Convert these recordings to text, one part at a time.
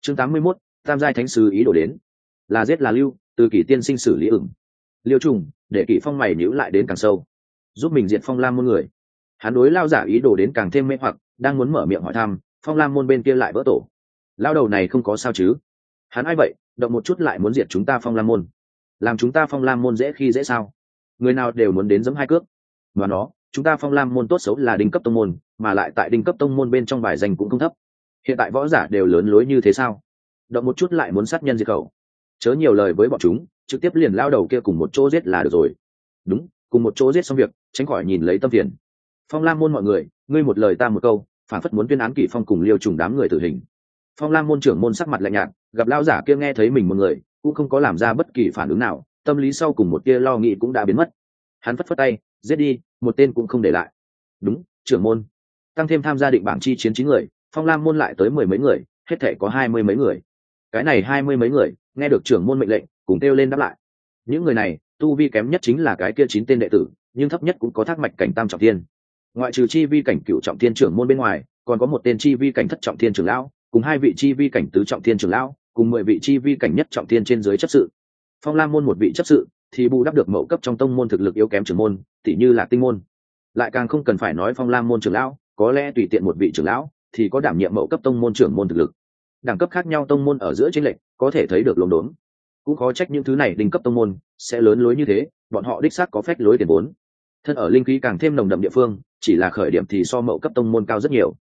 Chương 81, tam giai thánh sứ ý đồ đến. Là giết là lưu, từ Kỷ tiên sinh xử lý ửng. Liêu Trùng, để Kỷ Phong mày nhíu lại đến càng sâu, giúp mình diệt Phong Lam môn người. Hắn đối lao giả ý đồ đến càng thêm mê hoặc, đang muốn mở miệng hỏi thăm, Phong Lam môn bên kia lại vỡ tổ. Lao đầu này không có sao chứ? Hắn ai vậy, động một chút lại muốn diệt chúng ta Phong Lam môn, làm chúng ta Phong Lam môn dễ khi dễ sao? Người nào đều muốn đến giẫm hai cước. Và nó, chúng ta Phong Lam môn tốt xấu là đỉnh cấp tông môn, mà lại tại đỉnh cấp tông môn bên trong bài danh cũng không thấp. Hiện tại võ giả đều lớn lối như thế sao? Động một chút lại muốn sát nhân diệt khẩu. Chớ nhiều lời với bọn chúng, trực tiếp liền lao đầu kia cùng một chỗ giết là được rồi. Đúng, cùng một chỗ giết xong việc, tránh khỏi nhìn lấy tâm phiền. Phong Lam môn mọi người, ngươi một lời ta một câu, phản phất muốn tuyên án Kỷ Phong cùng Liêu Trùng đám người tử hình. Phong Lam môn trưởng môn sắc mặt lạnh nhạt, gặp lao giả kia nghe thấy mình một người, cũng không có làm ra bất kỳ phản ứng nào, tâm lý sau cùng một tia lo nghĩ cũng đã biến mất. Hắn phất phất tay, giết đi, một tên cũng không để lại. Đúng, trưởng môn. Tăng thêm tham gia định bảng chi chiến 9 người, Phong Lam môn lại tới 10 mấy người, hết thể có 20 mấy người. Cái này 20 mấy người, nghe được trưởng môn mệnh lệnh, cùng kêu lên đáp lại. Những người này, tu vi kém nhất chính là cái kia 9 tên đệ tử, nhưng thấp nhất cũng có thác mạch cảnh tam trọng thiên. Ngoại trừ chi vi cảnh cửu trọng thiên trưởng môn bên ngoài, còn có một tên chi vi cảnh thất trọng thiên trưởng lão, cùng 2 vị chi vi cảnh tứ trọng thiên trưởng lão, cùng 10 vị chi vi cảnh nhất trọng thiên trên dưới chấp sự. Phong Lam môn một vị chấp sự, thì bù đắp được mậu cấp trong tông môn thực lực yếu kém trưởng môn, tỉ như là Tinh môn. Lại càng không cần phải nói Phong Lam môn trưởng lão, có lẽ tùy tiện một vị trưởng lão thì có đảm nhiệm mậu cấp tông môn trưởng môn thực lực. Đẳng cấp khác nhau tông môn ở giữa chênh lệch, có thể thấy được lồn đốn. Cũng khó trách những thứ này đỉnh cấp tông môn sẽ lớn lối như thế, bọn họ đích xác có phách lối tiền vốn. Thân ở linh khí càng thêm nồng đậm địa phương, chỉ là khởi điểm thì so mậu cấp tông môn cao rất nhiều.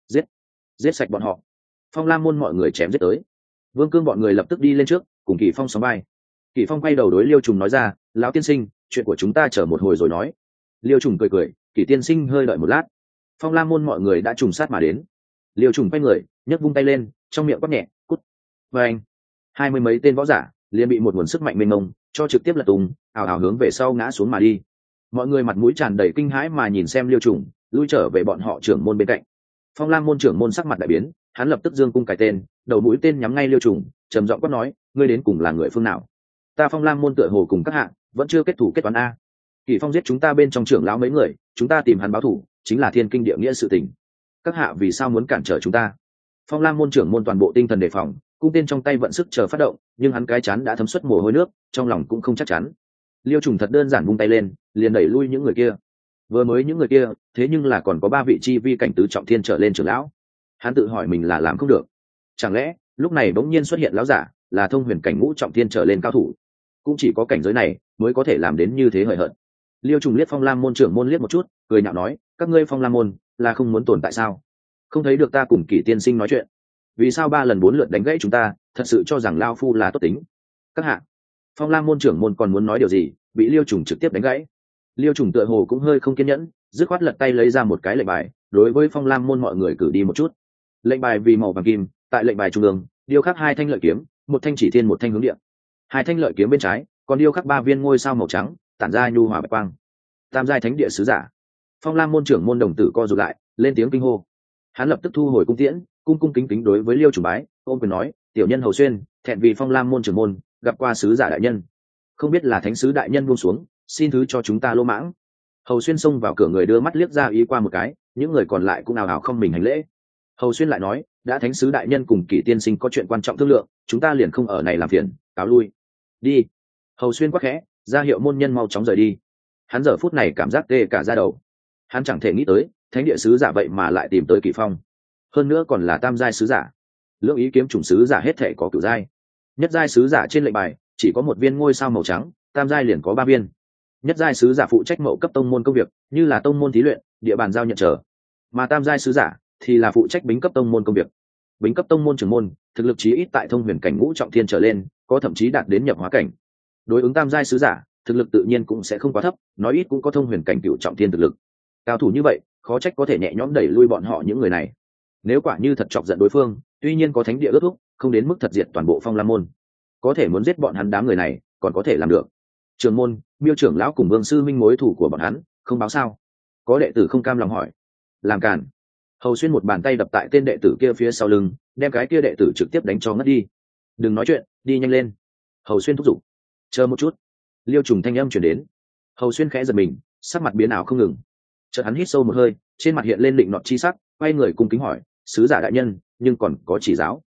Giết sạch bọn họ. Phong Lam môn mọi người chém giết tới. Vương Cương bọn người lập tức đi lên trước, cùng Kỷ Phong sóng vai. Kỷ Phong quay đầu đối Liêu Trùng nói ra, lão tiên sinh, chuyện của chúng ta chờ một hồi rồi nói. Liêu Trùng cười cười, Kỷ tiên sinh hơi đợi một lát. Phong Lam môn mọi người đã trùng sát mà đến. Liêu Trùng quay người, nhấc vung tay lên, trong miệng quát nhẹ, cút. Và anh, 20 mấy tên võ giả liền bị một nguồn sức mạnh mênh mông cho trực tiếp lật tung, ào ào hướng về sau ngã xuống mà đi. Mọi người mặt mũi tràn đầy kinh hãi mà nhìn xem Liêu Trùng, lui trở về bọn họ trưởng môn bên cạnh. Phong Lam môn trưởng môn sắc mặt đại biến, hắn lập tức giương cung cài tên, đầu mũi tên nhắm ngay Liêu Trùng, trầm giọng quát nói, ngươi đến cùng là người phương nào? Ta Phong Lam môn tựa hồ cùng các hạ vẫn chưa kết thủ kết toán a. Kỷ Phong giết chúng ta bên trong trưởng lão mấy người, chúng ta tìm hắn báo thủ, chính là thiên kinh địa nghĩa sự tình. Các hạ vì sao muốn cản trở chúng ta? Phong Lam môn trưởng môn toàn bộ tinh thần đề phòng, cung tên trong tay vận sức chờ phát động, nhưng hắn cái chán đã thấm suất mồ hôi nước, trong lòng cũng không chắc chắn. Liêu Trùng thật đơn giản vung tay lên, liền đẩy lui những người kia. Vừa mới những người kia, thế nhưng là còn có 3 vị chi vi cảnh tứ trọng thiên trở lên trưởng lão. Hắn tự hỏi mình là làm không được. Chẳng lẽ lúc này bỗng nhiên xuất hiện lão giả, là thông huyền cảnh ngũ trọng thiên trở lên cao thủ? Cũng chỉ có cảnh giới này mới có thể làm đến như thế hời hợt. Liêu Trùng liếc Phong Lam môn trưởng môn liếc một chút, cười nhạo nói, các ngươi Phong Lam môn là không muốn tồn tại sao? Không thấy được ta cùng Kỷ tiên sinh nói chuyện, vì sao 3 lần 4 lượt đánh gãy chúng ta, thật sự cho rằng lao phu là tốt tính? Các hạ. Phong Lam môn trưởng môn còn muốn nói điều gì, bị Liêu Trùng trực tiếp đánh gãy. Liêu Trùng tựa hồ cũng hơi không kiên nhẫn, dứt khoát lật tay lấy ra một cái lệnh bài, đối với Phong Lam môn mọi người cử đi một chút. Lệnh bài vì màu vàng kim, tại lệnh bài trung ương điêu khắc 2 thanh lợi kiếm, một thanh chỉ thiên, một thanh hướng địa. 2 thanh lợi kiếm bên trái còn điêu khắc 3 viên ngôi sao màu trắng, tản ra nhu hòa bạch quang. Tam giai thánh địa sứ giả. Phong Lam môn trưởng môn đồng tử co rụt lại, lên tiếng kinh hô. Hắn lập tức thu hồi cung tiễn, cung cung kính kính đối với Liêu Trùng bái, ôm quyền nói, tiểu nhân Hầu Xuyên, thẹn vì Phong Lam môn trưởng môn, gặp qua sứ giả đại nhân. Không biết là thánh sứ đại nhân buông xuống, xin thứ cho chúng ta lô mãng. Hầu Xuyên xông vào cửa người đưa mắt liếc ra ý qua một cái, những người còn lại cũng ào ào không mình hành lễ. Hầu Xuyên lại nói, đã thánh sứ đại nhân cùng Kỷ tiên sinh có chuyện quan trọng thương lượng, chúng ta liền không ở này làm phiền, cáo lui. Đi. Hầu Xuyên quắc khẽ, ra hiệu môn nhân mau chóng rời đi. Hắn giờ phút này cảm giác tê cả da đầu. Hắn chẳng thể nghĩ tới, thánh địa sứ giả vậy mà lại tìm tới Kỷ Phong. Hơn nữa còn là tam giai sứ giả. Lượng ý kiếm chủng sứ giả hết thể có cửu giai. Nhất giai sứ giả trên lệnh bài chỉ có 1 viên ngôi sao màu trắng, tam giai liền có 3 viên. Nhất giai sứ giả phụ trách mậu cấp tông môn công việc, như là tông môn thí luyện, địa bàn giao nhận trở. Mà tam giai sứ giả thì là phụ trách bính cấp tông môn công việc. Bính cấp tông môn trưởng môn, thực lực chí ít tại thông huyền cảnh ngũ trọng thiên trở lên, có thậm chí đạt đến nhập hóa cảnh. Đối ứng tam giai sứ giả, thực lực tự nhiên cũng sẽ không quá thấp, nói ít cũng có thông huyền cảnh cửu trọng thiên thực lực. Cao thủ như vậy, khó trách có thể nhẹ nhõm đẩy lui bọn họ những người này. Nếu quả như thật chọc giận đối phương, tuy nhiên có thánh địa ước thúc, không đến mức thật diệt toàn bộ Phong Lam môn, có thể muốn giết bọn hắn đám người này, còn có thể làm được. Trưởng môn, Miêu trưởng lão cùng Vương sư minh mối thủ của bọn hắn, không báo sao? Có đệ tử không cam lòng hỏi. Làm cản. Hầu Xuyên một bàn tay đập tại tên đệ tử kia phía sau lưng, đem cái kia đệ tử trực tiếp đánh cho ngất đi. Đừng nói chuyện, đi nhanh lên. Hầu Xuyên thúc giục. Chờ một chút. Liêu Trùng thanh âm truyền đến. Hầu Xuyên khẽ giật mình, sắc mặt biến ảo không ngừng. Chợt hắn hít sâu một hơi, trên mặt hiện lên định nọt chi sắc, quay người cung kính hỏi, sứ giả đại nhân, nhưng còn có chỉ giáo.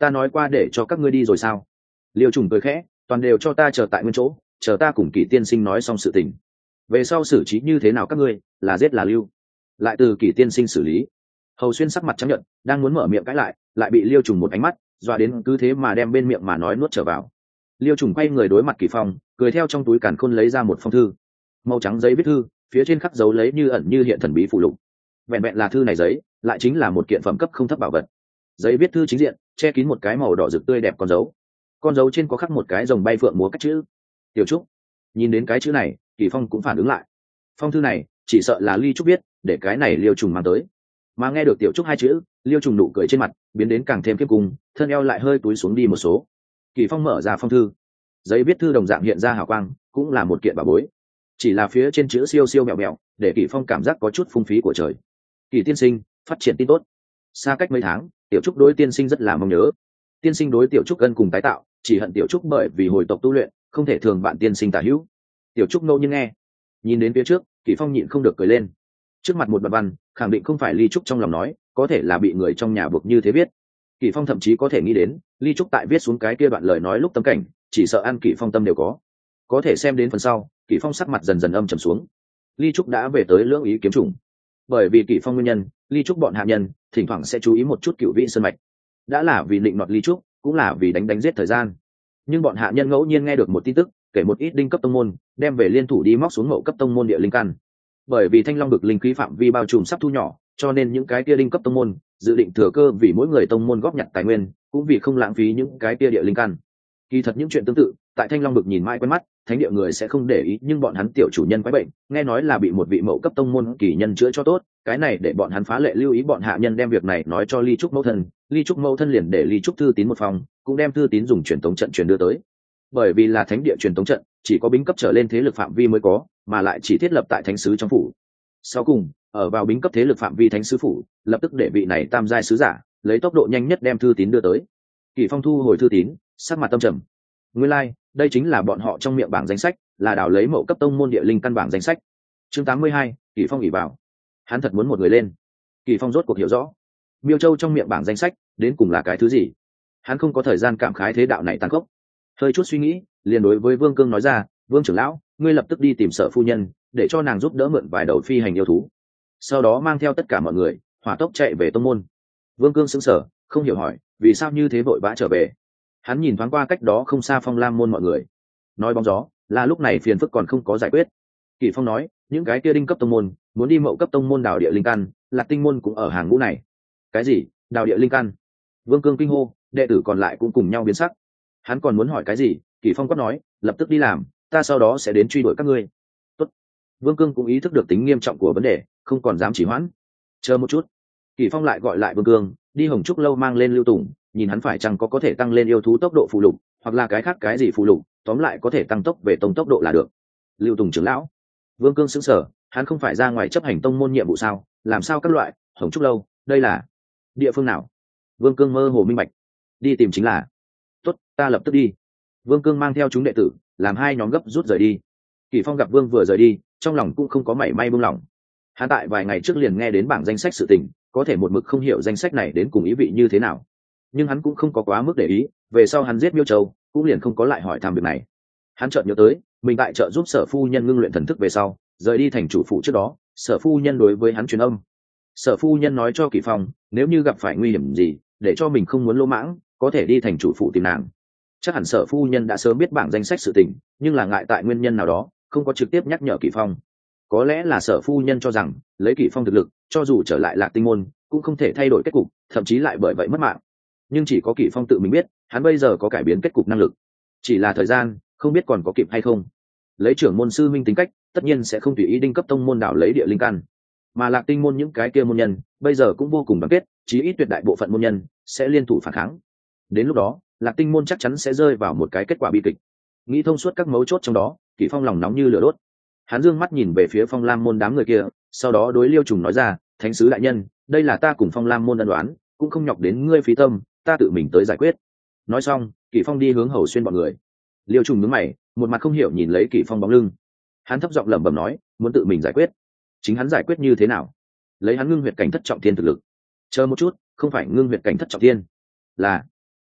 ta nói qua để cho các ngươi đi rồi sao? Liêu Trùng cười khẽ, toàn đều cho ta chờ tại nguyên chỗ, chờ ta cùng Kỷ tiên sinh nói xong sự tình, về sau xử trí như thế nào các ngươi, là giết là lưu, lại từ Kỷ tiên sinh xử lý. Hầu Xuyên sắc mặt trắng nhợt, đang muốn mở miệng cãi lại bị Liêu Trùng một ánh mắt dọa đến cứ thế mà đem bên miệng mà nói nuốt trở vào. Liêu Trùng quay người đối mặt Kỷ Phong, cười theo trong túi càn khôn lấy ra một phong thư, màu trắng giấy viết thư, phía trên khắc dấu lấy như ẩn như hiện thần bí phụ lục. Vẹn vẹn là thư này giấy, lại chính là một kiện phẩm cấp không thấp bảo vật. Giấy viết thư chính diện che kín một cái màu đỏ rực tươi đẹp con dấu trên có khắc một cái rồng bay phượng múa cách chữ Tiểu Trúc. Nhìn đến cái chữ này, Kỷ Phong cũng phản ứng lại, phong thư này chỉ sợ là Ly Trúc viết, để cái này Liêu Trùng mang tới. Mà nghe được Tiểu Trúc hai chữ, Liêu Trùng nụ cười trên mặt biến đến càng thêm kiếp cung, thân eo lại hơi túi xuống đi một số. Kỷ Phong mở ra phong thư, giấy viết thư đồng dạng hiện ra hào quang, cũng là một kiện bảo bối, chỉ là phía trên chữ siêu siêu mẹo mẹo, để Kỷ Phong cảm giác có chút phung phí của trời. Kỷ tiên sinh, phát triển tin tốt. Xa cách mấy tháng, Tiểu Trúc đối tiên sinh rất là mong nhớ. Tiên sinh đối Tiểu Trúc gần cùng tái tạo, chỉ hận Tiểu Trúc bởi vì hồi tộc tu luyện, không thể thường bạn tiên sinh tả hữu. Tiểu Trúc ngẫu nhiên nghe, nhìn đến phía trước, Kỷ Phong nhịn không được cười lên. Trước mặt một đoạn văn, khẳng định không phải Ly Trúc trong lòng nói, có thể là bị người trong nhà buộc như thế viết. Kỷ Phong thậm chí có thể nghĩ đến, Ly Trúc tại viết xuống cái kia đoạn lời nói lúc tâm cảnh, chỉ sợ ăn Kỷ Phong tâm đều có. Có thể xem đến phần sau, Kỷ Phong sắc mặt dần dần âm trầm xuống. Ly Trúc đã về tới Lưỡng Ý kiếm trùng. Bởi vì Kỷ Phong nguyên nhân, Ly Trúc bọn hạ nhân thỉnh thoảng sẽ chú ý một chút Cửu Vĩ sơn mạch. Đã là vì định nọt Ly Trúc, cũng là vì đánh giết thời gian. Nhưng bọn hạ nhân ngẫu nhiên nghe được một tin tức, kể một ít đinh cấp tông môn đem về liên thủ đi móc xuống mậu cấp tông môn địa linh căn. Bởi vì Thanh Long vực linh khí phạm vi bao trùm sắp thu nhỏ, cho nên những cái kia đinh cấp tông môn dự định thừa cơ vì mỗi người tông môn góp nhặt tài nguyên, cũng vì không lãng phí những cái kia địa linh căn. Kỳ thật những chuyện tương tự, tại Thanh Long vực nhìn mãi quen mắt, thánh địa người sẽ không để ý, nhưng bọn hắn tiểu chủ nhân quái bệnh, nghe nói là bị một vị mậu cấp tông môn kỳ nhân chữa cho tốt, cái này để bọn hắn phá lệ lưu ý, bọn hạ nhân đem việc này nói cho Ly Trúc mẫu thân, Ly Trúc mẫu thân liền để Ly Trúc thư tín một phòng, cũng đem thư tín dùng truyền tống trận truyền đưa tới. Bởi vì là thánh địa truyền tống trận, chỉ có bính cấp trở lên thế lực phạm vi mới có, mà lại chỉ thiết lập tại thánh sứ trong phủ. Sau cùng, ở vào bính cấp thế lực phạm vi thánh sứ phủ, lập tức để vị này tam giai sứ giả lấy tốc độ nhanh nhất đem thư tín đưa tới. Kỷ Phong thu hồi thư tín, sắc mặt tâm trầm. Nguyên lai, đây chính là bọn họ trong miệng bảng danh sách, là đào lấy mậu cấp tông môn địa linh căn bảng danh sách. Chương 82, Kỷ Phong ỷ vào. Hắn thật muốn một người lên. Kỷ Phong rốt cuộc hiểu rõ, Miêu Châu trong miệng bảng danh sách đến cùng là cái thứ gì. Hắn không có thời gian cảm khái thế đạo này tàn khốc. Hơi chút suy nghĩ, liền đối với Vương Cương nói ra, Vương trưởng lão, ngươi lập tức đi tìm Sở phu nhân, để cho nàng giúp đỡ mượn vài đầu phi hành yêu thú, sau đó mang theo tất cả mọi người hỏa tốc chạy về tông môn. Vương Cương sững sờ, không hiểu hỏi, vì sao như thế vội vã trở về. Hắn nhìn thoáng qua cách đó không xa Phong Lam môn mọi người, nói bóng gió là lúc này phiền phức còn không có giải quyết. Kỷ Phong nói, những cái kia đinh cấp tông môn muốn đi mậu cấp tông môn đào địa linh căn, Lạc Tinh môn cũng ở hàng ngũ này. Cái gì? Đào địa linh căn? Vương Cương kinh hô, đệ tử còn lại cũng cùng nhau biến sắc. Hắn còn muốn hỏi cái gì, Kỷ Phong quát nói, lập tức đi làm, ta sau đó sẽ đến truy đuổi các ngươi. Tốt. Vương Cương cũng ý thức được tính nghiêm trọng của vấn đề, không còn dám chỉ hoãn. Chờ một chút. Kỷ Phong lại gọi lại Vương Cương, đi Hồng Trúc lâu mang lên Lưu Tùng, nhìn hắn phải chăng có thể tăng lên yêu thú tốc độ phụ lục, hoặc là cái khác cái gì phụ lục, tóm lại có thể tăng tốc về tông tốc độ là được. Lưu Tùng trưởng lão. Vương Cương sững sờ, hắn không phải ra ngoài chấp hành tông môn nhiệm vụ sao, làm sao các loại Hồng Trúc lâu, đây là địa phương nào? Vương Cương mơ hồ minh bạch, đi tìm chính là. Tốt, ta lập tức đi. Vương Cương mang theo chúng đệ tử, làm hai nhóm gấp rút rời đi. Kỷ Phong gặp Vương vừa rời đi, trong lòng cũng không có mảy may buông lỏng. Hắn tại vài ngày trước liền nghe đến bảng danh sách sự tình, có thể một mực không hiểu danh sách này đến cùng ý vị như thế nào, nhưng hắn cũng không có quá mức để ý. Về sau hắn giết Miêu Châu, cũng liền không có lại hỏi thăm việc này. Hắn chợt nhớ tới, mình tại trợ giúp Sở phu nhân ngưng luyện thần thức về sau, rời đi thành chủ phụ trước đó, Sở phu nhân đối với hắn truyền âm. Sở phu nhân nói cho Kỷ Phong, nếu như gặp phải nguy hiểm gì, để cho mình không muốn lỗ mãng, có thể đi thành chủ phụ tìm nàng. Chắc hẳn Sở phu nhân đã sớm biết bảng danh sách sự tình, nhưng là ngại tại nguyên nhân nào đó, không có trực tiếp nhắc nhở Kỷ Phong. Có lẽ là Sở phu nhân cho rằng, lấy Kỷ Phong thực lực, cho dù trở lại Lạc Tinh môn, cũng không thể thay đổi kết cục, thậm chí lại bởi vậy mất mạng. Nhưng chỉ có Kỷ Phong tự mình biết, hắn bây giờ có cải biến kết cục năng lực. Chỉ là thời gian, không biết còn có kịp hay không. Lấy trưởng môn sư minh tính cách, tất nhiên sẽ không tùy ý đinh cấp tông môn đảo lấy địa linh căn. Mà Lạc Tinh môn những cái kia môn nhân, bây giờ cũng vô cùng đoàn kết, chí ít tuyệt đại bộ phận môn nhân sẽ liên thủ phản kháng. Đến lúc đó, Lạc Tinh môn chắc chắn sẽ rơi vào một cái kết quả bi kịch. Nghĩ thông suốt các mấu chốt trong đó, Kỷ Phong lòng nóng như lửa đốt. Hắn dương mắt nhìn về phía Phong Lam môn đám người kia, sau đó đối Liêu Trùng nói ra, thánh sứ đại nhân, đây là ta cùng Phong Lam môn ân đoán, cũng không nhọc đến ngươi phí tâm, ta tự mình tới giải quyết. Nói xong, Kỷ Phong đi hướng Hầu Xuyên bọn người. Liêu Trùng nhướng mày, một mặt không hiểu nhìn lấy Kỷ Phong bóng lưng. Hắn thấp giọng lẩm bẩm nói, muốn tự mình giải quyết. Chính hắn giải quyết như thế nào? Lấy hắn ngưng huyệt cảnh thất trọng thiên thực lực. Chờ một chút, không phải ngưng huyệt cảnh thất trọng thiên, là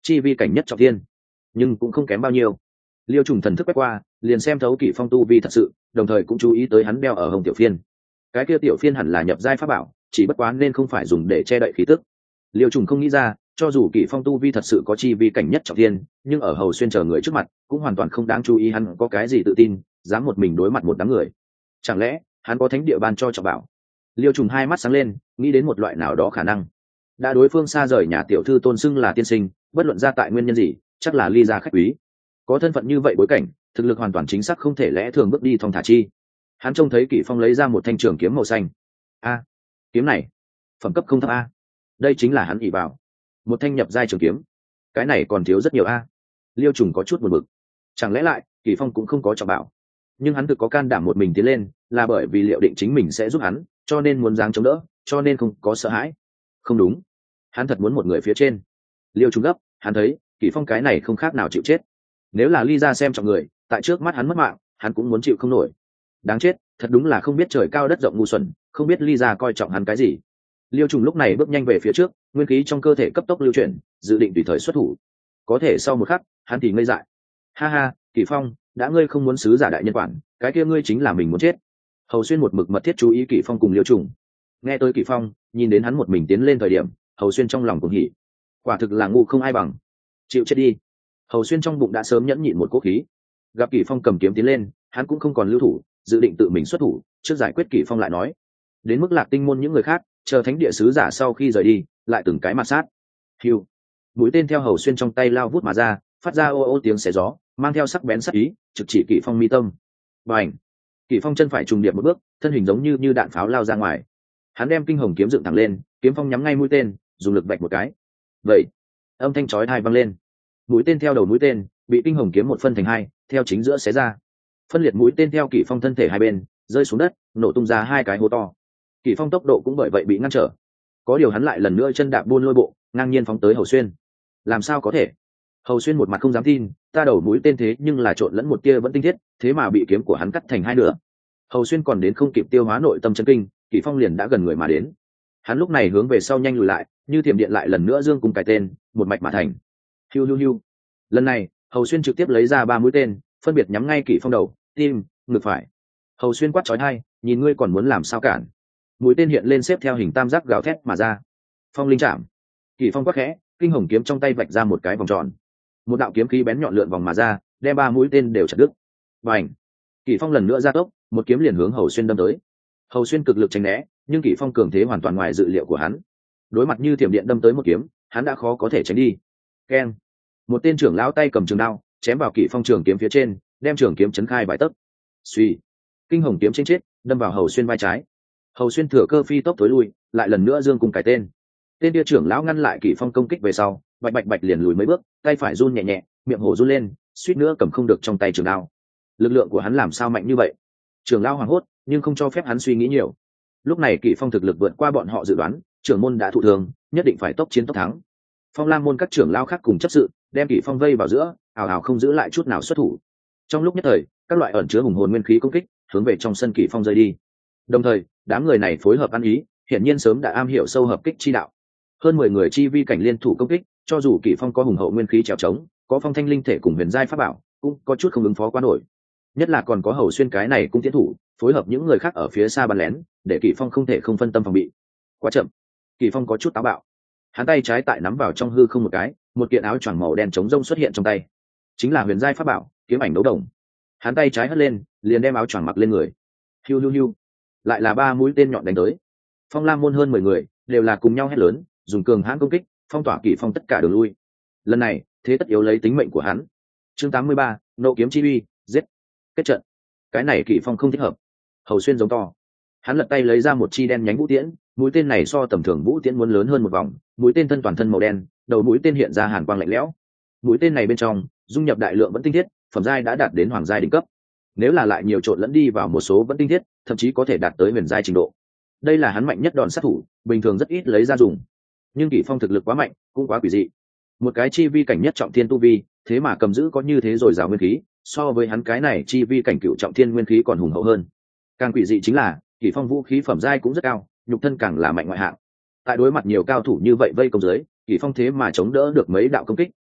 chi vi cảnh nhất trọng thiên, nhưng cũng không kém bao nhiêu. Liêu Trùng thần thức quét qua, liền xem thấu Kỷ Phong tu vi thật sự, đồng thời cũng chú ý tới hắn đeo ở hông tiểu phiên. Cái kia tiểu phiên hẳn là nhập giai pháp bảo, chỉ bất quá nên không phải dùng để che đậy khí tức. Liêu Trùng không nghĩ ra, cho dù Kỷ Phong tu vi thật sự có chi vi cảnh nhất trọng thiên, nhưng ở Hầu Xuyên chờ người trước mặt, cũng hoàn toàn không đáng chú ý hắn có cái gì tự tin, dám một mình đối mặt một đám người. Chẳng lẽ hắn có thánh địa ban cho trọng bảo? Liêu Trùng hai mắt sáng lên, nghĩ đến một loại nào đó khả năng. Đã đối phương xa rời nhà tiểu thư tôn xưng là tiên sinh, bất luận ra tại nguyên nhân gì, chắc là ly gia khách quý. Có thân phận như vậy bối cảnh, thực lực hoàn toàn chính xác không thể lẽ thường bước đi thong thả chi. Hắn trông thấy Kỷ Phong lấy ra một thanh trường kiếm màu xanh. A, kiếm này phẩm cấp không thấp a. Đây chính là hắn ỷ vào một thanh nhập giai trường kiếm. Cái này còn thiếu rất nhiều a. Liêu Trùng có chút buồn bực. Chẳng lẽ lại Kỷ Phong cũng không có trọng bảo? Nhưng hắn thực có can đảm một mình tiến lên, là bởi vì liệu định chính mình sẽ giúp hắn, cho nên muốn dáng chống đỡ, cho nên không có sợ hãi. Không đúng, hắn thật muốn một người phía trên. Liêu Trùng gấp, hắn thấy Kỷ Phong cái này không khác nào chịu chết. Nếu là ly ra xem trọng người, tại trước mắt hắn mất mạng, hắn cũng muốn chịu không nổi. Đáng chết, thật đúng là không biết trời cao đất rộng ngu xuẩn, không biết ly ra coi trọng hắn cái gì. Liêu Trùng lúc này bước nhanh về phía trước, nguyên khí trong cơ thể cấp tốc lưu chuyển, dự định tùy thời xuất thủ. Có thể sau một khắc, hắn thì ngây dại. Ha ha, Kỷ Phong, đã ngươi không muốn sứ giả đại nhân quản, cái kia ngươi chính là mình muốn chết. Hầu Xuyên một mực mật thiết chú ý Kỷ Phong cùng Liêu Trùng. Nghe tới Kỷ Phong, nhìn đến hắn một mình tiến lên thời điểm, Hầu Xuyên trong lòng cũng hỉ. Quả thực là ngu không ai bằng. Chịu chết đi. Hầu Xuyên trong bụng đã sớm nhẫn nhịn một cỗ khí. Gặp Kỷ Phong cầm kiếm tiến lên, hắn cũng không còn lưu thủ, dự định tự mình xuất thủ, trước giải quyết Kỷ Phong lại nói. Đến mức Lạc Tinh môn những người khác, chờ thánh địa sứ giả sau khi rời đi, lại từng cái mặt sát. Hưu. Mũi tên theo Hầu Xuyên trong tay lao vút mà ra, phát ra ô ô tiếng xé gió, mang theo sắc bén sắc ý, trực chỉ Kỷ Phong mi tâm. Bành. Kỷ Phong chân phải trùng điệp một bước, thân hình giống như đạn pháo lao ra ngoài. Hắn đem kinh hồng kiếm dựng thẳng lên, kiếm phong nhắm ngay mũi tên, dùng lực vạch một cái. Vậy, âm thanh chói tai vang lên. Mũi tên theo đầu mũi tên, bị kinh hồng kiếm một phân thành hai, theo chính giữa xé ra. Phân liệt mũi tên theo Kỷ Phong thân thể hai bên, rơi xuống đất, nổ tung ra hai cái hố to. Kỷ Phong tốc độ cũng bởi vậy bị ngăn trở. Có điều hắn lại lần nữa chân đạp buôn lôi bộ, ngang nhiên phóng tới Hầu Xuyên. Làm sao có thể? Hầu Xuyên một mặt không dám tin, ta đầu mũi tên thế nhưng là trộn lẫn một tia vẫn tinh thiết, thế mà bị kiếm của hắn cắt thành hai nửa. Hầu Xuyên còn đến không kịp tiêu hóa nội tâm chấn kinh, Kỷ Phong liền đã gần người mà đến. Hắn lúc này hướng về sau nhanh lùi lại, như thiểm điện lại lần nữa dương cùng cái tên, một mạch mà thành. Hiu hiu hiu. Lần này, Hầu Xuyên trực tiếp lấy ra ba mũi tên, phân biệt nhắm ngay Kỷ Phong đầu, tim, ngực phải. Hầu Xuyên quát chói tai, nhìn ngươi còn muốn làm sao cản? Mũi tên hiện lên xếp theo hình tam giác gào thét mà ra. Phong linh chạm. Kỷ Phong quát khẽ, kinh hồng kiếm trong tay vạch ra một cái vòng tròn. Một đạo kiếm khí bén nhọn lượn vòng mà ra, đem ba mũi tên đều chặt đứt. Bành. Kỷ Phong lần nữa ra tốc, một kiếm liền hướng Hầu Xuyên đâm tới. Hầu Xuyên cực lực tránh né, nhưng Kỷ Phong cường thế hoàn toàn ngoài dự liệu của hắn. Đối mặt như thiểm điện đâm tới một kiếm, hắn đã khó có thể tránh đi. Keng. Một tên trưởng lão tay cầm trường đao, chém vào Kỷ Phong trường kiếm phía trên, đem trường kiếm chấn khai vài tấc. Suy. Kinh hồng kiếm trên chết, đâm vào Hầu Xuyên vai trái. Hầu Xuyên thừa cơ phi tốc tối lui, lại lần nữa dương cùng cái tên. Tên địa trưởng lão ngăn lại Kỷ Phong công kích về sau, bạch bạch bạch liền lùi mấy bước, tay phải run nhẹ nhẹ, miệng hổ run lên, suýt nữa cầm không được trong tay trường đao. Lực lượng của hắn làm sao mạnh như vậy? Trưởng lão hoảng hốt, nhưng không cho phép hắn suy nghĩ nhiều. Lúc này Kỷ Phong thực lực vượt qua bọn họ dự đoán, trưởng môn đã thụ thương, nhất định phải tốc chiến tốc thắng. Phong Lam môn các trưởng lão khác cùng chấp sự, đem Kỷ Phong vây vào giữa, ảo ảo không giữ lại chút nào xuất thủ. Trong lúc nhất thời, các loại ẩn chứa hùng hồn nguyên khí công kích hướng về trong sân Kỷ Phong rơi đi. Đồng thời, đám người này phối hợp ăn ý, hiển nhiên sớm đã am hiểu sâu hợp kích chi đạo. Hơn 10 người chi vi cảnh liên thủ công kích, cho dù Kỷ Phong có hùng hậu nguyên khí trèo trống, có phong thanh linh thể cùng huyền giai pháp bảo, cũng có chút không ứng phó quá nổi. Nhất là còn có Hầu Xuyên cái này cũng tiến thủ, phối hợp những người khác ở phía xa bắn lén, để Kỷ Phong không thể không phân tâm phòng bị. Quá chậm. Kỷ Phong có chút táo bạo. Hắn tay trái tại nắm vào trong hư không một cái, một kiện áo choàng màu đen trống rông xuất hiện trong tay. Chính là huyền giai pháp bảo, kiếm ảnh đấu đồng. Hắn tay trái hất lên, liền đem áo choàng mặc lên người. Hiu hiu hiu. Lại là ba mũi tên nhọn đánh tới. Phong Lam môn hơn 10 người, đều là cùng nhau hét lớn, dùng cường hãn công kích, phong tỏa Kỷ Phong tất cả đường lui. Lần này, thế tất yếu lấy tính mệnh của hắn. Chương 83, nộ kiếm chi uy, giết. Kết trận. Cái này Kỷ Phong không thích hợp. Hầu Xuyên giống to. Hắn lật tay lấy ra một chi đen nhánh vũ tiễn, mũi tên này so tầm thường vũ tiễn muốn lớn hơn một vòng, mũi tên thân toàn thân màu đen, đầu mũi tên hiện ra hàn quang lạnh lẽo. Mũi tên này bên trong dung nhập đại lượng vẫn tinh thiết, phẩm giai đã đạt đến hoàng giai đỉnh cấp. Nếu là lại nhiều trộn lẫn đi vào một số vẫn tinh thiết, thậm chí có thể đạt tới huyền giai trình độ. Đây là hắn mạnh nhất đòn sát thủ, bình thường rất ít lấy ra dùng. Nhưng Kỷ Phong thực lực quá mạnh, cũng quá quỷ dị. Một cái chi vi cảnh nhất trọng thiên tu vi, thế mà cầm giữ có như thế rồi rào nguyên khí, so với hắn cái này chi vi cảnh cựu trọng thiên nguyên khí còn hùng hậu hơn. Càng quỷ dị chính là, Kỷ Phong vũ khí phẩm giai cũng rất cao, nhục thân càng là mạnh ngoại hạng. Tại đối mặt nhiều cao thủ như vậy vây công dưới, Kỷ Phong thế mà chống đỡ được mấy đạo công kích,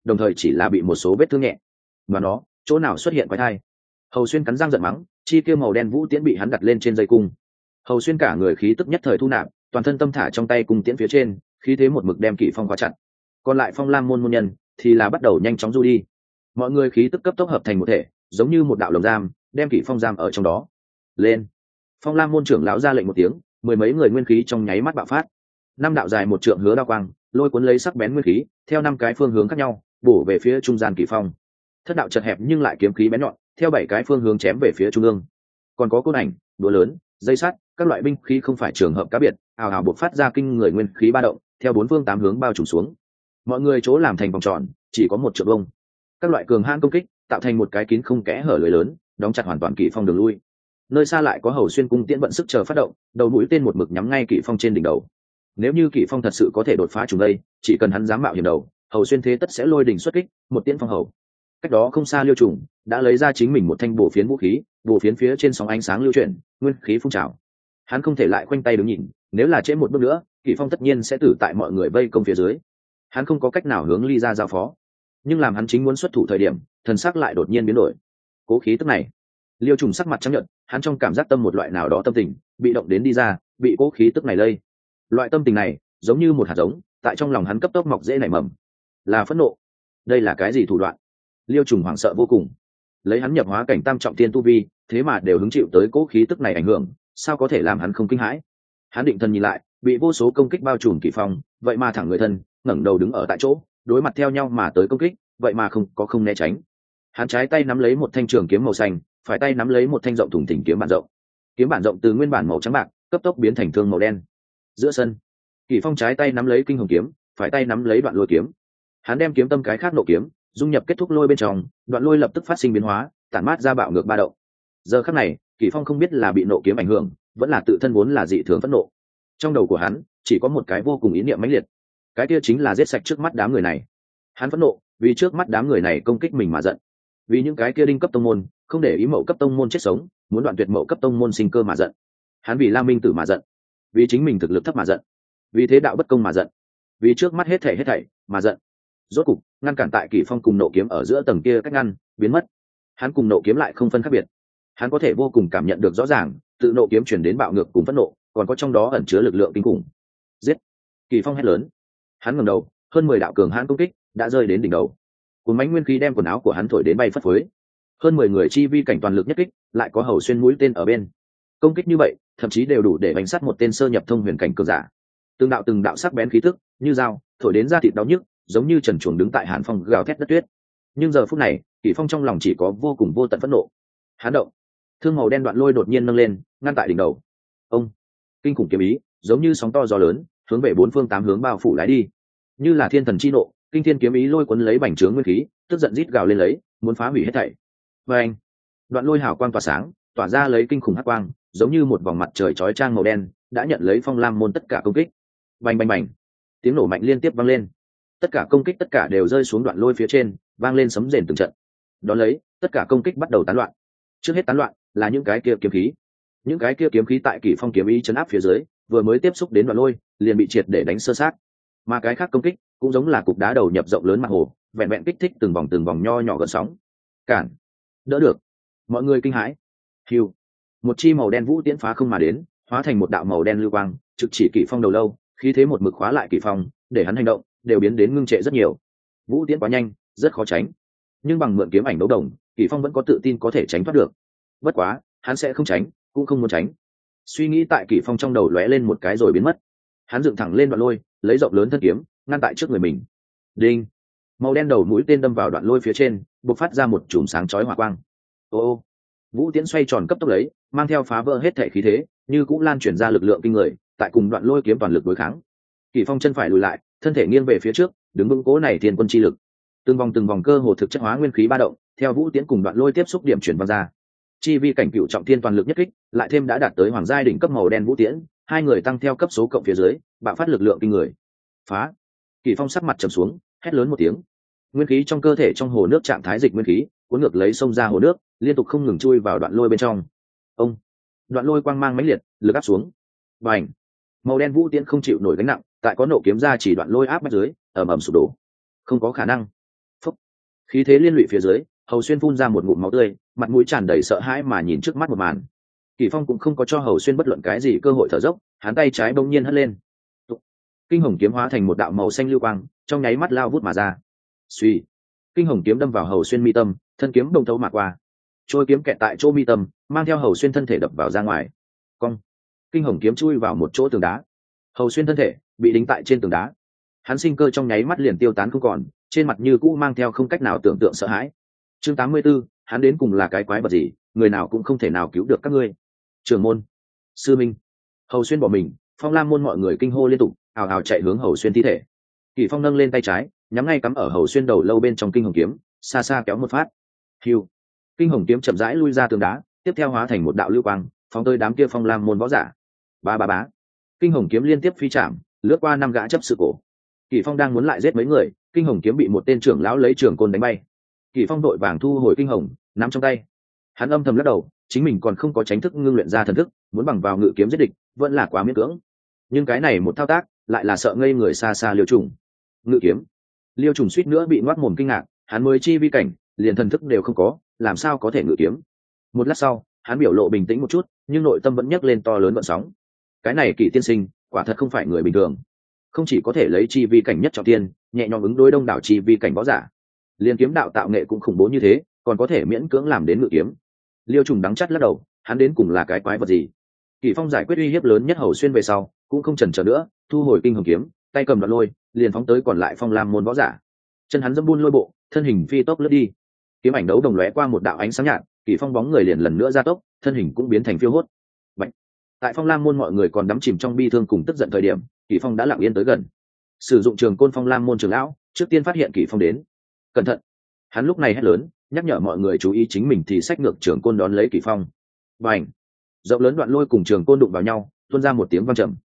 đồng thời chỉ là bị một số vết thương nhẹ. Mà nó chỗ nào xuất hiện quái thai? Hầu Xuyên cắn răng giận mắng, chi tiêu màu đen vũ tiễn bị hắn đặt lên trên dây cung. Hầu Xuyên cả người khí tức nhất thời thu nạp, toàn thân tâm thả trong tay cung tiễn phía trên, khí thế một mực đem Kỷ Phong khóa chặt. Còn lại Phong Lam môn môn nhân thì là bắt đầu nhanh chóng du đi. Mọi người khí tức cấp tốc hợp thành một thể, giống như một đạo lồng giam, đem Kỷ Phong giam ở trong đó. Lên! Phong Lam môn trưởng lão ra lệnh một tiếng, mười mấy người nguyên khí trong nháy mắt bạo phát. Năm đạo dài một trượng hứa đao quang, lôi cuốn lấy sắc bén nguyên khí, theo năm cái phương hướng khác nhau, bổ về phía trung gian Kỷ Phong. Thất đạo chật hẹp nhưng lại kiếm khí bén nhọn, theo bảy cái phương hướng chém về phía trung ương. Còn có côn ảnh, đũa lớn, dây sắt, các loại binh khí không phải trường hợp cá biệt, ào ào bộc phát ra kinh người nguyên khí ba động, theo bốn phương tám hướng bao trùm xuống. Mọi người chỗ làm thành vòng tròn, chỉ có một trượng vuông. Các loại cường hãn công kích, tạo thành một cái kín không kẽ hở lưới lớn, đóng chặt hoàn toàn Kỷ Phong đường lui. Nơi xa lại có Hầu Xuyên cung tiễn vận sức chờ phát động, đầu mũi tên một mực nhắm ngay Kỷ Phong trên đỉnh đầu. Nếu như Kỷ Phong thật sự có thể đột phá trùng đây, chỉ cần hắn dám mạo hiểm đầu, Hầu Xuyên thế tất sẽ lôi đỉnh xuất kích, một tiễn phong hầu. Cách đó không xa Liêu Trùng đã lấy ra chính mình một thanh bổ phiến vũ khí, bổ phiến phía trên sóng ánh sáng lưu chuyển, nguyên khí phun trào. Hắn không thể lại khoanh tay đứng nhìn, nếu là trễ một bước nữa, Kỷ Phong tất nhiên sẽ tử tại mọi người vây công phía dưới. Hắn không có cách nào hướng Ly ra giao phó, nhưng làm hắn chính muốn xuất thủ thời điểm, thần sắc lại đột nhiên biến đổi. Cố khí tức này, Liêu Trùng sắc mặt trắng nhợt, hắn trong cảm giác tâm một loại nào đó tâm tình bị động đến đi ra, bị cố khí tức này lây. Loại tâm tình này giống như một hạt giống, tại trong lòng hắn cấp tốc mọc rễ nảy mầm, là phẫn nộ. Đây là cái gì thủ đoạn? Liêu Trùng hoảng sợ vô cùng, lấy hắn nhập hóa cảnh tam trọng thiên tu vi, thế mà đều hứng chịu tới cố khí tức này ảnh hưởng, sao có thể làm hắn không kinh hãi? Hắn định thần nhìn lại, bị vô số công kích bao trùm Kỷ Phong, vậy mà thẳng người thân, ngẩng đầu đứng ở tại chỗ, đối mặt theo nhau mà tới công kích, vậy mà không né tránh. Hắn trái tay nắm lấy một thanh trường kiếm màu xanh, phải tay nắm lấy một thanh rộng thùng thình kiếm bản rộng. Kiếm bản rộng từ nguyên bản màu trắng bạc, cấp tốc biến thành thương màu đen. Giữa sân, Kỷ Phong trái tay nắm lấy kinh hồng kiếm, phải tay nắm lấy đoạn lôi kiếm. Hắn đem kiếm tâm cái khác nộ kiếm, dung nhập kết thúc lôi bên trong, đoạn lôi lập tức phát sinh biến hóa, tản mát ra bạo ngược ba động. Giờ khắc này, Kỷ Phong không biết là bị nộ kiếm ảnh hưởng, vẫn là tự thân vốn là dị thường phẫn nộ. Trong đầu của hắn chỉ có một cái vô cùng ý niệm mãnh liệt, cái kia chính là giết sạch trước mắt đám người này. Hắn phẫn nộ vì trước mắt đám người này công kích mình mà giận, vì những cái kia đinh cấp tông môn không để ý mậu cấp tông môn chết sống, muốn đoạn tuyệt mậu cấp tông môn sinh cơ mà giận. Hắn vì La Minh Tử mà giận, vì chính mình thực lực thấp mà giận, vì thế đạo bất công mà giận, vì trước mắt hết thảy mà giận. Rốt cục ngăn cản tại Kỷ Phong cùng nộ kiếm ở giữa tầng kia cách ngăn biến mất. Hắn cùng nộ kiếm lại không phân khác biệt, hắn có thể vô cùng cảm nhận được rõ ràng, tự nộ kiếm chuyển đến bạo ngược cùng phẫn nộ, còn có trong đó ẩn chứa lực lượng kinh khủng. Giết! Kỷ Phong hét lớn. Hắn ngẩng đầu, hơn 10 đạo cường hãn công kích đã rơi đến đỉnh đầu. Cuốn mãnh nguyên khí đem quần áo của hắn thổi đến bay phất phới. Hơn 10 người chi vi cảnh toàn lực nhất kích, lại có Hầu Xuyên mũi tên ở bên. Công kích như vậy, thậm chí đều đủ để bánh sát một tên sơ nhập thông huyền cảnh cường giả. Từng đạo sắc bén khí tức, như dao, thổi đến da thịt đau nhức, giống như trần truồng đứng tại hàn phong gào thét đất tuyết. Nhưng giờ phút này, Kỷ Phong trong lòng chỉ có vô cùng vô tận phẫn nộ. Hắn động, thương màu đen đoạn lôi đột nhiên nâng lên, ngăn tại đỉnh đầu. Ông, kinh khủng kiếm ý, giống như sóng to gió lớn, hướng về bốn phương tám hướng bao phủ lái đi. Như là thiên thần chi nộ, kinh thiên kiếm ý lôi cuốn lấy bành trướng nguyên khí, tức giận rít gào lên lấy, muốn phá hủy hết thảy. Và anh, đoạn lôi hào quang tỏa sáng, tỏa ra lấy kinh khủng hắc quang, giống như một vòng mặt trời chói chang màu đen, đã nhận lấy Phong Lam môn tất cả công kích. Bành bành bành, tiếng nổ mạnh liên tiếp vang lên. Tất cả công kích tất cả đều rơi xuống đoạn lôi phía trên, vang lên sấm rền từng trận. Đón lấy, tất cả công kích bắt đầu tán loạn. Trước hết tán loạn là những cái kia kiếm khí. Những cái kia kiếm khí tại Kỷ Phong kiếm ý chấn áp phía dưới, vừa mới tiếp xúc đến đoạn lôi, liền bị triệt để đánh sơ sát. Mà cái khác công kích cũng giống là cục đá đầu nhập rộng lớn mặt hồ, vẹn vẹn kích thích từng vòng nho nhỏ gợn sóng. Cản, đỡ được. Mọi người kinh hãi. Hưu, một chi màu đen vũ tiễn phá không mà đến, hóa thành một đạo màu đen lưu quang, trực chỉ Kỷ Phong đầu lâu, khí thế một mực khóa lại Kỷ Phong, để hắn hành động đều biến đến ngưng trệ rất nhiều. Vũ tiễn quá nhanh, rất khó tránh, nhưng bằng mượn kiếm ảnh đấu đồng, Kỷ Phong vẫn có tự tin có thể tránh thoát được. Bất quá, hắn sẽ không tránh, cũng không muốn tránh. Suy nghĩ tại Kỷ Phong trong đầu lóe lên một cái rồi biến mất. Hắn dựng thẳng lên đoạn lôi, lấy rộng lớn thân kiếm ngăn tại trước người mình. Đinh, màu đen đầu mũi tên đâm vào đoạn lôi phía trên, bộc phát ra một chùm sáng chói hỏa quang. Ô, vũ tiễn xoay tròn cấp tốc lấy, mang theo phá vỡ hết thể khí thế, như cũng lan truyền ra lực lượng kinh người, tại cùng đoạn lôi kiếm toàn lực đối kháng. Kỷ Phong chân phải lùi lại, thân thể nghiêng về phía trước, đứng vững cố này thiên quân chi lực. Từng vòng cơ hồ thực chất hóa nguyên khí ba động, theo vũ tiễn cùng đoạn lôi tiếp xúc điểm chuyển vang ra. Chi vi cảnh cựu trọng thiên toàn lực nhất kích, lại thêm đã đạt tới hoàng giai đỉnh cấp màu đen vũ tiễn, hai người tăng theo cấp số cộng phía dưới, bạo phát lực lượng kinh người. Phá! Kỷ Phong sắc mặt trầm xuống, hét lớn một tiếng. Nguyên khí trong cơ thể trong hồ nước trạng thái dịch nguyên khí, cuốn ngược lấy sông ra hồ nước, liên tục không ngừng chui vào đoạn lôi bên trong. Ông! Đoạn lôi quang mang mãnh liệt, lực áp xuống. Bành! Màu đen vũ tiễn không chịu nổi gánh nặng, tại có nộ kiếm ra chỉ đoạn lôi áp bách dưới, ầm ầm sụp đổ. Không có khả năng. Khí thế liên lụy phía dưới, Hầu Xuyên phun ra một ngụm máu tươi, mặt mũi tràn đầy sợ hãi mà nhìn trước mắt một màn. Kỷ Phong cũng không có cho Hầu Xuyên bất luận cái gì cơ hội thở dốc, hắn tay trái bỗng nhiên hất lên, kinh hồng kiếm hóa thành một đạo màu xanh lưu quang, trong nháy mắt lao vút mà ra. Suy, kinh hồng kiếm đâm vào Hầu Xuyên mi tâm, thân kiếm đồng thấu mà qua, trôi kiếm kẹt tại chỗ mi tâm, mang theo Hầu Xuyên thân thể đập vào ra ngoài. Cong, kinh hồng kiếm chui vào một chỗ tường đá, Hầu Xuyên thân thể bị đính tại trên tường đá, hắn sinh cơ trong nháy mắt liền tiêu tán không còn, trên mặt như cũ mang theo không cách nào tưởng tượng sợ hãi. Chương 84, hắn đến cùng là cái quái vật gì, người nào cũng không thể nào cứu được các ngươi. Trưởng môn, sư minh, Hầu Xuyên bỏ mình, Phong Lam môn mọi người kinh hô liên tục, ào ào chạy hướng Hầu Xuyên thi thể. Kỷ Phong nâng lên tay trái, nhắm ngay cắm ở Hầu Xuyên đầu lâu bên trong kinh hồng kiếm, xa xa kéo một phát. Hưu, kinh hồng kiếm chậm rãi lui ra tường đá, tiếp theo hóa thành một đạo lưu quang, phóng tới đám kia Phong Lam môn võ giả. Ba ba bá, kinh hồng kiếm liên tiếp phi chạm, lướt qua 5 gã chấp sự cổ. Kỷ Phong đang muốn lại giết mấy người, kinh hồng kiếm bị một tên trưởng lão lấy trường côn đánh bay. Kỷ Phong đội vàng thu hồi kinh hồng, nắm trong tay. Hắn âm thầm lắc đầu, chính mình còn không có tránh thức ngưng luyện ra thần thức, muốn bằng vào ngự kiếm giết địch, vẫn là quá miễn cưỡng. Nhưng cái này một thao tác, lại là sợ ngây người xa xa Liêu Trùng. Ngự kiếm, Liêu Trùng suýt nữa bị ngoác mồm kinh ngạc, hắn mới chi vi cảnh, liền thần thức đều không có, làm sao có thể ngự kiếm? Một lát sau, hắn biểu lộ bình tĩnh một chút, nhưng nội tâm vẫn nhấc lên to lớn gợn sóng. Cái này Kỷ tiên sinh, quả thật không phải người bình thường, không chỉ có thể lấy chi vi cảnh nhất trọng tiên, nhẹ nhõm ứng đối đông đảo chi vi cảnh võ giả, liên kiếm đạo tạo nghệ cũng khủng bố như thế, còn có thể miễn cưỡng làm đến ngự kiếm. Liêu Trùng đắng chắt lắc đầu, hắn đến cùng là cái quái vật gì? Kỷ Phong giải quyết uy hiếp lớn nhất Hầu Xuyên về sau, cũng không chần chờ nữa, thu hồi kinh hồng kiếm, tay cầm đoạn lôi, liền phóng tới còn lại Phong Lam môn võ giả. Chân hắn dẫm buôn lôi bộ, thân hình phi tốc lướt đi. Kiếm ảnh đấu đồng lóe qua một đạo ánh sáng nhạt, Kỷ Phong bóng người liền lần nữa gia tốc, thân hình cũng biến thành phiêu hốt. Bạch. Tại Phong Lam môn mọi người còn đắm chìm trong bi thương cùng tức giận thời điểm, Kỷ Phong đã lặng yên tới gần. Sử dụng trường côn Phong Lam môn trưởng lão, trước tiên phát hiện Kỷ Phong đến. Cẩn thận! Hắn lúc này hét lớn, nhắc nhở mọi người chú ý chính mình thì xách ngược trường côn đón lấy Kỷ Phong. Bành! Rộng lớn đoạn lôi cùng trường côn đụng vào nhau, tuôn ra một tiếng vang trầm.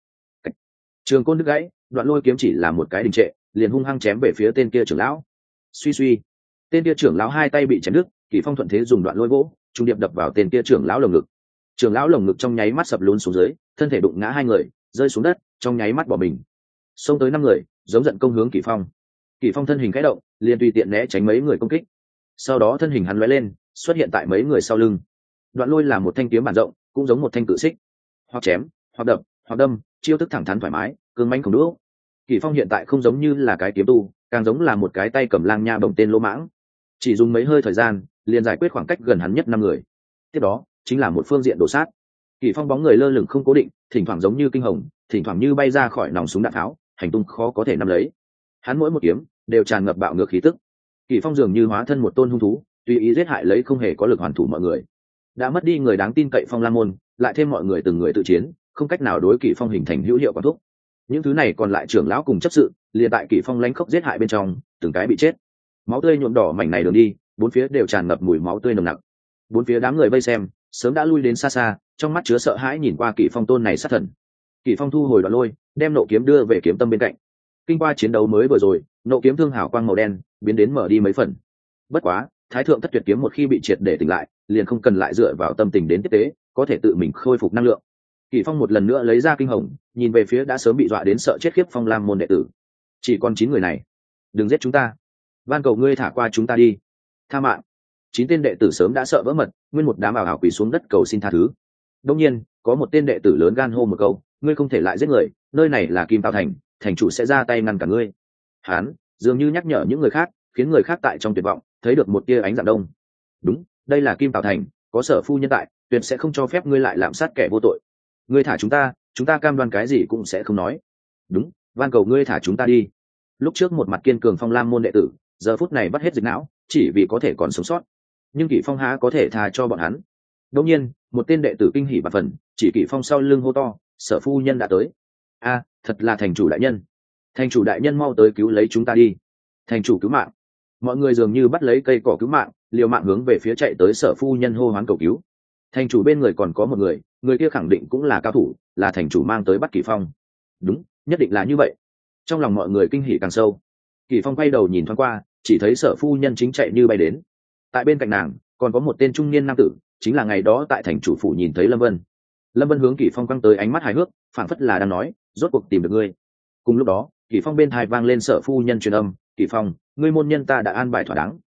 Trường côn đứt gãy, đoạn lôi kiếm chỉ là một cái đình trệ, liền hung hăng chém về phía tên kia trưởng lão. Suy suy, tên kia trưởng lão hai tay bị chém đứt, Kỷ Phong thuận thế dùng đoạn lôi vỗ, trung điệp đập vào tên kia trưởng lão lồng ngực. Trưởng lão lồng ngực trong nháy mắt sập lún xuống dưới, thân thể đụng ngã hai người, rơi xuống đất, trong nháy mắt bỏ mình. Xông tới 5 người, giống giận công hướng Kỷ Phong. Kỷ Phong thân hình khẽ động, liền tùy tiện né tránh mấy người công kích. Sau đó thân hình hắn lóe lên, xuất hiện tại mấy người sau lưng. Đoạn lôi là một thanh kiếm bản rộng, cũng giống một thanh cự xích, hoặc chém, hoặc đập, hoặc đâm, chiêu thức thẳng thắn thoải mái, cương mãnh không đũa. Kỷ Phong hiện tại không giống như là cái kiếm tu, càng giống là một cái tay cầm lang nha bồng tên lỗ mãng. Chỉ dùng mấy hơi thời gian, liền giải quyết khoảng cách gần hắn nhất 5 người. Tiếp đó, chính là một phương diện đổ sát. Kỷ Phong bóng người lơ lửng không cố định, thỉnh thoảng giống như kinh hồng, thỉnh thoảng như bay ra khỏi nòng súng đạn tháo, hành tung khó có thể nắm lấy. Hắn mỗi một kiếm đều tràn ngập bạo ngược khí tức. Kỷ Phong dường như hóa thân một tôn hung thú, tùy ý giết hại lấy không hề có lực hoàn thủ mọi người. Đã mất đi người đáng tin cậy Phong Lam môn, lại thêm mọi người từng người tự chiến, không cách nào đối Kỷ Phong hình thành hữu hiệu quả thúc. Những thứ này còn lại trưởng lão cùng chấp sự, liền tại Kỷ Phong lánh khốc giết hại bên trong, từng cái bị chết. Máu tươi nhuộm đỏ mảnh này đường đi, bốn phía đều tràn ngập mùi máu tươi nồng nặc. Bốn phía đám người vây xem, sớm đã lui đến xa xa, trong mắt chứa sợ hãi nhìn qua Kỷ Phong tôn này sát thần. Kỷ Phong thu hồi đoạn lôi, đem nộ kiếm đưa về kiếm tâm bên cạnh. Kinh qua chiến đấu mới vừa rồi, nộ kiếm thương hào quang màu đen biến đến mở đi mấy phần. Bất quá, Thái thượng thất tuyệt kiếm một khi bị triệt để tỉnh lại, liền không cần lại dựa vào tâm tình đến tiếp tế, có thể tự mình khôi phục năng lượng. Kỷ Phong một lần nữa lấy ra kinh hồng, nhìn về phía đã sớm bị dọa đến sợ chết khiếp Phong Lam môn đệ tử. Chỉ còn 9 người này, đừng giết chúng ta, van cầu ngươi thả qua chúng ta đi, tha mạng. 9 tên đệ tử sớm đã sợ vỡ mật, nguyên một đám ảo ảo quỳ xuống đất cầu xin tha thứ. Đương nhiên, có một tên đệ tử lớn gan hô một câu, ngươi không thể lại giết người, nơi này là Kim Tào thành, thành chủ sẽ ra tay ngăn cả ngươi. Hắn dường như nhắc nhở những người khác, khiến người khác tại trong tuyệt vọng thấy được một tia ánh dạng đông. Đúng, đây là Kim Tào thành, có Sở phu nhân tại, tuyệt sẽ không cho phép ngươi lại lạm sát kẻ vô tội. Ngươi thả chúng ta cam đoan cái gì cũng sẽ không nói. Đúng, van cầu ngươi thả chúng ta đi. Lúc trước một mặt kiên cường Phong Lam môn đệ tử, giờ phút này bắt hết dịch não, chỉ vì có thể còn sống sót. Nhưng Kỷ Phong há có thể tha cho bọn hắn. Đột nhiên, một tên đệ tử kinh hỉ bạt phần, chỉ Kỷ Phong sau lưng hô to, Sở phu nhân đã tới. A, thật là thành chủ đại nhân. Thành chủ đại nhân mau tới cứu lấy chúng ta đi. Thành chủ cứu mạng. Mọi người dường như bắt lấy cây cỏ cứu mạng, liều mạng hướng về phía chạy tới Sở phu nhân hô hoán cầu cứu. Thành chủ bên người còn có một người, người kia khẳng định cũng là cao thủ, là thành chủ mang tới bắt Kỷ Phong. Đúng, nhất định là như vậy. Trong lòng mọi người kinh hỉ càng sâu. Kỷ Phong quay đầu nhìn thoáng qua, chỉ thấy Sở phu nhân chính chạy như bay đến. Tại bên cạnh nàng còn có một tên trung niên nam tử, chính là ngày đó tại thành chủ phủ nhìn thấy Lâm Vân. Lâm Vân hướng Kỷ Phong quăng tới ánh mắt hài hước, phảng phất là đang nói, rốt cuộc tìm được ngươi. Cùng lúc đó, Kỷ Phong bên tai vang lên Sở phu nhân truyền âm, Kỷ Phong, ngươi môn nhân ta đã an bài thỏa đáng.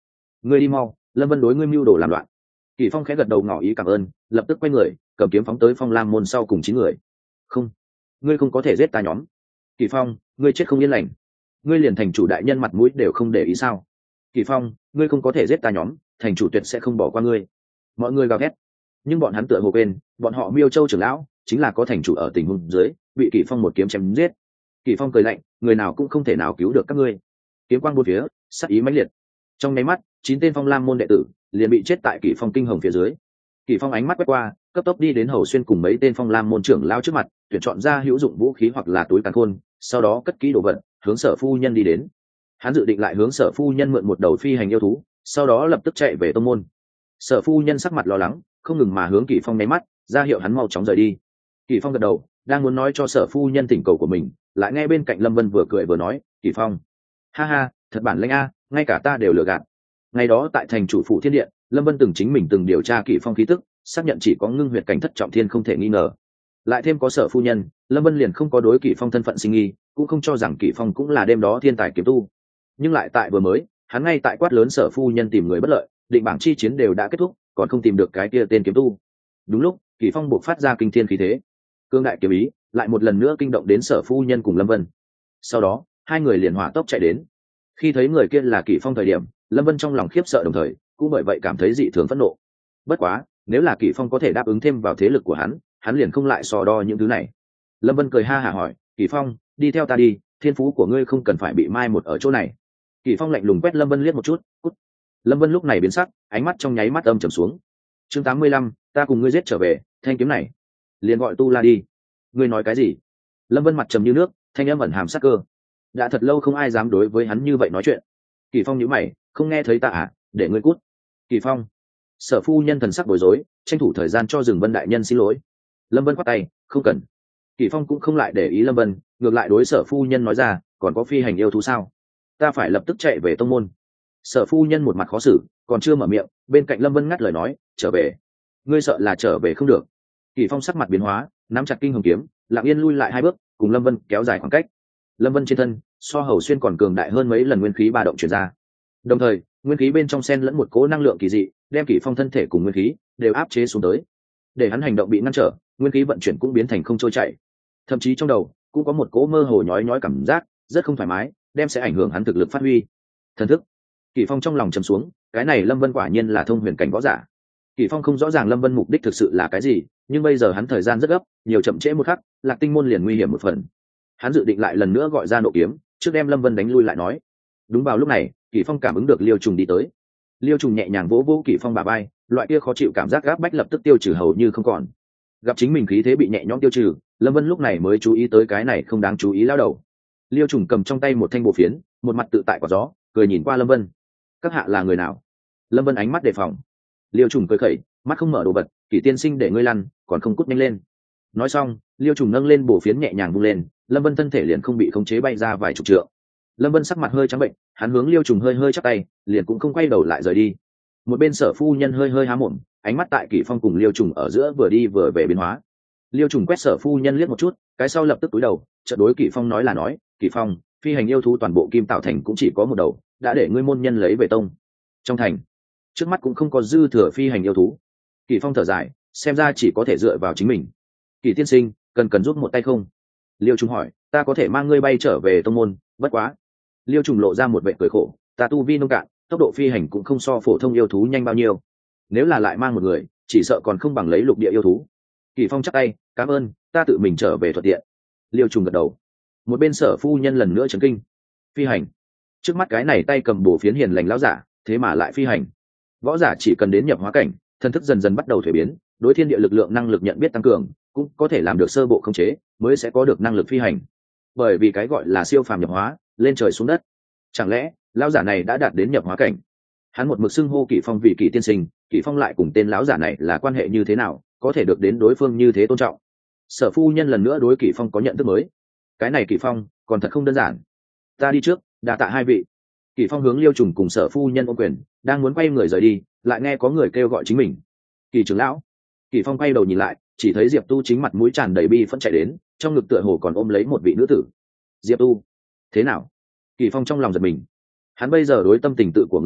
ngươi đi mau, lâm vân đối ngươi mưu đồ làm loạn. Kỷ Phong khẽ gật đầu ngỏ ý cảm ơn, lập tức quay người cầm kiếm phóng tới Phong Lam môn sau cùng 9 người. Không, ngươi không có thể giết ta nhóm. Kỷ Phong, ngươi chết không yên lành. Ngươi liền thành chủ đại nhân mặt mũi đều không để ý sao? Kỷ Phong, ngươi không có thể giết ta nhóm, thành chủ tuyệt sẽ không bỏ qua ngươi. Mọi người gào thét, nhưng bọn hắn tựa hồ quên, bọn họ Miêu Châu trưởng lão chính là có thành chủ ở tình huống dưới, bị Kỷ Phong một kiếm chém giết. Kỷ Phong cười lạnh, người nào cũng không thể nào cứu được các ngươi. Kiếm quang bốn phía, sát ý mãnh liệt. Trong nháy mắt, 9 tên Phong Lam môn đệ tử liền bị chết tại Kỷ Phong kinh hồng phía dưới. Kỷ Phong ánh mắt quét qua, cấp tốc đi đến Hầu Xuyên cùng mấy tên Phong Lam môn trưởng lao trước mặt, tuyển chọn ra hữu dụng vũ khí hoặc là túi càn khôn, sau đó cất kỹ đồ vật, hướng Sở phu nhân đi đến. Hắn dự định lại hướng Sở phu nhân mượn một đầu phi hành yêu thú, sau đó lập tức chạy về tông môn. Sở phu nhân sắc mặt lo lắng, không ngừng mà hướng Kỷ Phong nháy mắt, ra hiệu hắn mau chóng rời đi. Kỷ Phong gật đầu, đang muốn nói cho Sở phu nhân thỉnh cầu của mình, lại nghe bên cạnh Lâm Vân vừa cười vừa nói, "Kỷ Phong, ha ha, thật bản lĩnh a, ngay cả ta đều lừa gạt." Ngày đó tại thành chủ phủ Thiên Điện, Lâm Vân từng chính mình từng điều tra Kỷ Phong khí tức, xác nhận chỉ có ngưng huyệt cảnh thất trọng thiên không thể nghi ngờ. Lại thêm có Sở phu nhân, Lâm Vân liền không có đối Kỷ Phong thân phận sinh nghi, cũng không cho rằng Kỷ Phong cũng là đêm đó thiên tài kiếm tu. Nhưng lại tại vừa mới, hắn ngay tại quát lớn Sở phu nhân tìm người bất lợi, định bảng chi chiến đều đã kết thúc, còn không tìm được cái kia tên kiếm tu. Đúng lúc, Kỷ Phong buộc phát ra kinh thiên khí thế, cương đại kiếm ý lại một lần nữa kinh động đến Sở phu nhân cùng Lâm Vân. Sau đó, hai người liền hỏa tốc chạy đến. Khi thấy người kia là Kỷ Phong thời điểm, Lâm Vân trong lòng khiếp sợ đồng thời cũng bởi vậy cảm thấy dị thường phẫn nộ. Bất quá, nếu là Kỷ Phong có thể đáp ứng thêm vào thế lực của hắn liền không lại so đo những thứ này. Lâm Vân cười ha hả hỏi, "Kỷ Phong, đi theo ta đi, thiên phú của ngươi không cần phải bị mai một ở chỗ này." Kỷ Phong lạnh lùng quét Lâm Vân liếc một chút, cút. Lâm Vân lúc này biến sắc, ánh mắt trong nháy mắt âm trầm xuống. Chương 85, ta cùng ngươi giết trở về, thanh kiếm này liền gọi tu la đi. Ngươi nói cái gì? Lâm Vân mặt trầm như nước, thanh âm ẩn hàm sắc cơ. Đã thật lâu không ai dám đối với hắn như vậy nói chuyện. Kỷ Phong nhíu mày, không nghe thấy ta à, để ngươi cút. Kỷ Phong. Sở phu nhân thần sắc bối rối, tranh thủ thời gian cho Dừng Vân đại nhân xin lỗi. Lâm Vân quát tay, không cần. Kỷ Phong cũng không lại để ý Lâm Vân, ngược lại đối Sở phu nhân nói ra, còn có phi hành yêu thú sao? Ta phải lập tức chạy về tông môn. Sở phu nhân một mặt khó xử, còn chưa mở miệng, bên cạnh Lâm Vân ngắt lời nói, trở về. Ngươi sợ là trở về không được. Kỷ Phong sắc mặt biến hóa, nắm chặt kinh hồng kiếm, lặng yên lui lại 2 bước, cùng Lâm Vân kéo dài khoảng cách. Lâm Vân trên thân so Hầu Xuyên còn cường đại hơn mấy lần nguyên khí ba động truyền ra, đồng thời nguyên khí bên trong xen lẫn một cỗ năng lượng kỳ dị, đem Kỷ Phong thân thể cùng nguyên khí đều áp chế xuống tới, để hắn hành động bị ngăn trở, nguyên khí vận chuyển cũng biến thành không trôi chảy, thậm chí trong đầu cũng có một cỗ mơ hồ nhói nhói cảm giác rất không thoải mái, đem sẽ ảnh hưởng hắn thực lực phát huy. Thần thức. Kỷ Phong trong lòng trầm xuống, cái này Lâm Vân quả nhiên là thông huyền cảnh võ giả. Kỷ Phong không rõ ràng Lâm Vân mục đích thực sự là cái gì, nhưng bây giờ hắn thời gian rất gấp, nhiều chậm trễ một khắc, Lạc Tinh môn liền nguy hiểm một phần. Hắn dự định lại lần nữa gọi ra nộ kiếm, trước đem Lâm Vân đánh lui lại nói. Đúng vào lúc này, Kỷ Phong cảm ứng được Liêu Trùng đi tới. Liêu Trùng nhẹ nhàng vỗ vỗ Kỷ Phong bả vai, loại kia khó chịu cảm giác gáp bách lập tức tiêu trừ hầu như không còn. Gặp chính mình khí thế bị nhẹ nhõm tiêu trừ, Lâm Vân lúc này mới chú ý tới cái này không đáng chú ý lao đầu. Liêu Trùng cầm trong tay một thanh bổ phiến, một mặt tự tại quả gió, cười nhìn qua Lâm Vân. Các hạ là người nào? Lâm Vân ánh mắt đề phòng. Liêu Trùng cười khẩy, mắt không mở đồ vật, Kỷ tiên sinh để ngươi lăn, còn không cút nhanh lên. Nói xong, Liêu Trùng nâng lên bổ phiến nhẹ nhàng vung lên, Lâm Vân thân thể liền không bị khống chế bay ra vài chục trượng. Lâm Vân sắc mặt hơi trắng bệnh, hắn hướng Liêu Trùng hơi hơi chắp tay, liền cũng không quay đầu lại rời đi. Một bên Sở phu nhân hơi hơi há mồm, ánh mắt tại Kỷ Phong cùng Liêu Trùng ở giữa vừa đi vừa về biến hóa. Liêu Trùng quét Sở phu nhân liếc một chút, cái sau lập tức cúi đầu, chợt đối Kỷ Phong nói, Kỷ Phong, phi hành yêu thú toàn bộ Kim Tạo thành cũng chỉ có một đầu, đã để ngươi môn nhân lấy về tông. Trong thành, trước mắt cũng không có dư thừa phi hành yêu thú. Kỷ Phong thở dài, xem ra chỉ có thể dựa vào chính mình. Kỷ tiên sinh, cần giúp một tay không? Liêu Trùng hỏi, ta có thể mang ngươi bay trở về tông môn, bất quá. Liêu Trùng lộ ra một vẻ cười khổ, ta tu vi nông cạn, tốc độ phi hành cũng không so phổ thông yêu thú nhanh bao nhiêu. Nếu là lại mang một người, chỉ sợ còn không bằng lấy lục địa yêu thú. Kỷ Phong chắp tay, cảm ơn, ta tự mình trở về thuận tiện. Liêu Trùng gật đầu. Một bên Sở phu nhân lần nữa chấn kinh. Phi hành. Trước mắt cái này tay cầm bổ phiến hiền lành lão giả, thế mà lại phi hành. Võ giả chỉ cần đến nhập hóa cảnh, thân thức dần dần bắt đầu thuế biến, đối thiên địa lực lượng năng lực nhận biết tăng cường, cũng có thể làm được sơ bộ khống chế, mới sẽ có được năng lực phi hành. Bởi vì cái gọi là siêu phàm nhập hóa, lên trời xuống đất. Chẳng lẽ lão giả này đã đạt đến nhập hóa cảnh? Hắn một mực xưng hô Kỷ Phong vì Kỷ tiên sinh, Kỷ Phong lại cùng tên lão giả này là quan hệ như thế nào, có thể được đến đối phương như thế tôn trọng? Sở phu nhân lần nữa đối Kỷ Phong có nhận thức mới. Cái này Kỷ Phong còn thật không đơn giản. Ta đi trước, đa tạ hai vị. Kỷ Phong hướng Liêu Trùng cùng Sở phu nhân ôm quyền, đang muốn quay người rời đi, lại nghe có người kêu gọi chính mình. Kỷ trưởng lão. Kỷ Phong quay đầu nhìn lại, chỉ thấy Diệp Tu chính mặt mũi tràn đầy bi phẫn chạy đến, trong ngực tựa hồ còn ôm lấy một vị nữ tử. Diệp Tu, thế nào? Kỷ Phong trong lòng giật mình. Hắn bây giờ đối tâm tình tự của người khác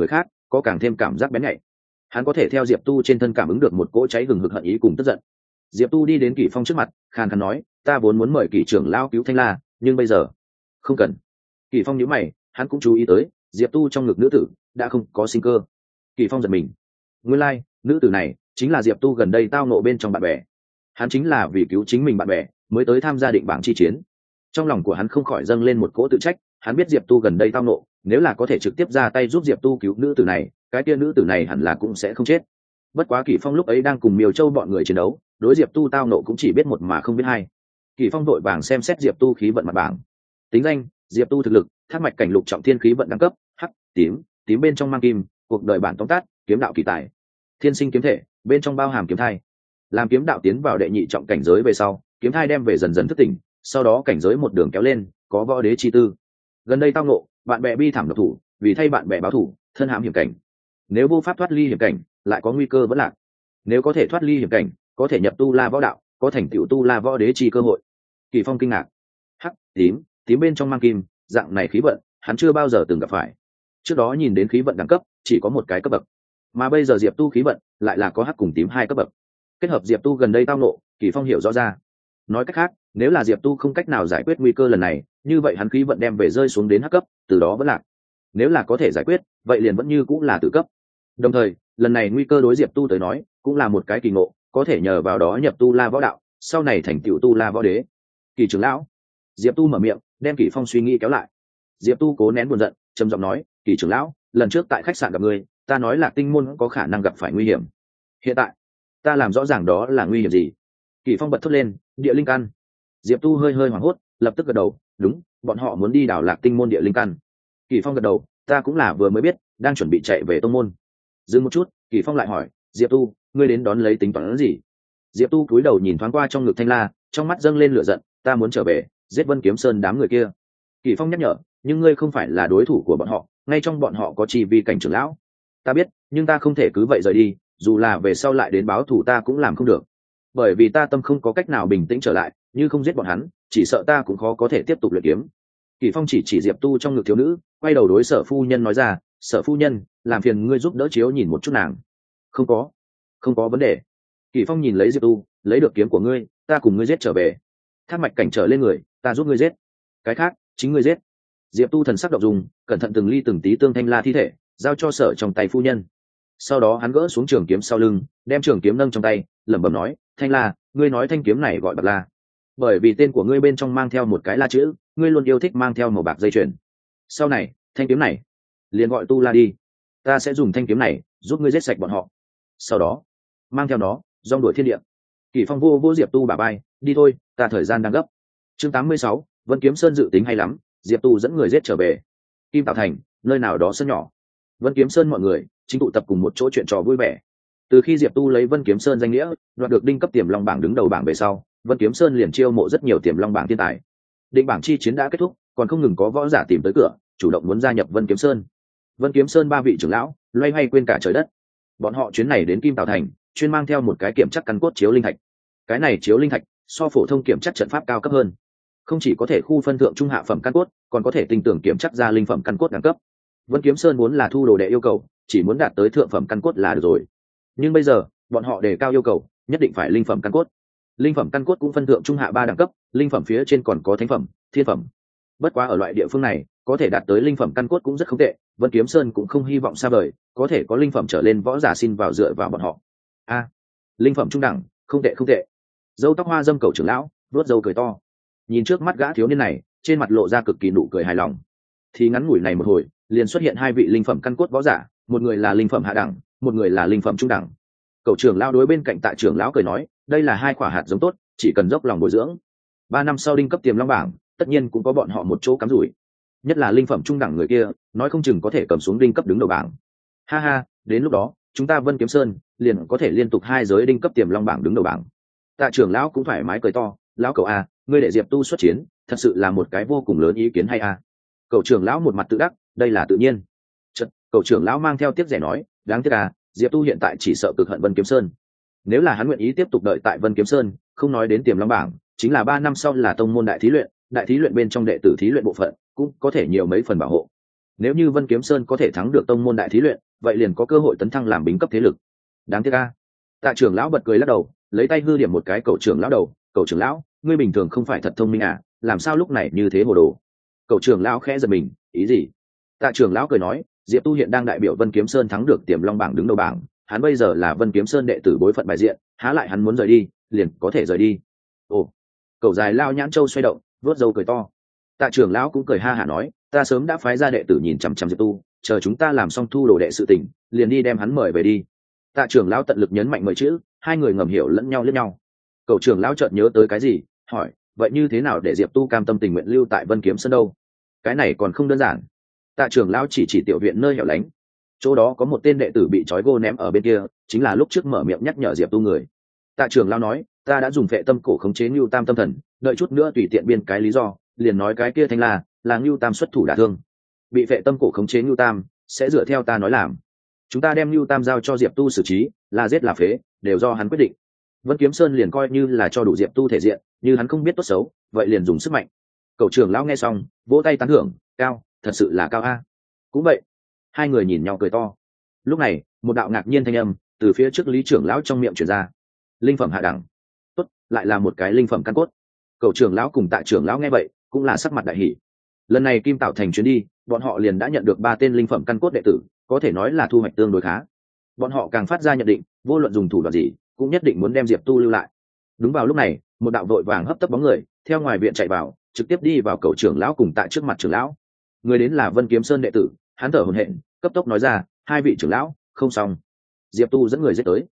có càng thêm cảm giác bén nhạy. Hắn có thể theo Diệp Tu trên thân cảm ứng được một cỗ cháy hừng hực hận ý cùng tức giận. Diệp Tu đi đến Kỷ Phong trước mặt, khàn khàn nói, ta vốn muốn mời Kỷ trưởng lão cứu Thanh La, nhưng bây giờ không cần. Kỷ Phong nhíu mày, hắn cũng chú ý tới Diệp Tu trong ngực nữ tử đã không có sinh cơ. Kỷ Phong giật mình, nguyên lai nữ tử này chính là Diệp Tu gần đây tao nộ bên trong bạn bè. Hắn chính là vì cứu chính mình bạn bè mới tới tham gia định bảng chi chiến. Trong lòng của hắn không khỏi dâng lên một cỗ tự trách. Hắn biết Diệp Tu gần đây tao nộ, nếu là có thể trực tiếp ra tay giúp Diệp Tu cứu nữ tử này, cái kia nữ tử này hẳn là cũng sẽ không chết. Bất quá Kỷ Phong lúc ấy đang cùng Miêu Châu bọn người chiến đấu, đối Diệp Tu tao nộ cũng chỉ biết một mà không biết hai. Kỷ Phong vội vàng xem xét Diệp Tu khí vận mặt bảng. Tính danh: Diệp Tu thực lực: Thác mạch cảnh lục trọng thiên khí vận đẳng cấp: hắc, tím, tím bên trong mang kim, cuộc đời bản tóm tắt: kiếm đạo kỳ tài. Thiên sinh kiếm thể, bên trong bao hàm kiếm thai. Làm kiếm đạo tiến vào đệ nhị trọng cảnh giới về sau, kiếm thai đem về dần dần thức tỉnh, sau đó cảnh giới một đường kéo lên, có võ đế chi tư. Gần đây tao nộ, bạn bè bi thảm độc thủ, vì thay bạn bè báo thủ, thân hãm hiểm cảnh. Nếu vô pháp thoát ly hiểm cảnh, lại có nguy cơ vẫn lạc. Nếu có thể thoát ly hiểm cảnh, có thể nhập tu la võ đạo, có thành tựu tu la võ đế chi cơ hội. Kỳ Phong kinh ngạc. Hắc, tím, tím bên trong mang kim, dạng này khí vận, hắn chưa bao giờ từng gặp phải. Trước đó nhìn đến khí vận đẳng cấp, chỉ có một cái cấp bậc, mà bây giờ Diệp Tu khí vận lại là có hắc cùng tím hai cấp bậc. Kết hợp Diệp Tu gần đây tao nộ, Kỳ Phong hiểu rõ ra. Nói cách khác, nếu là Diệp Tu không cách nào giải quyết nguy cơ lần này, như vậy hắn khí vận đem về rơi xuống đến hắc cấp, từ đó vẫn lạc. Nếu là có thể giải quyết, vậy liền vẫn như cũng là tử cấp. Đồng thời, lần này nguy cơ đối Diệp Tu tới nói, cũng là một cái kỳ ngộ, có thể nhờ vào đó nhập tu la võ đạo, sau này thành tựu tu la võ đế. Kỳ trưởng lão. Diệp Tu mở miệng, đem Kỷ Phong suy nghĩ kéo lại. Diệp Tu cố nén buồn giận, trầm giọng nói, Kỳ trưởng lão, lần trước tại khách sạn gặp ngươi, ta nói là tinh môn có khả năng gặp phải nguy hiểm. Hiện tại, ta làm rõ ràng đó là nguy hiểm gì. Kỷ Phong bật thốt lên, địa linh căn. Diệp Tu hơi hơi hoảng hốt, lập tức gật đầu, đúng, bọn họ muốn đi đảo lạc tinh môn địa linh căn. Kỷ Phong gật đầu, ta cũng là vừa mới biết, đang chuẩn bị chạy về tông môn. Dừng một chút, Kỷ Phong lại hỏi, Diệp Tu, ngươi đến đón lấy tính toán gì? Diệp Tu cúi đầu nhìn thoáng qua trong ngực Thanh La, trong mắt dâng lên lửa giận, ta muốn trở về giết Vân Kiếm Sơn đám người kia. Kỷ Phong nhắc nhở, nhưng ngươi không phải là đối thủ của bọn họ, ngay trong bọn họ có chi vi cảnh trưởng lão. Ta biết, nhưng ta không thể cứ vậy rời đi, dù là về sau lại đến báo thù ta cũng làm không được, bởi vì ta tâm không có cách nào bình tĩnh trở lại, như không giết bọn hắn, chỉ sợ ta cũng khó có thể tiếp tục luyện kiếm. Kỷ Phong chỉ Diệp Tu trong ngực thiếu nữ, quay đầu đối Sở phu nhân nói ra, Sở phu nhân, làm phiền ngươi giúp đỡ chiếu nhìn một chút nàng. Không có vấn đề. Kỷ Phong nhìn lấy Diệp Tu, lấy được kiếm của ngươi, ta cùng ngươi giết trở về. Thác mạch cảnh trở lên người, ta giúp ngươi giết. Cái khác, chính ngươi giết. Diệp Tu thần sắc động dung, cẩn thận từng ly từng tí tương Thanh La thi thể giao cho Sở trong tay phu nhân. Sau đó hắn gỡ xuống trường kiếm sau lưng, đem trường kiếm nâng trong tay, lẩm bẩm nói, Thanh La, ngươi nói thanh kiếm này gọi bạc la, bởi vì tên của ngươi bên trong mang theo một cái la chữ, ngươi luôn yêu thích mang theo màu bạc dây chuyền. Sau này, thanh kiếm này liền gọi tu la đi, ta sẽ dùng thanh kiếm này giúp ngươi giết sạch bọn họ, sau đó mang theo nó dong đuổi thiên địa. Kỷ Phong vô Diệp Tu bả vai, đi thôi, ta thời gian đang gấp. Chương 86, Vân Kiếm Sơn dự tính hay lắm, Diệp Tu dẫn người giết trở về. Kim Tạo Thành, nơi nào đó sân nhỏ. Vân Kiếm Sơn mọi người chính tụ tập cùng một chỗ chuyện trò vui vẻ. Từ khi Diệp Tu lấy Vân Kiếm Sơn danh nghĩa, đoạt được đinh cấp tiềm long bảng đứng đầu bảng về sau, Vân Kiếm Sơn liền chiêu mộ rất nhiều tiềm long bảng thiên tài. Định bảng chi chiến đã kết thúc, còn không ngừng có võ giả tìm tới cửa, chủ động muốn gia nhập Vân Kiếm Sơn. Vân Kiếm Sơn ba vị trưởng lão loay hoay quên cả trời đất. Bọn họ chuyến này đến Kim Tạo Thành, chuyên mang theo một cái kiểm chắc căn cốt chiếu linh thạch. Cái này chiếu linh thạch so phổ thông kiểm chắc trận pháp cao cấp hơn, không chỉ có thể khu phân thượng trung hạ phẩm căn cốt, còn có thể tinh tưởng kiểm chắc ra linh phẩm căn cốt đẳng cấp. Vân Kiếm Sơn muốn là thu đồ đệ yêu cầu, chỉ muốn đạt tới thượng phẩm căn cốt là được rồi. Nhưng bây giờ, bọn họ đề cao yêu cầu, nhất định phải linh phẩm căn cốt. Linh phẩm căn cốt cũng phân thượng trung hạ ba đẳng cấp, linh phẩm phía trên còn có thánh phẩm, thiên phẩm. Bất quá ở loại địa phương này, có thể đạt tới linh phẩm căn cốt cũng rất không tệ, Vân Kiếm Sơn cũng không hy vọng xa vời, có thể có linh phẩm trở lên võ giả xin vào dựa vào bọn họ. Linh phẩm trung đẳng, không tệ. Dâu tóc hoa dâm cầu trưởng lão, vuốt râu cười to. Nhìn trước mắt gã thiếu niên này, trên mặt lộ ra cực kỳ nụ cười hài lòng. Thì ngắn ngủi này một hồi, liền xuất hiện hai vị linh phẩm căn cốt võ giả, một người là linh phẩm hạ đẳng, một người là linh phẩm trung đẳng. Cậu trưởng lão đối bên cạnh Tạ trưởng lão cười nói, đây là hai quả hạt giống tốt, chỉ cần dốc lòng bồi dưỡng, 3 năm sau đinh cấp tiềm long bảng, tất nhiên cũng có bọn họ một chỗ cắm rủi. Nhất là linh phẩm trung đẳng người kia, nói không chừng có thể cầm xuống đinh cấp đứng đầu bảng. Ha ha, đến lúc đó, chúng ta Vân Kiếm Sơn liền có thể liên tục 2 giới đinh cấp tiềm long bảng đứng đầu bảng. Tạ trưởng lão cũng thoải mái cười to, lão cậu a, ngươi để Diệp Tu xuất chiến, thật sự là một cái vô cùng lớn ý kiến hay a. Cậu trưởng lão một mặt tự đắc, đây là tự nhiên. Cậu trưởng lão mang theo tiếc rẻ nói, đáng tiếc à, Diệp Tu hiện tại chỉ sợ cực hận Vân Kiếm Sơn. Nếu là hắn nguyện ý tiếp tục đợi tại Vân Kiếm Sơn, không nói đến tiềm long bảng, chính là 3 năm sau là tông môn đại thí luyện bên trong đệ tử thí luyện bộ phận, cũng có thể nhiều mấy phần bảo hộ. nếu như Vân Kiếm Sơn có thể thắng được tông môn đại thí luyện, vậy liền có cơ hội tấn thăng làm bính cấp thế lực. Đáng tiếc a. Tạ trưởng lão bật cười lắc đầu, lấy tay hư điểm một cái cậu trưởng lão đầu, cậu trưởng lão, ngươi bình thường không phải thật thông minh à, làm sao lúc này như thế hồ đồ. Cậu trưởng lão khẽ giật mình, ý gì? Tạ trưởng lão cười nói, Diệp Tu hiện đang đại biểu Vân Kiếm Sơn thắng được Tiềm Long bảng đứng đầu bảng, hắn bây giờ là Vân Kiếm Sơn đệ tử bối phận bài diện, há lại hắn muốn rời đi liền có thể rời đi. Ồ. Cậu dài lao nhãn châu xoay động, vớt râu cười to. Tạ trưởng lão cũng cười ha hả nói, ta sớm đã phái ra đệ tử nhìn chằm chằm Diệp Tu, chờ chúng ta làm xong thu đồ đệ sự tình, liền đi đem hắn mời về đi. Tạ trưởng lão tận lực nhấn mạnh mời chữ, hai người ngầm hiểu lẫn nhau liếc nhau. Cậu trưởng lão chợt nhớ tới cái gì, hỏi, vậy như thế nào để Diệp Tu cam tâm tình nguyện lưu tại Vân Kiếm Sơn đâu? Cái này còn không đơn giản. Tạ trưởng lão chỉ tiểu viện nơi hẻo lánh, chỗ đó có một tên đệ tử bị trói gô ném ở bên kia, chính là lúc trước mở miệng nhắc nhở Diệp Tu người. Tạ trưởng lão nói, ta đã dùng phệ tâm cổ khống chế Nưu Tam tâm thần, đợi chút nữa tùy tiện biên cái lý do, liền nói cái kia Thanh La là Nưu Tam xuất thủ đả thương. Bị phệ tâm cổ khống chế Nưu Tam sẽ dựa theo ta nói làm. Chúng ta đem Nưu Tam giao cho Diệp Tu xử trí, là giết là phế, đều do hắn quyết định. Vân Kiếm Sơn liền coi như là cho đủ Diệp Tu thể diện, như hắn không biết tốt xấu, vậy liền dùng sức mạnh. Cậu trưởng lão nghe xong, vỗ tay tán thưởng, cao, thật sự là cao a. Cũng vậy. Hai người nhìn nhau cười to. Lúc này, một đạo ngạc nhiên thanh âm từ phía trước Lý trưởng lão trong miệng truyền ra. Linh phẩm hạ đẳng. Tốt, lại là một cái linh phẩm căn cốt. Cậu trưởng lão cùng Tạ trưởng lão nghe vậy, cũng là sắc mặt đại hỉ. Lần này Kim Tạo thành chuyến đi, bọn họ liền đã nhận được 3 tên linh phẩm căn cốt đệ tử, có thể nói là thu hoạch tương đối khá. Bọn họ càng phát ra nhận định, vô luận dùng thủ đoạn gì, cũng nhất định muốn đem Diệp Tu lưu lại. Đúng vào lúc này, một đạo vội vàng hấp tấp bóng người theo ngoài viện chạy vào, trực tiếp đi vào cậu trưởng lão cùng Tạ trước mặt trưởng lão. Người đến là Vân Kiếm Sơn đệ tử, hắn thở hổn hển, cấp tốc nói ra, hai vị trưởng lão, không xong. Diệp Tu dẫn người giết tới.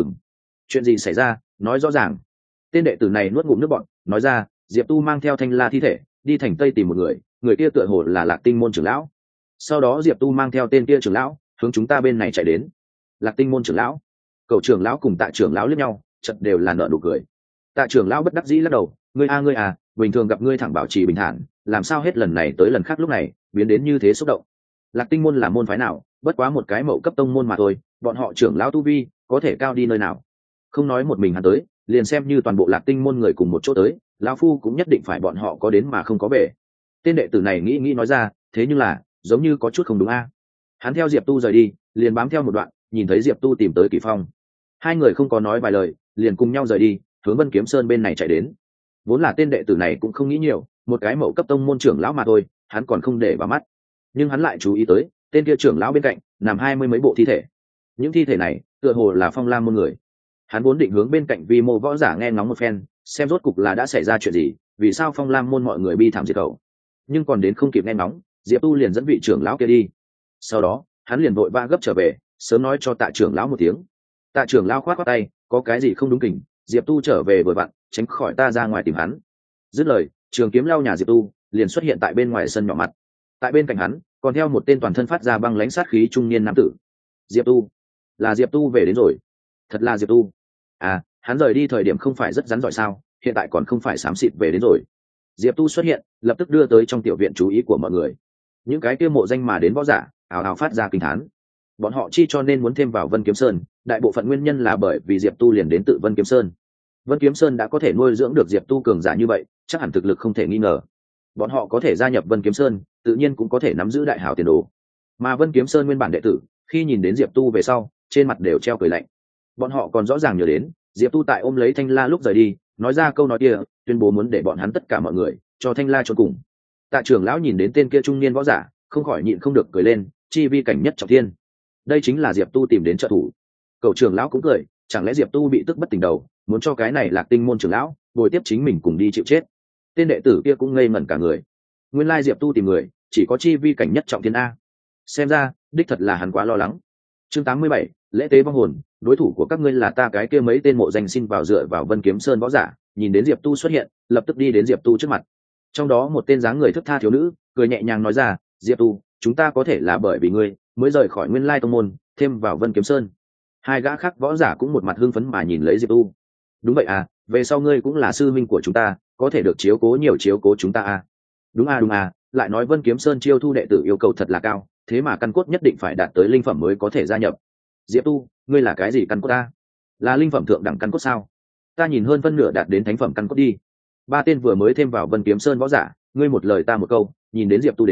Chuyện gì xảy ra, nói rõ ràng. Tên đệ tử này nuốt ngụm nước bọt, nói ra, Diệp Tu mang theo Thanh La thi thể đi thành Tây tìm một người kia tựa hồ là Lạc Tinh môn trưởng lão. Sau đó Diệp Tu mang theo tên kia trưởng lão hướng chúng ta bên này chạy đến. Lạc Tinh môn trưởng lão. Cậu trưởng lão cùng Tạ trưởng lão liếc nhau, chợt đều là nở nụ cười. Tạ trưởng lão bất đắc dĩ lắc đầu, ngươi a, bình thường gặp ngươi thẳng bảo trì bình thản, làm sao hết lần này tới lần khác lúc này biến đến như thế xúc động. Lạc Tinh môn là môn phái nào, bất quá một cái mậu cấp tông môn mà thôi, bọn họ trưởng lão tu vi có thể cao đi nơi nào. Không nói một mình hắn tới, liền xem như toàn bộ Lạc Tinh môn người cùng một chỗ tới, lão phu cũng nhất định phải bọn họ có đến mà không có về. Tên đệ tử này nghĩ nói ra, thế nhưng là giống như có chút không đúng a. Hắn theo Diệp Tu rời đi, liền bám theo một đoạn, nhìn thấy Diệp Tu tìm tới Kỳ Phong. Hai người không có nói vài lời, liền cùng nhau rời đi, hướng Vân Kiếm Sơn bên này chạy đến. Vốn là tên đệ tử này cũng không nghĩ nhiều, một cái mậu cấp tông môn trưởng lão mà thôi, hắn còn không để vào mắt. Nhưng hắn lại chú ý tới, tên kia trưởng lão bên cạnh nằm 20 mấy bộ thi thể. Những thi thể này tựa hồ là Phong Lam môn người. Hắn vốn định hướng bên cạnh vi mô võ giả nghe ngóng một phen, xem rốt cục là đã xảy ra chuyện gì, vì sao Phong Lam môn mọi người bi thảm diệt khẩu. Nhưng còn đến không kịp nghe ngóng, Diệp Tu liền dẫn vị trưởng lão kia đi. Sau đó hắn liền vội vã gấp trở về, sớm nói cho Tạ trưởng lão một tiếng. Tạ trưởng lão khoát khoát tay, có cái gì không đúng kỉnh, Diệp Tu trở về vừa vặn, tránh khỏi ta ra ngoài tìm hắn. Dứt lời, trường kiếm lao nhà Diệp Tu liền xuất hiện tại bên ngoài sân nhỏ mặt. Tại bên cạnh hắn còn theo một tên toàn thân phát ra băng lãnh sát khí trung niên nam tử. Diệp Tu, là Diệp Tu về đến rồi. Thật là Diệp Tu. À, hắn rời đi thời điểm không phải rất rắn giỏi sao, hiện tại còn không phải xám xịt về đến rồi. Diệp Tu xuất hiện, lập tức đưa tới trong tiểu viện chú ý của mọi người. Những cái kia mộ danh mà đến võ giả ào ào phát ra kinh thán. Bọn họ chi cho nên muốn thêm vào Vân Kiếm Sơn, đại bộ phận nguyên nhân là bởi vì Diệp Tu liền đến tự Vân Kiếm Sơn. Vân Kiếm Sơn đã có thể nuôi dưỡng được Diệp Tu cường giả như vậy, chắc hẳn thực lực không thể nghi ngờ. Bọn họ có thể gia nhập Vân Kiếm Sơn, tự nhiên cũng có thể nắm giữ đại hảo tiền đồ. Mà Vân Kiếm Sơn nguyên bản đệ tử, khi nhìn đến Diệp Tu về sau, trên mặt đều treo cười lạnh. Bọn họ còn rõ ràng nhớ đến, Diệp Tu tại ôm lấy Thanh La lúc rời đi, nói ra câu nói kia, tuyên bố muốn để bọn hắn tất cả mọi người cho Thanh La chôn cùng. Tạ trưởng lão nhìn đến tên kia trung niên võ giả, không khỏi nhịn không được cười lên, chi vi cảnh nhất trọng thiên. Đây chính là Diệp Tu tìm đến trợ thủ. Cậu trưởng lão cũng cười, chẳng lẽ Diệp Tu bị tức bất tỉnh đầu, muốn cho cái này Lạc Tinh môn trưởng lão bồi tiếp chính mình cùng đi chịu chết. Tên đệ tử kia cũng ngây ngẩn cả người. Nguyên lai Diệp Tu tìm người, chỉ có chi vi cảnh nhất trọng thiên a. Xem ra, đích thật là hắn quá lo lắng. Chương 87, lễ tế vong hồn, đối thủ của các ngươi là ta cái kia mấy tên mộ danh xin vào dựa vào Vân Kiếm Sơn võ giả, nhìn đến Diệp Tu xuất hiện, lập tức đi đến Diệp Tu trước mặt. Trong đó một tên dáng người thướt tha thiếu nữ, cười nhẹ nhàng nói ra, Diệp Tu, chúng ta có thể là bởi vì ngươi mới rời khỏi Nguyên Lai tông môn, thêm vào Vân Kiếm Sơn. Hai gã khác võ giả cũng một mặt hưng phấn mà nhìn lấy Diệp Tu. Đúng vậy à, về sau ngươi cũng là sư minh của chúng ta, có thể được chiếu cố chúng ta à. Đúng à, lại nói Vân Kiếm Sơn chiêu thu đệ tử yêu cầu thật là cao, thế mà căn cốt nhất định phải đạt tới linh phẩm mới có thể gia nhập. Diệp Tu, ngươi là cái gì căn cốt ta? Là linh phẩm thượng đẳng căn cốt sao? Ta nhìn hơn phân nửa đạt đến thánh phẩm căn cốt đi. Ba tên vừa mới thêm vào Vân Kiếm Sơn võ giả, ngươi một lời ta một câu, nhìn đến Diệp Tu đến,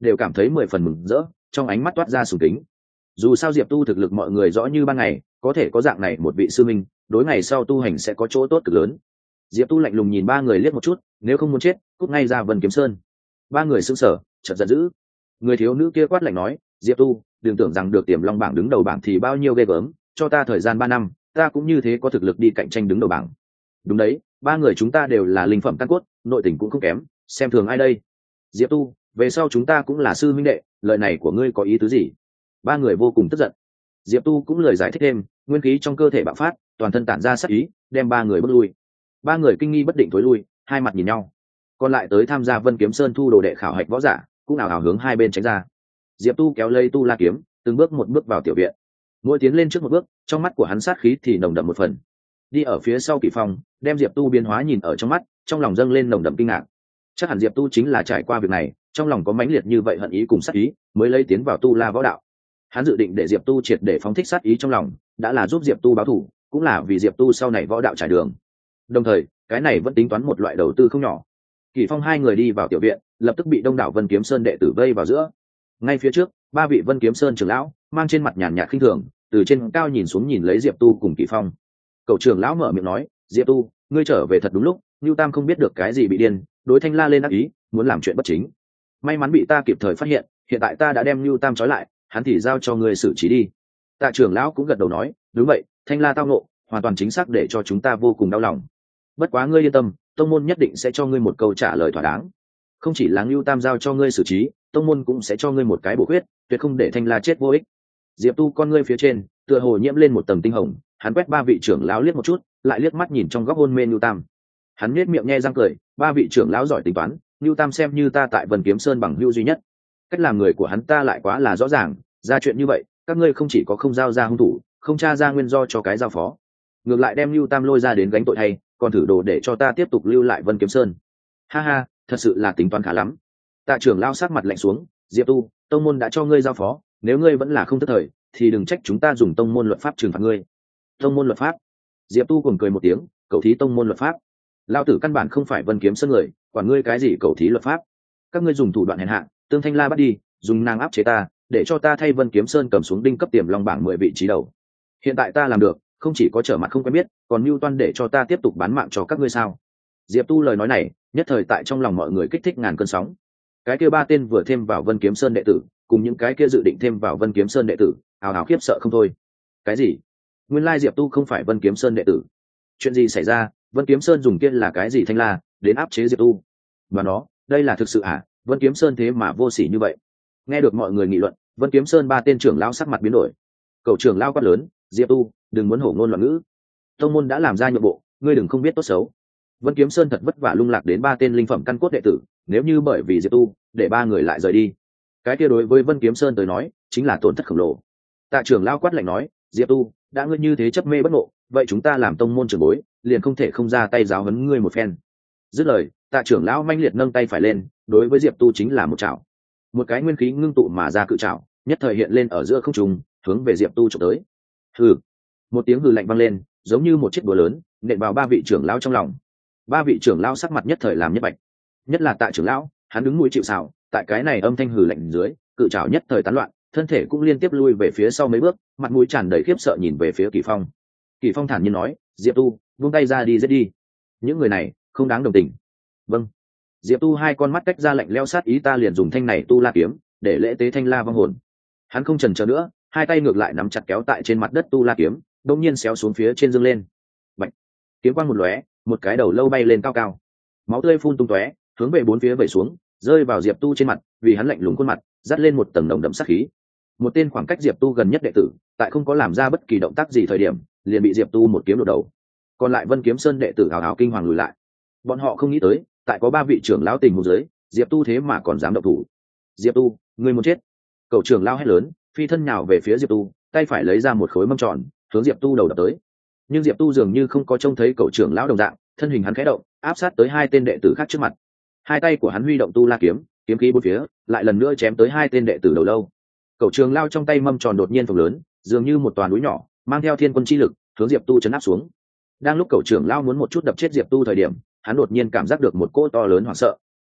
đều cảm thấy 10 phần mừng rỡ, trong ánh mắt toát ra sùng kính. Dù sao Diệp Tu thực lực mọi người rõ như ban ngày, có thể có dạng này một vị sư minh, đối ngày sau tu hành sẽ có chỗ tốt cực lớn. Diệp Tu lạnh lùng nhìn ba người liếc một chút, nếu không muốn chết, cút ngay ra Vân Kiếm Sơn. Ba người sững sờ, chợt giận dữ. Người thiếu nữ kia quát lạnh nói, Diệp Tu, đừng tưởng rằng được Tiềm Long bảng đứng đầu bảng thì bao nhiêu ghê gớm, cho ta thời gian 3 năm, ta cũng như thế có thực lực đi cạnh tranh đứng đầu bảng. Đúng đấy, ba người chúng ta đều là linh phẩm căn cốt, nội tình cũng không kém, xem thường ai đây? Diệp Tu, về sau chúng ta cũng là sư minh đệ, lời này của ngươi có ý tứ gì? Ba người vô cùng tức giận. Diệp Tu cũng lời giải thích thêm, nguyên khí trong cơ thể bạo phát, toàn thân tản ra sát ý, đem ba người bước lui. Ba người kinh nghi bất định thối lui, hai mặt nhìn nhau. Còn lại tới tham gia Vân Kiếm Sơn thu đồ đệ khảo hạch võ giả, cũng ảo ảo hướng hai bên tránh ra. Diệp Tu kéo lấy tu la kiếm, từng bước một bước vào tiểu viện. Mỗi tiến lên trước một bước, trong mắt của hắn sát khí thì nồng đậm một phần. Đi ở phía sau Kỷ Phong, đem Diệp Tu biến hóa nhìn ở trong mắt, trong lòng dâng lên nồng đậm kinh ngạc. Chắc hẳn Diệp Tu chính là trải qua việc này, trong lòng có mãnh liệt như vậy hận ý cùng sát ý, mới lấy tiến vào tu la võ đạo. Hắn dự định để Diệp Tu triệt để phóng thích sát ý trong lòng, đã là giúp Diệp Tu báo thù, cũng là vì Diệp Tu sau này võ đạo trải đường. Đồng thời, cái này vẫn tính toán một loại đầu tư không nhỏ. Kỷ Phong hai người đi vào tiểu viện, lập tức bị đông đảo Vân Kiếm Sơn đệ tử vây vào giữa. Ngay phía trước, ba vị Vân Kiếm Sơn trưởng lão mang trên mặt nhàn nhạt khinh thường, từ trên cao nhìn xuống nhìn lấy Diệp Tu cùng Kỷ Phong. Cậu trưởng lão mở miệng nói, Diệp Tu, ngươi trở về thật đúng lúc, Nưu Tam không biết được cái gì bị điên, đối Thanh La lên ác ý, muốn làm chuyện bất chính. May mắn bị ta kịp thời phát hiện, hiện tại ta đã đem Nưu Tam trói lại, hắn thì giao cho ngươi xử trí đi. Tạ trưởng lão cũng gật đầu nói, đúng vậy, Thanh La tao nộ, hoàn toàn chính xác để cho chúng ta vô cùng đau lòng. Bất quá ngươi yên tâm, tông môn nhất định sẽ cho ngươi một câu trả lời thỏa đáng. Không chỉ là Nưu Tam giao cho ngươi xử trí, tông môn cũng sẽ cho ngươi một cái bổ khuyết, tuyệt không để Thanh La chết vô ích. Diệp Tu con ngươi phía trên, tựa hồ nhiễm lên một tầng tinh hồng, hắn quét ba vị trưởng lão liếc một chút, lại liếc mắt nhìn trong góc hôn mê Nưu Tam. Hắn nhếch miệng nhe răng cười, ba vị trưởng lão giỏi tính toán, Nưu Tam xem như ta tại Vân Kiếm Sơn bằng hữu duy nhất. Cách làm người của hắn ta lại quá là rõ ràng, ra chuyện như vậy, các ngươi không chỉ có không giao ra hung thủ, không tra ra nguyên do cho cái giao phó, ngược lại đem Nưu Tam lôi ra đến gánh tội thay, còn thử đồ để cho ta tiếp tục lưu lại Vân Kiếm Sơn. Ha ha, thật sự là tính toán khá lắm. Tạ trưởng lão sát mặt lạnh xuống, Diệp Tu, tông môn đã cho ngươi giao phó, nếu ngươi vẫn là không tức thời, thì đừng trách chúng ta dùng tông môn luật pháp trừng phạt ngươi. Tông môn luật pháp? Diệp Tu cùng cười một tiếng, cậu thí tông môn luật pháp? Lão tử căn bản không phải Vân Kiếm Sơn người, quản ngươi cái gì cậu thí luật pháp? Các ngươi dùng thủ đoạn hèn hạ, tương Thanh La bắt đi, dùng nàng áp chế ta, để cho ta thay Vân Kiếm Sơn cầm xuống đinh cấp Tiềm Long bảng 10 vị trí đầu. Hiện tại ta làm được, không chỉ có trở mặt không quen biết, còn mưu toan để cho ta tiếp tục bán mạng cho các ngươi sao? Diệp Tu lời nói này, nhất thời tại trong lòng mọi người kích thích ngàn cơn sóng. Cái kia ba tên vừa thêm vào Vân Kiếm Sơn đệ tử, cùng những cái kia dự định thêm vào Vân Kiếm Sơn đệ tử, ào ào khiếp sợ không thôi. Cái gì? Nguyên lai Diệp Tu không phải Vân Kiếm Sơn đệ tử? Chuyện gì xảy ra? Vân Kiếm Sơn dùng kia là cái gì Thanh La đến áp chế Diệp Tu? Và nó, đây là thực sự à? Vân Kiếm Sơn thế mà vô sỉ như vậy? Nghe được mọi người nghị luận, Vân Kiếm Sơn ba tên trưởng lão sắc mặt biến đổi. Cậu trưởng lão quát lớn, Diệp Tu, đừng muốn hổ ngôn loạn ngữ. Tông môn đã làm ra nhượng bộ, ngươi đừng không biết tốt xấu. Vân Kiếm Sơn thật vất vả lung lạc đến ba tên linh phẩm căn cốt đệ tử, nếu như bởi vì Diệp Tu để ba người lại rời đi, cái kia đối với Vân Kiếm Sơn tới nói chính là tổn thất khổng lồ. Tạ trưởng lão quát lạnh nói, Diệp Tu, đã ngươi như thế chấp mê bất ngộ, vậy chúng ta làm tông môn trưởng bối, liền không thể không ra tay giáo huấn ngươi một phen. Dứt lời, Tạ trưởng lão manh liệt nâng tay phải lên, đối với Diệp Tu chính là một chảo. Một cái nguyên khí ngưng tụ mà ra cự chảo, nhất thời hiện lên ở giữa không trung, hướng về Diệp Tu chụp tới. Hừ. Một tiếng hừ lạnh vang lên, giống như một chiếc búa lớn, nện vào ba vị trưởng lão trong lòng. Ba vị trưởng lão sắc mặt nhất thời làm nhất bạch. Nhất là Tạ trưởng lão, hắn đứng mũi chịu sào, tại cái này âm thanh hừ lạnh dưới, cự trảo nhất thời tán loạn, thân thể cũng liên tiếp lui về phía sau mấy bước, mặt mũi tràn đầy khiếp sợ nhìn về phía Kỷ Phong. Kỷ Phong thản nhiên nói, Diệp Tu, buông tay ra đi, giết đi. Những người này không đáng đồng tình. Vâng. Diệp Tu hai con mắt cách ra lạnh lẽo sát ý, ta liền dùng thanh này tu la kiếm để lễ tế Thanh La vong hồn. Hắn không chần chờ nữa, hai tay ngược lại nắm chặt kéo tại trên mặt đất tu la kiếm, đột nhiên xéo xuống phía trên dương lên. Bạch. Kiếm quang một lóe, một cái đầu lâu bay lên cao cao, máu tươi phun tung tóe, hướng về bốn phía vẩy xuống, rơi vào Diệp Tu trên mặt, vì hắn lạnh lùng khuôn mặt dắt lên một tầng nồng đậm sát khí. Một tên khoảng cách Diệp Tu gần nhất đệ tử, tại không có làm ra bất kỳ động tác gì thời điểm, liền bị Diệp Tu một kiếm đổ đầu. Còn lại Vân Kiếm Sơn đệ tử hào hào kinh hoàng lùi lại. Bọn họ không nghĩ tới, tại có ba vị trưởng lão tình huống dưới, Diệp Tu thế mà còn dám động thủ. Diệp Tu, ngươi muốn chết! Cậu trưởng lão hét lớn, phi thân nhào về phía Diệp Tu, tay phải lấy ra một khối mâm tròn, hướng Diệp Tu đầu đập tới. Nhưng Diệp Tu dường như không có trông thấy cậu trưởng lão đồng dạng, thân hình hắn khẽ động, áp sát tới hai tên đệ tử khác trước mặt. Hai tay của hắn huy động tu la kiếm, kiếm khí bốn phía, lại lần nữa chém tới hai tên đệ tử đầu lâu. Cậu trường lao trong tay mâm tròn đột nhiên phồng lớn, dường như một toàn núi nhỏ, mang theo thiên quân chi lực, hướng Diệp Tu chấn áp xuống. Đang lúc cậu trưởng lao muốn một chút đập chết Diệp Tu thời điểm, hắn đột nhiên cảm giác được một cỗ to lớn hoảng sợ.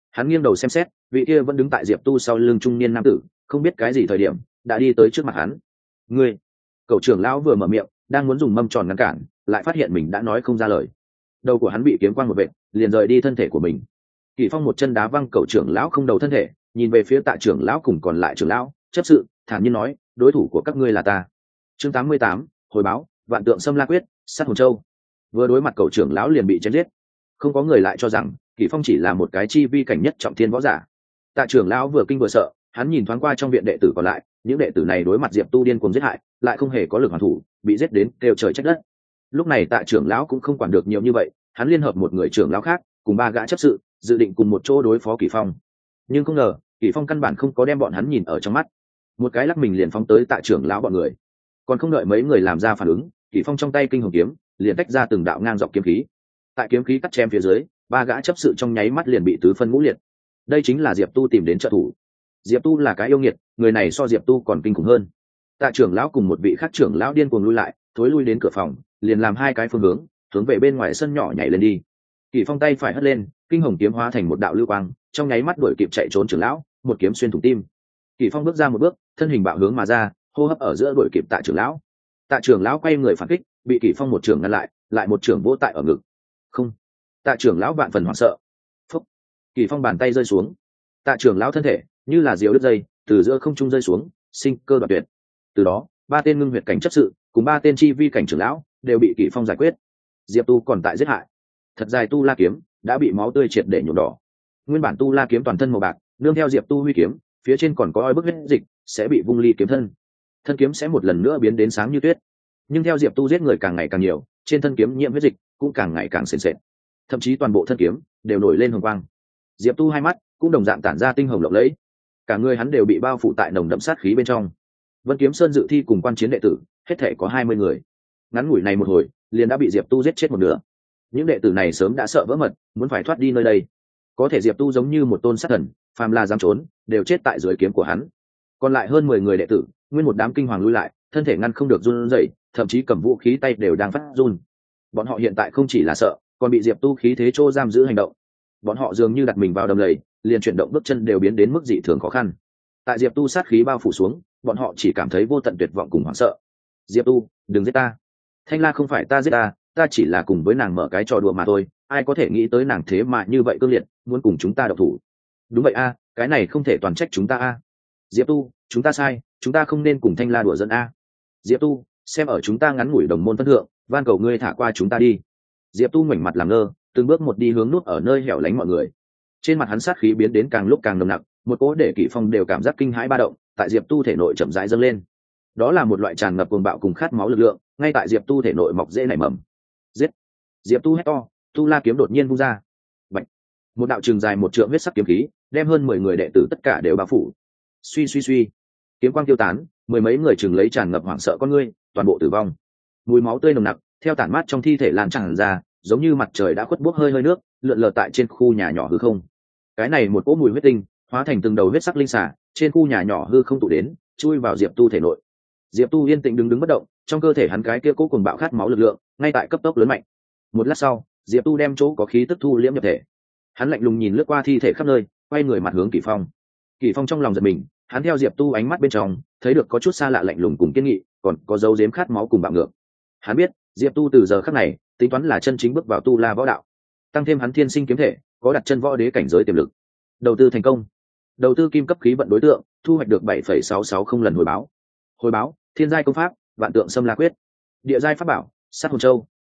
Hắn nghiêng đầu xem xét, vị kia vẫn đứng tại Diệp Tu sau lưng trung niên nam tử, không biết cái gì thời điểm đã đi tới trước mặt hắn. Ngươi! Cậu trưởng lão vừa mở miệng, đang muốn dùng mâm tròn ngăn cản, lại phát hiện mình đã nói không ra lời. Đầu của hắn bị kiếm quang một vệt, liền rời đi thân thể của mình. Kỷ Phong một chân đá văng cậu trưởng lão không đầu thân thể, nhìn về phía Tạ trưởng lão cùng còn lại trưởng lão, chấp sự, thản nhiên nói, đối thủ của các ngươi là ta. Chương 88, hồi báo, vạn tượng xâm la quyết, sát hồn châu. Vừa đối mặt cậu trưởng lão liền bị chém giết. Không có người lại cho rằng Kỷ Phong chỉ là một cái chi vi cảnh nhất trọng thiên võ giả. Tạ trưởng lão vừa kinh vừa sợ, hắn nhìn thoáng qua trong viện đệ tử còn lại, những đệ tử này đối mặt Diệp Tu điên cuồng giết hại, lại không hề có lực hoàn thủ, bị giết đến kêu trời trách đất. Lúc này Tạ trưởng lão cũng không quản được nhiều như vậy, hắn liên hợp một người trưởng lão khác, cùng ba gã chấp sự, dự định cùng một chỗ đối phó Kỷ Phong. Nhưng không ngờ, Kỷ Phong căn bản không có đem bọn hắn nhìn ở trong mắt. Một cái lắc mình liền phóng tới Tạ trưởng lão bọn người. Còn không đợi mấy người làm ra phản ứng, Kỷ Phong trong tay kinh hồng kiếm, liền tách ra từng đạo ngang dọc kiếm khí. Tại kiếm khí cắt chém phía dưới, ba gã chấp sự trong nháy mắt liền bị tứ phân ngũ liệt. Đây chính là Diệp Tu tìm đến trợ thủ. Diệp Tu là cái yêu nghiệt, người này so Diệp Tu còn kinh khủng hơn. Tạ trưởng lão cùng một vị khác trưởng lão điên cuồng lui lại, thối lui đến cửa phòng, liền làm hai cái phương hướng về bên ngoài sân nhỏ nhảy lên đi. Kỷ Phong tay phải hất lên, kinh hồng kiếm hóa thành một đạo lưu quang, trong nháy mắt đuổi kịp chạy trốn trưởng lão, một kiếm xuyên thủng tim. Kỷ Phong bước ra một bước, thân hình bạo hướng mà ra, hô hấp ở giữa đuổi kịp Tạ trưởng lão. Tạ trưởng lão quay người phản kích, bị Kỷ Phong một trưởng ngăn lại một trưởng vỗ tại ở ngực. Không! Tạ trưởng lão vạn phần hoảng sợ. Phúc! Kỷ Phong bàn tay rơi xuống. Tạ trưởng lão thân thể như là diều đứt dây, từ giữa không trung rơi xuống, sinh cơ đoạn tuyệt. Từ đó, ba tên ngưng huyệt cảnh chấp sự cùng ba tên chi vi cảnh trưởng lão đều bị Kỷ Phong giải quyết. Diệp Tu còn tại giết hại. Thật dài tu la kiếm đã bị máu tươi triệt để nhuộm đỏ. Nguyên bản tu la kiếm toàn thân màu bạc, nương theo Diệp Tu huy kiếm, phía trên còn có oi bức huyết dịch, sẽ bị vung ly kiếm thân kiếm sẽ một lần nữa biến đến sáng như tuyết. Nhưng theo Diệp Tu giết người càng ngày càng nhiều, trên thân kiếm nhiễm huyết dịch cũng càng ngày càng sền sệt, thậm chí toàn bộ thân kiếm đều nổi lên hồng quang. Diệp Tu hai mắt cũng đồng dạng tản ra tinh hồng lộng lẫy, cả người hắn đều bị bao phủ tại nồng đậm sát khí bên trong. Vân Kiếm Sơn dự thi cùng quan chiến đệ tử hết thể có 20 người, ngắn ngủi này một hồi liền đã bị Diệp Tu giết chết một nửa. Những đệ tử này sớm đã sợ vỡ mật, muốn phải thoát đi nơi đây. Có thể Diệp Tu giống như một tôn sát thần, phàm là dám trốn đều chết tại dưới kiếm của hắn. Còn lại hơn 10 người đệ tử, nguyên một đám kinh hoàng lui lại, thân thể ngăn không được run rẩy, thậm chí cầm vũ khí tay đều đang phát run. Bọn họ hiện tại không chỉ là sợ, còn bị Diệp Tu khí thế trô giam giữ hành động. Bọn họ dường như đặt mình vào đầm lầy, liền chuyển động bước chân đều biến đến mức dị thường khó khăn. Tại Diệp Tu sát khí bao phủ xuống, bọn họ chỉ cảm thấy vô tận tuyệt vọng cùng hoảng sợ. Diệp Tu, đừng giết ta! Thanh La không phải ta giết ta, ta chỉ là cùng với nàng mở cái trò đùa mà thôi. Ai có thể nghĩ tới nàng thế mà như vậy cương liệt, muốn cùng chúng ta độc thủ? Đúng vậy a, cái này không thể toàn trách chúng ta a. Diệp Tu, chúng ta sai, chúng ta không nên cùng Thanh La đùa giỡn a. Diệp Tu, xem ở chúng ta ngắn ngủi đồng môn phân thượng, van cầu ngươi thả qua chúng ta đi. Diệp Tu ngoảnh mặt làm ngơ, từng bước một đi hướng nút ở nơi hẻo lánh mọi người. Trên mặt hắn sát khí biến đến càng lúc càng nồng nặc, một cỗ để Kỷ Phong đều cảm giác kinh hãi ba động tại Diệp Tu thể nội chậm rãi dâng lên. Đó là một loại tràn ngập cuồng bạo cùng khát máu lực lượng, ngay tại Diệp Tu thể nội mọc rễ nảy mầm. Giết! Diệp Tu hét to, tu la kiếm đột nhiên vung ra. Bạch! Một đạo trường dài một trượng huyết sắc kiếm khí, đem hơn 10 người đệ tử tất cả đều bao phủ. Suy suy suy, kiếm quang tiêu tán, mười mấy người chừng lấy tràn ngập hoảng sợ con ngươi, toàn bộ tử vong. Mùi máu tươi nồng nặc theo tản mát trong thi thể lan tràn ra, giống như mặt trời đã khuất bốc hơi nước, lượn lờ tại trên khu nhà nhỏ hư không. Cái này một cỗ mùi huyết tinh, hóa thành từng đầu huyết sắc linh xà, trên khu nhà nhỏ hư không tụ đến, chui vào Diệp Tu thể nội. Diệp Tu yên tĩnh đứng bất động, trong cơ thể hắn cái kia cố cuồng bạo khát máu lực lượng, ngay tại cấp tốc lớn mạnh. Một lát sau, Diệp Tu đem chỗ có khí tức thu liễm nhập thể. Hắn lạnh lùng nhìn lướt qua thi thể khắp nơi, quay người mặt hướng Kỷ Phong. Kỷ Phong trong lòng giật mình, hắn theo Diệp Tu ánh mắt bên trong, thấy được có chút xa lạ lạnh lùng cùng kiên nghị, còn có dấu giếm khát máu cùng bạo ngược. Hắn biết, Diệp Tu từ giờ khắc này, tính toán là chân chính bước vào tu la võ đạo. Tăng thêm hắn thiên sinh kiếm thể, có đặt chân võ đế cảnh giới tiềm lực. Đầu tư thành công. Đầu tư kim cấp khí vận đối tượng, thu hoạch được 7,660 lần hồi báo. Hồi báo, thiên giai công pháp, vạn tượng xâm la quyết. Địa giai pháp bảo, sát hồn châu.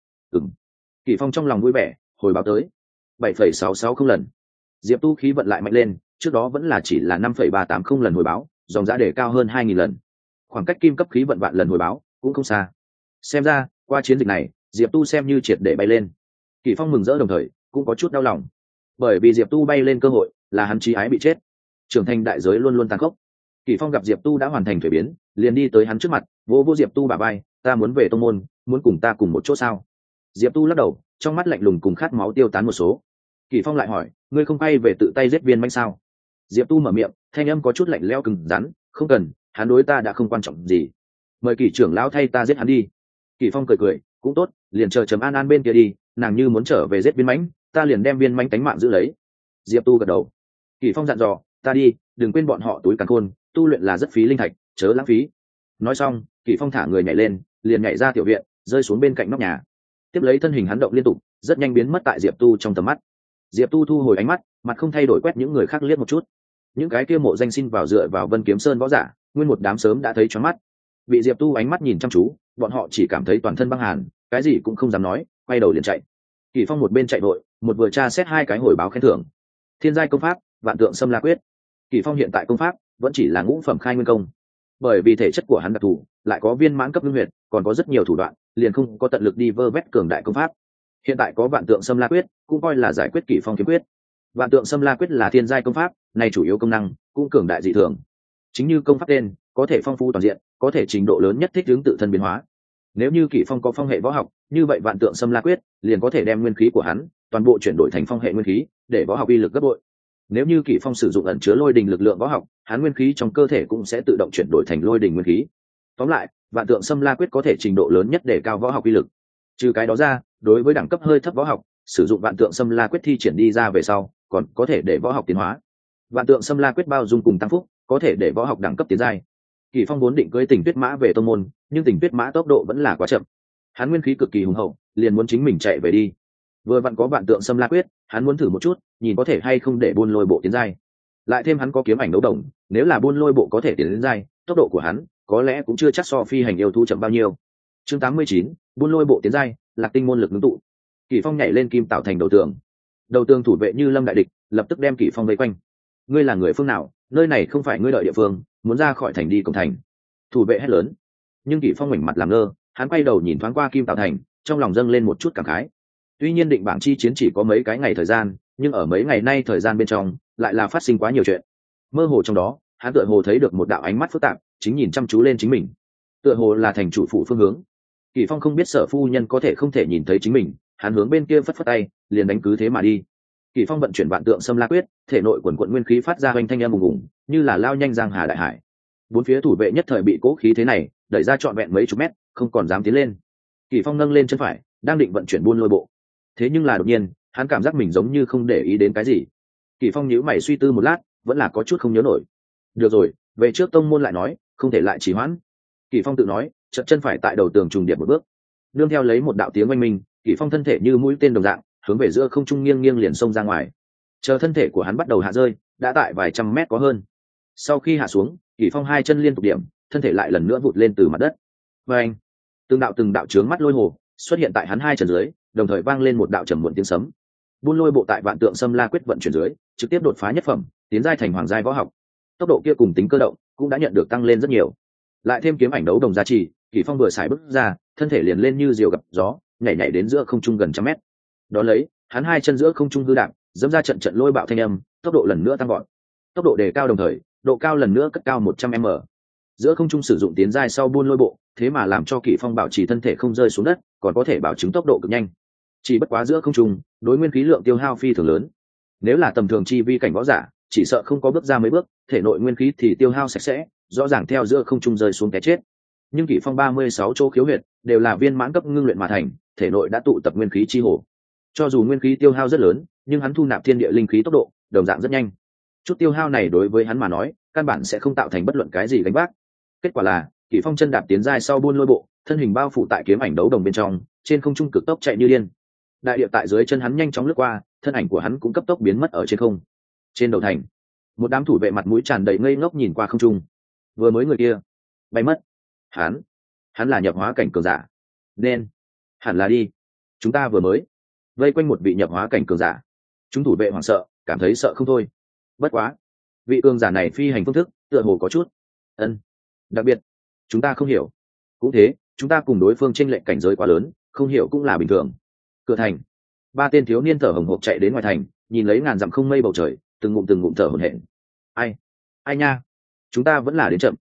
Kỷ Phong trong lòng vui vẻ, hồi báo tới 7,660 lần. Diệp Tu khí vận lại mạnh lên, trước đó vẫn là chỉ là 5,380 lần hồi báo, dòng giá để cao hơn 2.000 lần. Khoảng cách kim cấp khí vận vạn lần hồi báo cũng không xa. Xem ra, qua chiến dịch này, Diệp Tu xem như triệt để bay lên. Kỷ Phong mừng rỡ đồng thời cũng có chút đau lòng, bởi vì Diệp Tu bay lên cơ hội là hắn chí ái bị chết. Trưởng thành đại giới luôn luôn tàn khốc. Kỷ Phong gặp Diệp Tu đã hoàn thành thuế biến, liền đi tới hắn trước mặt, vỗ Diệp Tu bả vai, ta muốn về tông môn, muốn cùng ta cùng một chỗ sao? Diệp Tu lắc đầu, trong mắt lạnh lùng cùng khát máu tiêu tán một số. Kỷ Phong lại hỏi, ngươi không bay về tự tay giết viên mãnh sao? Diệp Tu mở miệng, thanh âm có chút lạnh lẽo cứng rắn, không cần, hắn đối ta đã không quan trọng gì. Mời Kỷ trưởng lão thay ta giết hắn đi. Kỷ Phong cười cười, cũng tốt, liền chờ Trầm An An bên kia đi, nàng như muốn trở về giết viên mãnh, ta liền đem viên mãnh tánh mạng giữ lấy. Diệp Tu gật đầu. Kỷ Phong dặn dò, ta đi, đừng quên bọn họ túi càn khôn, tu luyện là rất phí linh thạch, chớ lãng phí. Nói xong, Kỷ Phong thả người nhảy lên, liền nhảy ra tiểu viện, rơi xuống bên cạnh nóc nhà. Tiếp lấy thân hình hắn động liên tục, rất nhanh biến mất tại Diệp Tu trong tầm mắt. Diệp Tu thu hồi ánh mắt, mặt không thay đổi quét những người khác liếc một chút. Những cái kia mộ danh xin vào dựa vào Vân Kiếm Sơn võ giả, nguyên một đám sớm đã thấy choáng mắt. Bị Diệp Tu ánh mắt nhìn chăm chú, bọn họ chỉ cảm thấy toàn thân băng hàn, cái gì cũng không dám nói, quay đầu liền chạy. Kỷ Phong một bên chạy vội, một vừa tra xét hai cái hồi báo khen thưởng. Thiên giai công pháp, Vạn Tượng Xâm La Quyết. Kỷ Phong hiện tại công pháp vẫn chỉ là ngũ phẩm khai nguyên công, bởi vì thể chất của hắn đặc thù, lại có viên mãn cấp ngưng huyệt, còn có rất nhiều thủ đoạn, liền không có tận lực đi vơ vét cường đại công pháp. Hiện tại có Vạn Tượng Xâm La Quyết, cũng coi là giải quyết Kỷ Phong kiếm quyết. Vạn Tượng Xâm La Quyết là thiên giai công pháp, này chủ yếu công năng cũng cường đại dị thường. Chính như công pháp tên, có thể phong phú toàn diện, có thể trình độ lớn nhất thích ứng tự thân biến hóa. Nếu như Kỷ Phong có phong hệ võ học, như vậy Vạn Tượng Xâm La Quyết liền có thể đem nguyên khí của hắn toàn bộ chuyển đổi thành phong hệ nguyên khí, để võ học uy lực gấp bội. Nếu như Kỷ Phong sử dụng ẩn chứa lôi đình lực lượng võ học, hắn nguyên khí trong cơ thể cũng sẽ tự động chuyển đổi thành lôi đình nguyên khí. Tóm lại, Vạn Tượng Xâm La Quyết có thể trình độ lớn nhất để cao võ học uy lực. Trừ cái đó ra, đối với đẳng cấp hơi thấp võ học, sử dụng Vạn Tượng Xâm La Quyết thi triển đi ra về sau, còn có thể để võ học tiến hóa. Vạn Tượng Xâm La Quyết bao dung cùng tăng phúc, có thể để võ học đẳng cấp tiến giai. Kỷ Phong vốn định cưỡi Tình Tuyết Mã về tông môn, nhưng Tình Tuyết Mã tốc độ vẫn là quá chậm. Hắn nguyên khí cực kỳ hùng hậu, liền muốn chính mình chạy về đi. Vừa vặn có Vạn Tượng Xâm La Quyết, hắn muốn thử một chút, nhìn có thể hay không để Buôn Lôi Bộ tiến giai. Lại thêm hắn có kiếm ảnh đấu đồng, nếu là Buôn Lôi Bộ có thể tiến đến giai, tốc độ của hắn có lẽ cũng chưa chắc so phi hành yêu thú chậm bao nhiêu. Chương 89, Buôn Lôi Bộ tiến giai, Lạc Tinh môn lực ngưng tụ. Kỷ Phong nhảy lên kim tạo thành đầu tường. Đầu tường thủ vệ như lâm đại địch, lập tức đem Kỷ Phong vây quanh. Ngươi là người phương nào? Nơi này không phải ngươi đợi địa phương, muốn ra khỏi thành đi cổng thành. Thủ vệ hét lớn. Nhưng Kỷ Phong ngoảnh mặt làm ngơ, hắn quay đầu nhìn thoáng qua kim tạo thành, trong lòng dâng lên một chút cảm khái. Tuy nhiên định bảng chi chiến chỉ có mấy cái ngày thời gian, nhưng ở mấy ngày nay thời gian bên trong lại là phát sinh quá nhiều chuyện. Mơ hồ trong đó, hắn tựa hồ thấy được một đạo ánh mắt phức tạp, chính nhìn chăm chú lên chính mình. Tựa hồ là thành chủ phụ phương hướng. Kỷ Phong không biết Sở phu nhân có thể không thể nhìn thấy chính mình, hắn hướng bên kia phất phất tay, liền đánh cứ thế mà đi. Kỷ Phong vận chuyển Vạn Tượng Xâm La Quyết, thể nội quần quần nguyên khí phát ra hoành thanh âm ùng ùng, như là lao nhanh giang hà đại hải. Bốn phía thủ vệ nhất thời bị cố khí thế này đẩy ra trọn vẹn mấy chục mét, không còn dám tiến lên. Kỷ Phong nâng lên chân phải, đang định vận chuyển Buôn Lôi Bộ. Thế nhưng là đột nhiên, hắn cảm giác mình giống như không để ý đến cái gì. Kỷ Phong nhíu mày suy tư một lát, vẫn là có chút không nhớ nổi. Được rồi, về trước tông môn lại nói, không thể lại trì hoãn. Kỷ Phong tự nói, chợt chân phải tại đầu tường trùng điệp một bước. Nương theo lấy một đạo tiếng oanh minh, Kỷ Phong thân thể như mũi tên đồng dạng, hướng về giữa không trung nghiêng nghiêng liền xông ra ngoài. Chờ thân thể của hắn bắt đầu hạ rơi, đã tại vài trăm mét có hơn. Sau khi hạ xuống, Kỷ Phong hai chân liên tục điểm, thân thể lại lần nữa vụt lên từ mặt đất. Và anh, từng đạo chướng mắt lôi hồ xuất hiện tại hắn hai chân dưới, đồng thời vang lên một đạo trầm muộn tiếng sấm. Buôn Lôi Bộ tại Vạn Tượng Xâm La Quyết vận chuyển dưới, trực tiếp đột phá nhất phẩm, tiến giai thành hoàng giai võ học. Tốc độ kia cùng tính cơ động cũng đã nhận được tăng lên rất nhiều. Lại thêm kiếm ảnh đấu đồng giá trị, Kỷ Phong vừa xài bước ra, thân thể liền lên như diều gặp gió, nhảy nhảy đến giữa không trung gần trăm mét. Đó lấy, hắn hai chân giữa không trung hư đạp, dẫm ra trận trận lôi bạo thanh âm, tốc độ lần nữa tăng vọt. Tốc độ đề cao đồng thời, độ cao lần nữa cất cao 100m. Giữa không trung sử dụng tiến giai sau Buôn Lôi Bộ, thế mà làm cho Kỷ Phong bảo trì thân thể không rơi xuống đất, còn có thể bảo chứng tốc độ cực nhanh. Chỉ bất quá giữa không trung, đối nguyên khí lượng tiêu hao phi thường lớn. Nếu là tầm thường chi vi cảnh võ giả, chỉ sợ không có bước ra mấy bước, thể nội nguyên khí thì tiêu hao sạch sẽ, rõ ràng theo giữa không trung rơi xuống cái chết. Nhưng Kỷ Phong 36 chỗ khiếu huyệt đều là viên mãn cấp ngưng luyện mà thành, thể nội đã tụ tập nguyên khí chi hồ. Cho dù nguyên khí tiêu hao rất lớn, nhưng hắn thu nạp thiên địa linh khí tốc độ đồng dạng rất nhanh. Chút tiêu hao này đối với hắn mà nói, căn bản sẽ không tạo thành bất luận cái gì gánh vác. Kết quả là, Kỷ Phong chân đạp tiến giai sau Buôn Lôi Bộ, thân hình bao phủ tại kiếm ảnh đấu đồng bên trong, trên không trung cực tốc chạy như điên. Đại địa tại dưới chân hắn nhanh chóng lướt qua, thân ảnh của hắn cũng cấp tốc biến mất ở trên không. Trên đầu thành, một đám thủ vệ mặt mũi tràn đầy ngây ngốc nhìn qua không trung. Vừa mới người kia bay mất. Hắn là nhập hóa cảnh cường giả, nên hẳn là đi. Chúng ta vừa mới vây quanh một vị nhập hóa cảnh cường giả, chúng thủ vệ hoảng sợ, cảm thấy sợ không thôi. Bất quá, vị cường giả này phi hành phương thức tựa hồ có chút đặc biệt, chúng ta không hiểu. Cũng thế, chúng ta cùng đối phương chênh lệch cảnh giới quá lớn, không hiểu cũng là bình thường. Cửa thành, ba tên thiếu niên thở hổn hộc chạy đến ngoài thành, nhìn lấy ngàn dặm không mây bầu trời, từng ngụm thở hổn hển. Ai nha, chúng ta vẫn là đến chậm.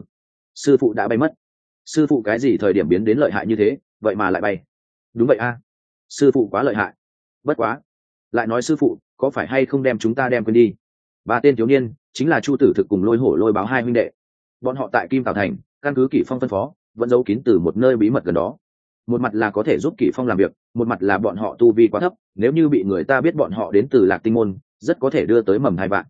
Sư phụ đã bay mất. Sư phụ cái gì thời điểm biến đến lợi hại như thế, vậy mà lại bay? Đúng vậy a, sư phụ quá lợi hại. Bất quá, lại nói sư phụ có phải hay không đem chúng ta đem quên đi? Ba tên thiếu niên chính là Chu Tử Thực cùng Lôi Hổ Lôi Báo hai huynh đệ. Bọn họ tại Kim Tảo Thành, căn cứ Kỷ Phong phân phó, vẫn giấu kín từ một nơi bí mật gần đó. Một mặt là có thể giúp Kỷ Phong làm việc, một mặt là bọn họ tu vi quá thấp, nếu như bị người ta biết bọn họ đến từ Lạc Tinh môn, rất có thể đưa tới mầm hai vạn.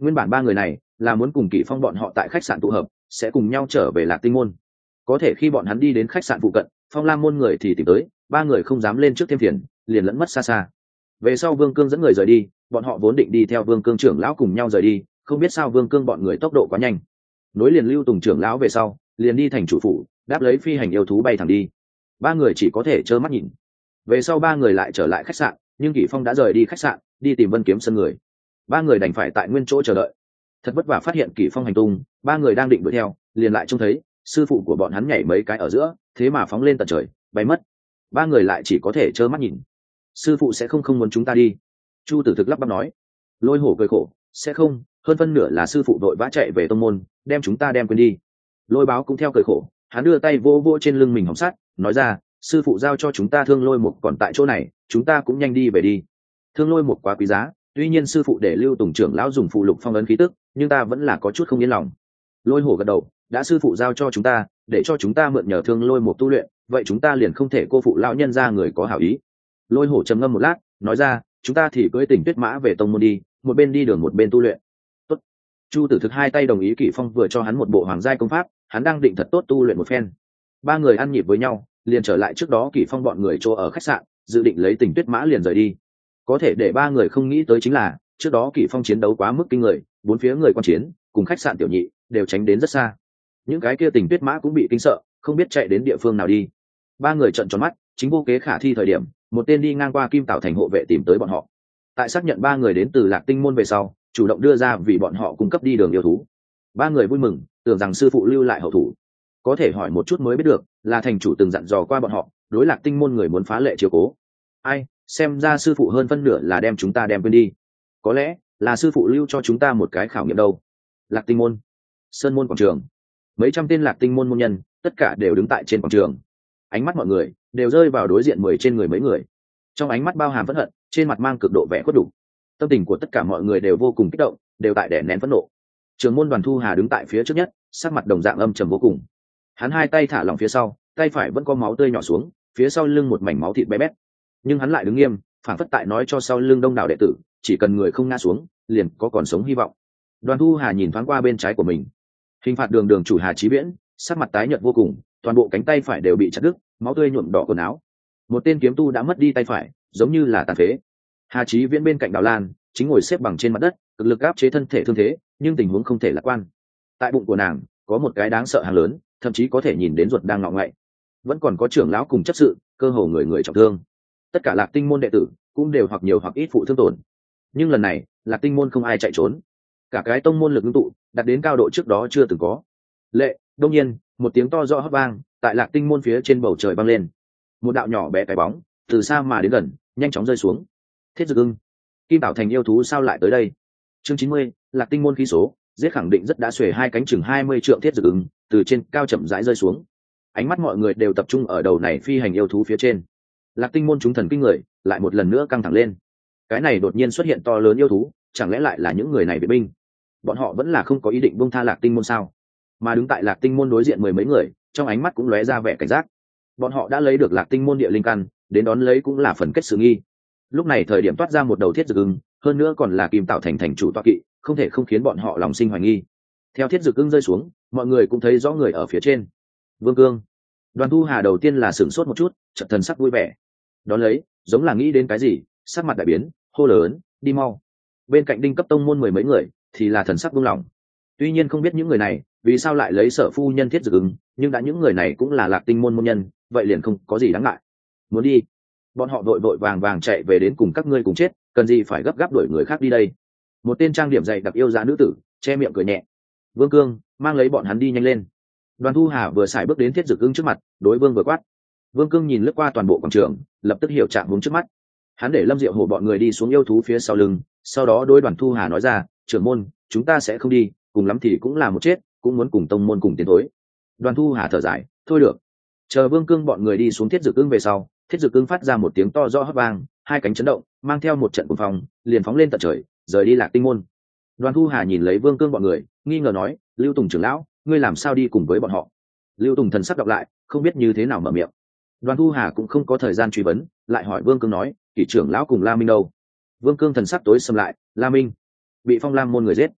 Nguyên bản ba người này là muốn cùng Kỷ Phong bọn họ tại khách sạn tụ hợp, sẽ cùng nhau trở về Lạc Tinh môn. Có thể khi bọn hắn đi đến khách sạn phụ cận, Phong Lam môn người thì tìm tới, ba người không dám lên trước thêm phiền, liền lẫn mất xa xa. Về sau Vương Cương dẫn người rời đi, bọn họ vốn định đi theo Vương Cương trưởng lão cùng nhau rời đi, không biết sao Vương Cương bọn người tốc độ quá nhanh. Nối liền Lưu Tùng trưởng lão về sau, liền đi thành chủ phủ, đáp lấy phi hành yêu thú bay thẳng đi. Ba người chỉ có thể trơ mắt nhìn. Về sau ba người lại trở lại khách sạn, nhưng Kỷ Phong đã rời đi khách sạn, đi tìm Vân Kiếm Sơn người. Ba người đành phải tại nguyên chỗ chờ đợi. Thật vất vả phát hiện Kỷ Phong hành tung, ba người đang định đuổi theo, liền lại trông thấy sư phụ của bọn hắn nhảy mấy cái ở giữa, thế mà phóng lên tận trời, bay mất. Ba người lại chỉ có thể trơ mắt nhìn. Sư phụ sẽ không muốn chúng ta đi. Chu Tử Thực lắp bắp nói. Lôi Hổ cười khổ, sẽ không, hơn phân nửa là sư phụ đội vã chạy về tông môn, đem chúng ta đem quên đi. Lôi Báo cũng theo cười khổ, hắn đưa tay vô vô trên lưng mình hồng sắt, nói ra, sư phụ giao cho chúng ta Thương Lôi Mục còn tại chỗ này, chúng ta cũng nhanh đi về đi. Thương Lôi Mục quá quý giá, tuy nhiên sư phụ để Lưu Tùng trưởng lão dùng phụ lục phong ấn khí tức, nhưng ta vẫn là có chút không yên lòng. Lôi Hổ gật đầu, đã sư phụ giao cho chúng ta, để cho chúng ta mượn nhờ Thương Lôi Mục tu luyện, vậy chúng ta liền không thể cô phụ lão nhân ra người có hảo ý. Lôi Hổ trầm ngâm một lát, nói ra, chúng ta thì cưỡi Tình Tuyết Mã về tông môn đi, một bên đi đường một bên tu luyện. Tốt. Chu Tử Thực hai tay đồng ý. Kỷ Phong vừa cho hắn một bộ hoàng giai công pháp, hắn đang định thật tốt tu luyện một phen. Ba người ăn nhịp với nhau, liền trở lại trước đó Kỷ Phong bọn người chỗ ở khách sạn, dự định lấy Tình Tuyết Mã liền rời đi. Có thể để ba người không nghĩ tới chính là, trước đó Kỷ Phong chiến đấu quá mức kinh người, bốn phía người quan chiến cùng khách sạn tiểu nhị đều tránh đến rất xa. Những cái kia Tình Tuyết Mã cũng bị kinh sợ, không biết chạy đến địa phương nào đi. Ba người trợn tròn mắt, chính vô kế khả thi thời điểm, một tên đi ngang qua Kim Tảo thành hộ vệ tìm tới bọn họ. Tại xác nhận ba người đến từ Lạc Tinh môn về sau, chủ động đưa ra vì bọn họ cung cấp đi đường yêu thú. Ba người vui mừng, tưởng rằng sư phụ lưu lại hậu thủ. Có thể hỏi một chút mới biết được, là thành chủ từng dặn dò qua bọn họ, đối Lạc Tinh môn người muốn phá lệ chiếu cố. Ai, xem ra sư phụ hơn phân nửa là đem chúng ta đem quên đi. Có lẽ là sư phụ lưu cho chúng ta một cái khảo nghiệm đâu. Lạc Tinh môn, Sơn môn quảng trường, mấy trăm tên Lạc Tinh môn môn nhân, tất cả đều đứng tại trên quảng trường. Ánh mắt mọi người đều rơi vào đối diện 10 trên người mấy người. Trong ánh mắt bao hàm phẫn hận, trên mặt mang cực độ vẻ khuất đủ. Tâm tình của tất cả mọi người đều vô cùng kích động, đều tại đè nén phẫn nộ. Trưởng môn Đoàn Thu Hà đứng tại phía trước nhất, sắc mặt đồng dạng âm trầm vô cùng. Hắn hai tay thả lỏng phía sau, tay phải vẫn có máu tươi nhỏ xuống, phía sau lưng một mảnh máu thịt bé bét. Nhưng hắn lại đứng nghiêm, phảng phất tại nói cho sau lưng đông đảo đệ tử, chỉ cần người không ngã xuống, liền có còn sống hy vọng. Đoàn Thu Hà nhìn thoáng qua bên trái của mình. Hình phạt đường đường chủ Hà Chí Viễn, sắc mặt tái nhợt vô cùng, toàn bộ cánh tay phải đều bị chặt đứt, máu tươi nhuộm đỏ quần áo. Một tên kiếm tu đã mất đi tay phải, giống như là tàn phế. Hà Chí Viễn bên cạnh Đào Lan chính ngồi xếp bằng trên mặt đất, cực lực áp chế thân thể thương thế, nhưng tình huống không thể lạc quan. Tại bụng của nàng có một cái đáng sợ hàng lớn, thậm chí có thể nhìn đến ruột đang ngọ ngậy. Vẫn còn có trưởng lão cùng chấp sự, cơ hồ người người trọng thương. Tất cả Lạc Tinh môn đệ tử cũng đều hoặc nhiều hoặc ít phụ thương tổn. Nhưng lần này, Lạc Tinh môn không ai chạy trốn. Cả cái tông môn lực ngưng tụ, đạt đến cao độ trước đó chưa từng có. Lệ, đông nhiên, một tiếng to rõ hót vang, tại Lạc Tinh môn phía trên bầu trời vang lên. Một đạo nhỏ bé cái bóng, từ xa mà đến gần, nhanh chóng rơi xuống. Thiết Dực Ưng, Kim Tảo thành yêu thú sao lại tới đây? Chương 90, Lạc Tinh môn khí số, giết khẳng định rất đã xuề hai cánh chừng 20 trượng Thiết Dực Ưng, từ trên cao chậm rãi rơi xuống. Ánh mắt mọi người đều tập trung ở đầu này phi hành yêu thú phía trên. Lạc Tinh môn chúng thần kinh người, lại một lần nữa căng thẳng lên. Cái này đột nhiên xuất hiện to lớn yêu thú, chẳng lẽ lại là những người này bị binh? Bọn họ vẫn là không có ý định buông tha Lạc Tinh môn sao? Mà đứng tại Lạc Tinh môn đối diện mười mấy người, trong ánh mắt cũng lóe ra vẻ cảnh giác. Bọn họ đã lấy được Lạc Tinh môn địa linh căn, đến đón lấy cũng là phần kết sự nghi. Lúc này thời điểm toát ra một đầu Thiết Dực Ưng, hơn nữa còn là Kim Tạo thành thành chủ tọa kỵ, không thể không khiến bọn họ lòng sinh hoài nghi. Theo Thiết Dực Ưng rơi xuống, mọi người cũng thấy rõ người ở phía trên. Vương Cương. Đoàn Thu Hà đầu tiên là sửng sốt một chút, chợt thần sắc vui vẻ. Đón lấy, giống là nghĩ đến cái gì, sắc mặt đại biến, hô lớn, đi mau. Bên cạnh Đinh cấp tông môn mười mấy người, thì là thần sắc buông lỏng. Tuy nhiên không biết những người này vì sao lại lấy Sở phu nhân Thiết Dực Ưng, nhưng đã những người này cũng là Lạc Tinh môn môn nhân, vậy liền không có gì đáng ngại. Muốn đi, bọn họ vội vội vàng vàng chạy về đến cùng các ngươi cùng chết, cần gì phải gấp gáp đuổi người khác đi đây. Một tên trang điểm dày đặc yêu giá nữ tử che miệng cười nhẹ. Vương Cương, mang lấy bọn hắn đi nhanh lên. Đoàn Thu Hà vừa xài bước đến Thiết Dực Ưng trước mặt, đối Vương vừa quát. Vương Cương nhìn lướt qua toàn bộ quảng trường, lập tức hiểu trạng huống trước mắt. Hắn để Lâm Diệu Hổ bọn người đi xuống yêu thú phía sau lưng, sau đó đối Đoàn Thu Hà nói ra, trưởng môn, chúng ta sẽ không đi, cùng lắm thì cũng là một chết, cũng muốn cùng tông môn cùng tiến thối. Đoàn Thu Hà thở dài, thôi được. Chờ Vương Cương bọn người đi xuống Thiết Dực Ưng về sau, Thiết Dực Ưng phát ra một tiếng to rõ hót vang, hai cánh chấn động, mang theo một trận cuồng phong, liền phóng lên tận trời, rời đi Lạc Tinh môn. Đoàn Thu Hà nhìn lấy Vương Cương bọn người, nghi ngờ nói, Lưu Tùng trưởng lão, ngươi làm sao đi cùng với bọn họ? Lưu Tùng thần sắc đọc lại, không biết như thế nào mở miệng. Đoàn Thu Hà cũng không có thời gian truy vấn, lại hỏi Vương Cương nói, Kỷ trưởng lão cùng La Minh đâu? Vương Cương thần sắc tối sầm lại, La Minh bị Phong Lam môn người giết.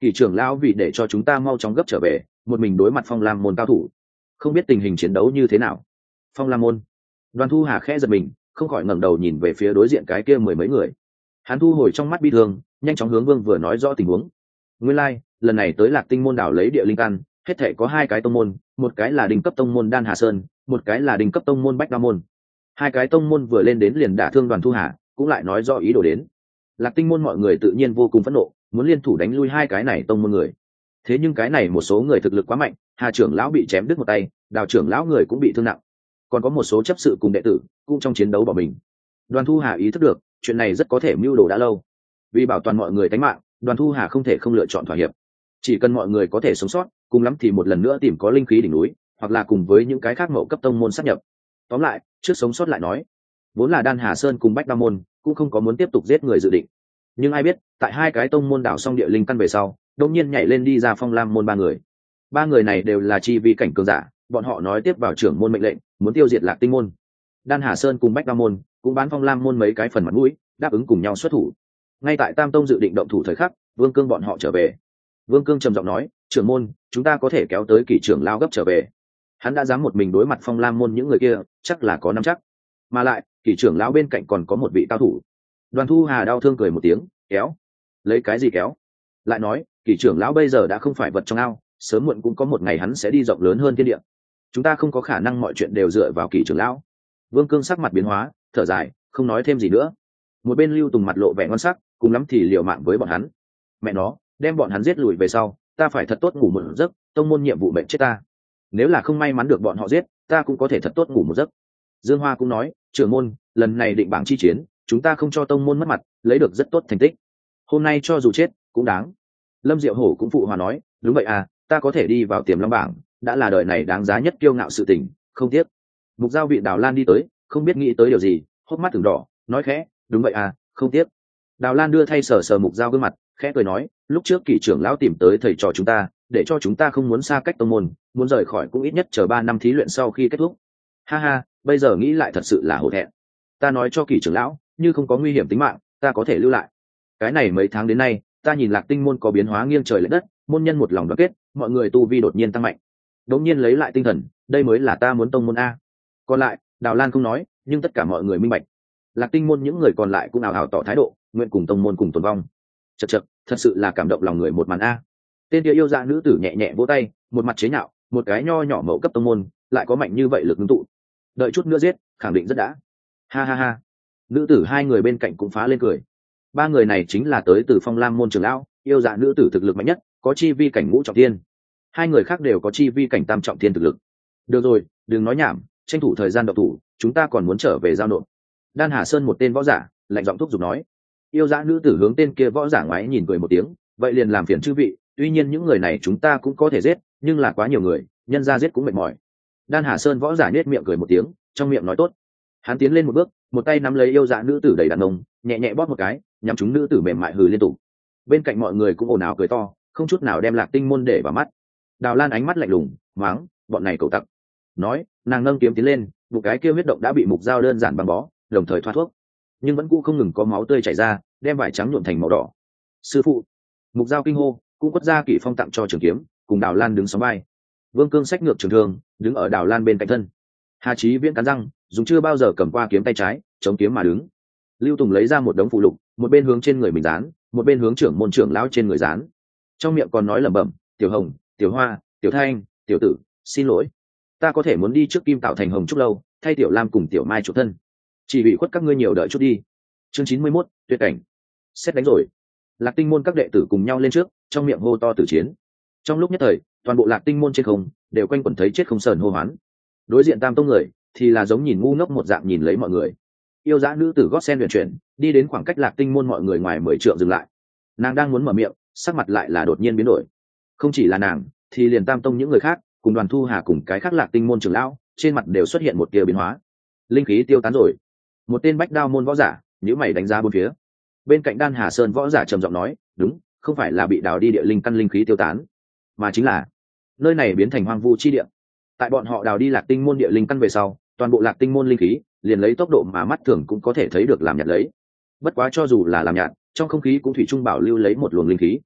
Kỷ trưởng lão vì để cho chúng ta mau chóng gấp trở về, một mình đối mặt Phong Lam môn cao thủ, không biết tình hình chiến đấu như thế nào. Phong Lam môn. Đoàn Thu Hà khẽ giật mình, không khỏi ngẩng đầu nhìn về phía đối diện cái kia mười mấy người. Hắn thu hồi trong mắt bi thương, nhanh chóng hướng Vương vừa nói rõ tình huống. Nguyên lai, lần này tới Lạc Tinh môn đảo lấy địa linh căn, hết thảy có hai cái tông môn, một cái là đỉnh cấp tông môn Đan Hà Sơn, một cái là đỉnh cấp tông môn Bách Đa môn. Hai cái tông môn vừa lên đến liền đả thương Đoàn Thu Hà, cũng lại nói rõ ý đồ đến. Lạc Tinh môn mọi người tự nhiên vô cùng phẫn nộ, muốn liên thủ đánh lui hai cái này tông môn người. Thế nhưng cái này một số người thực lực quá mạnh, Hà trưởng lão bị chém đứt một tay, Đào trưởng lão người cũng bị thương nặng, còn có một số chấp sự cùng đệ tử cũng trong chiến đấu bỏ mình. Đoàn Thu Hà ý thức được chuyện này rất có thể mưu đồ đã lâu, vì bảo toàn mọi người tính mạng, Đoàn Thu Hà không thể không lựa chọn thỏa hiệp. Chỉ cần mọi người có thể sống sót, cùng lắm thì một lần nữa tìm có linh khí đỉnh núi, hoặc là cùng với những cái khác mậu cấp tông môn sát nhập. Tóm lại, trước sống sót lại nói. Vốn là Đan Hà Sơn cùng Bách Đa môn cũng không có muốn tiếp tục giết người dự định, nhưng ai biết tại hai cái tông môn đảo xong địa linh căn về sau, đột nhiên nhảy lên đi ra Phong Lam môn ba người này đều là chi vi cảnh cường giả, bọn họ nói tiếp vào trưởng môn mệnh lệnh, muốn tiêu diệt Lạc Tinh môn. Đan Hà Sơn cùng Bách Đa môn cũng bán Phong Lam môn mấy cái phần mặt mũi, đáp ứng cùng nhau xuất thủ. Ngay tại Tam tông dự định động thủ thời khắc, Vương Cương bọn họ trở về. Vương Cương trầm giọng nói, trưởng môn, chúng ta có thể kéo tới Kỷ trưởng lao gấp trở về. Hắn đã dám một mình đối mặt Phong Lam môn những người kia, chắc là có nắm chắc. Mà lại, Kỷ trưởng lão bên cạnh còn có một vị cao thủ. Đoàn Thu Hà đau thương cười một tiếng, kéo. Lấy cái gì kéo? Lại nói, Kỷ trưởng lão bây giờ đã không phải vật trong ao, sớm muộn cũng có một ngày hắn sẽ đi rộng lớn hơn thiên địa. Chúng ta không có khả năng mọi chuyện đều dựa vào Kỷ trưởng lão. Vương Cương sắc mặt biến hóa, thở dài, không nói thêm gì nữa. Một bên Lưu Tùng mặt lộ vẻ ngon sắc, cùng lắm thì liều mạng với bọn hắn. Mẹ nó, đem bọn hắn giết lùi về sau, ta phải thật tốt ngủ một giấc, tông môn nhiệm vụ mệnh chết ta. Nếu là không may mắn được bọn họ giết, ta cũng có thể thật tốt ngủ một giấc. Dương Hoa cũng nói, trưởng môn, lần này định bảng chi chiến, chúng ta không cho tông môn mất mặt, lấy được rất tốt thành tích. Hôm nay cho dù chết, cũng đáng. Lâm Diệu Hổ cũng phụ hòa nói, đúng vậy à, ta có thể đi vào Tiềm Long bảng, đã là đời này đáng giá nhất kiêu ngạo sự tình, không tiếc. Mục Giao vị Đào Lan đi tới, không biết nghĩ tới điều gì, hốc mắt từng đỏ, nói khẽ, đúng vậy à, không tiếc. Đào Lan đưa thay sờ sờ Mục Giao gương mặt, khẽ cười nói, lúc trước Kỷ trưởng lão tìm tới thầy trò chúng ta, để cho chúng ta không muốn xa cách tông môn, muốn rời khỏi cũng ít nhất chờ 3 năm thí luyện sau khi kết thúc. Ha ha, bây giờ nghĩ lại thật sự là hổ thẹn. Ta nói cho Kỷ trưởng lão, như không có nguy hiểm tính mạng, ta có thể lưu lại. Cái này mấy tháng đến nay, ta nhìn Lạc Tinh môn có biến hóa nghiêng trời lệch đất, môn nhân một lòng đoàn kết, mọi người tu vi đột nhiên tăng mạnh. Đột nhiên lấy lại tinh thần, đây mới là ta muốn tông môn a. Còn lại, Đào Lan không nói, nhưng tất cả mọi người minh bạch. Lạc Tinh môn những người còn lại cũng ào ào tỏ thái độ, nguyện cùng tông môn cùng tồn vong. Chậc chậc, thật sự là cảm động lòng người một màn a. Tên kia yêu dạ nữ tử nhẹ nhẹ vỗ tay, một mặt chế nhạo, một cái nho nhỏ mẫu cấp tông môn, lại có mạnh như vậy lực ngưng tụ. Đợi chút nữa giết, khẳng định rất đã. Ha ha ha. Nữ tử hai người bên cạnh cũng phá lên cười. Ba người này chính là tới từ Phong Lam môn trưởng lão, yêu dạ nữ tử thực lực mạnh nhất, có chi vi cảnh ngũ trọng thiên. Hai người khác đều có chi vi cảnh tam trọng thiên thực lực. Được rồi, đừng nói nhảm, tranh thủ thời gian độc thủ, chúng ta còn muốn trở về giao nộp. Đan Hà Sơn một tên võ giả, lạnh giọng thúc giục nói. Yêu dạ nữ tử hướng tên kia võ giả ngoái nhìn cười một tiếng, vậy liền làm phiền chư vị, tuy nhiên những người này chúng ta cũng có thể giết, nhưng là quá nhiều người, nhân ra giết cũng mệt mỏi. Đan Hà Sơn võ giả nhếch miệng cười một tiếng, trong miệng nói tốt. Hắn tiến lên một bước, một tay nắm lấy yêu dạ nữ tử đầy đàn ông, nhẹ nhẹ bóp một cái, nhắm chúng nữ tử mềm mại hừ liên tục. Bên cạnh mọi người cũng ồn ào cười to, không chút nào đem Lạc Tinh môn để vào mắt. Đào Lan ánh mắt lạnh lùng, mắng, bọn này cẩu tặc. Nói, nàng nâng kiếm tiến lên, một cái kia huyết động đã bị Mục Dao đơn giản băng bó, đồng thời thoát thuốc, nhưng vẫn cũ không ngừng có máu tươi chảy ra, đem vải trắng nhuộm thành màu đỏ. Sư phụ! Mục Dao kinh hô, cũng quất ra Kỷ Phong tặng cho trường kiếm, cùng Đào Lan đứng sóng vai. Vương Cương xách ngược trường thương, đứng ở Đào Lan bên cạnh thân. Hà Chí Viễn cắn răng, dùng chưa bao giờ cầm qua kiếm tay trái, chống kiếm mà đứng. Lưu Tùng lấy ra một đống phụ lục, một bên hướng trên người mình dán, một bên hướng trưởng môn trưởng lão trên người dán. Trong miệng còn nói lẩm bẩm, Tiểu Hồng, Tiểu Hoa, Tiểu Thanh, Tiểu Tử, xin lỗi, ta có thể muốn đi trước Kim Tạo thành Hồng Trúc lâu, thay Tiểu Lam cùng Tiểu Mai chủ thân, chỉ bị khuất các ngươi nhiều đợi chút đi. Chương 91, tuyệt cảnh. Xét đánh rồi. Lạc Tinh môn các đệ tử cùng nhau lên trước, trong miệng hô to tử chiến. Trong lúc nhất thời, toàn bộ Lạc Tinh môn trên không đều quanh quẩn thấy chết không sờn hô hoán. Đối diện Tam tông người thì là giống nhìn ngu ngốc một dạng nhìn lấy mọi người. Yêu dã nữ tử gót sen huyền chuyển, đi đến khoảng cách Lạc Tinh môn mọi người ngoài 10 trượng dừng lại. Nàng đang muốn mở miệng, sắc mặt lại là đột nhiên biến đổi. Không chỉ là nàng, thì liền Tam tông những người khác, cùng Đoàn Thu Hà cùng cái khác Lạc Tinh môn trưởng lão, trên mặt đều xuất hiện một tia biến hóa. Linh khí tiêu tán rồi. Một tên Bách Đao môn võ giả, nhíu mày đánh giá bốn phía. Bên cạnh Đan Hà Sơn võ giả trầm giọng nói, đúng, không phải là bị đào đi địa linh căn linh khí tiêu tán, mà chính là nơi này biến thành hoang vu chi địa. Tại bọn họ đào đi Lạc Tinh môn địa linh căn về sau, toàn bộ Lạc Tinh môn linh khí liền lấy tốc độ mà mắt thường cũng có thể thấy được làm nhạt lấy. Bất quá cho dù là làm nhạt, trong không khí cũng thủy chung bảo lưu lấy một luồng linh khí.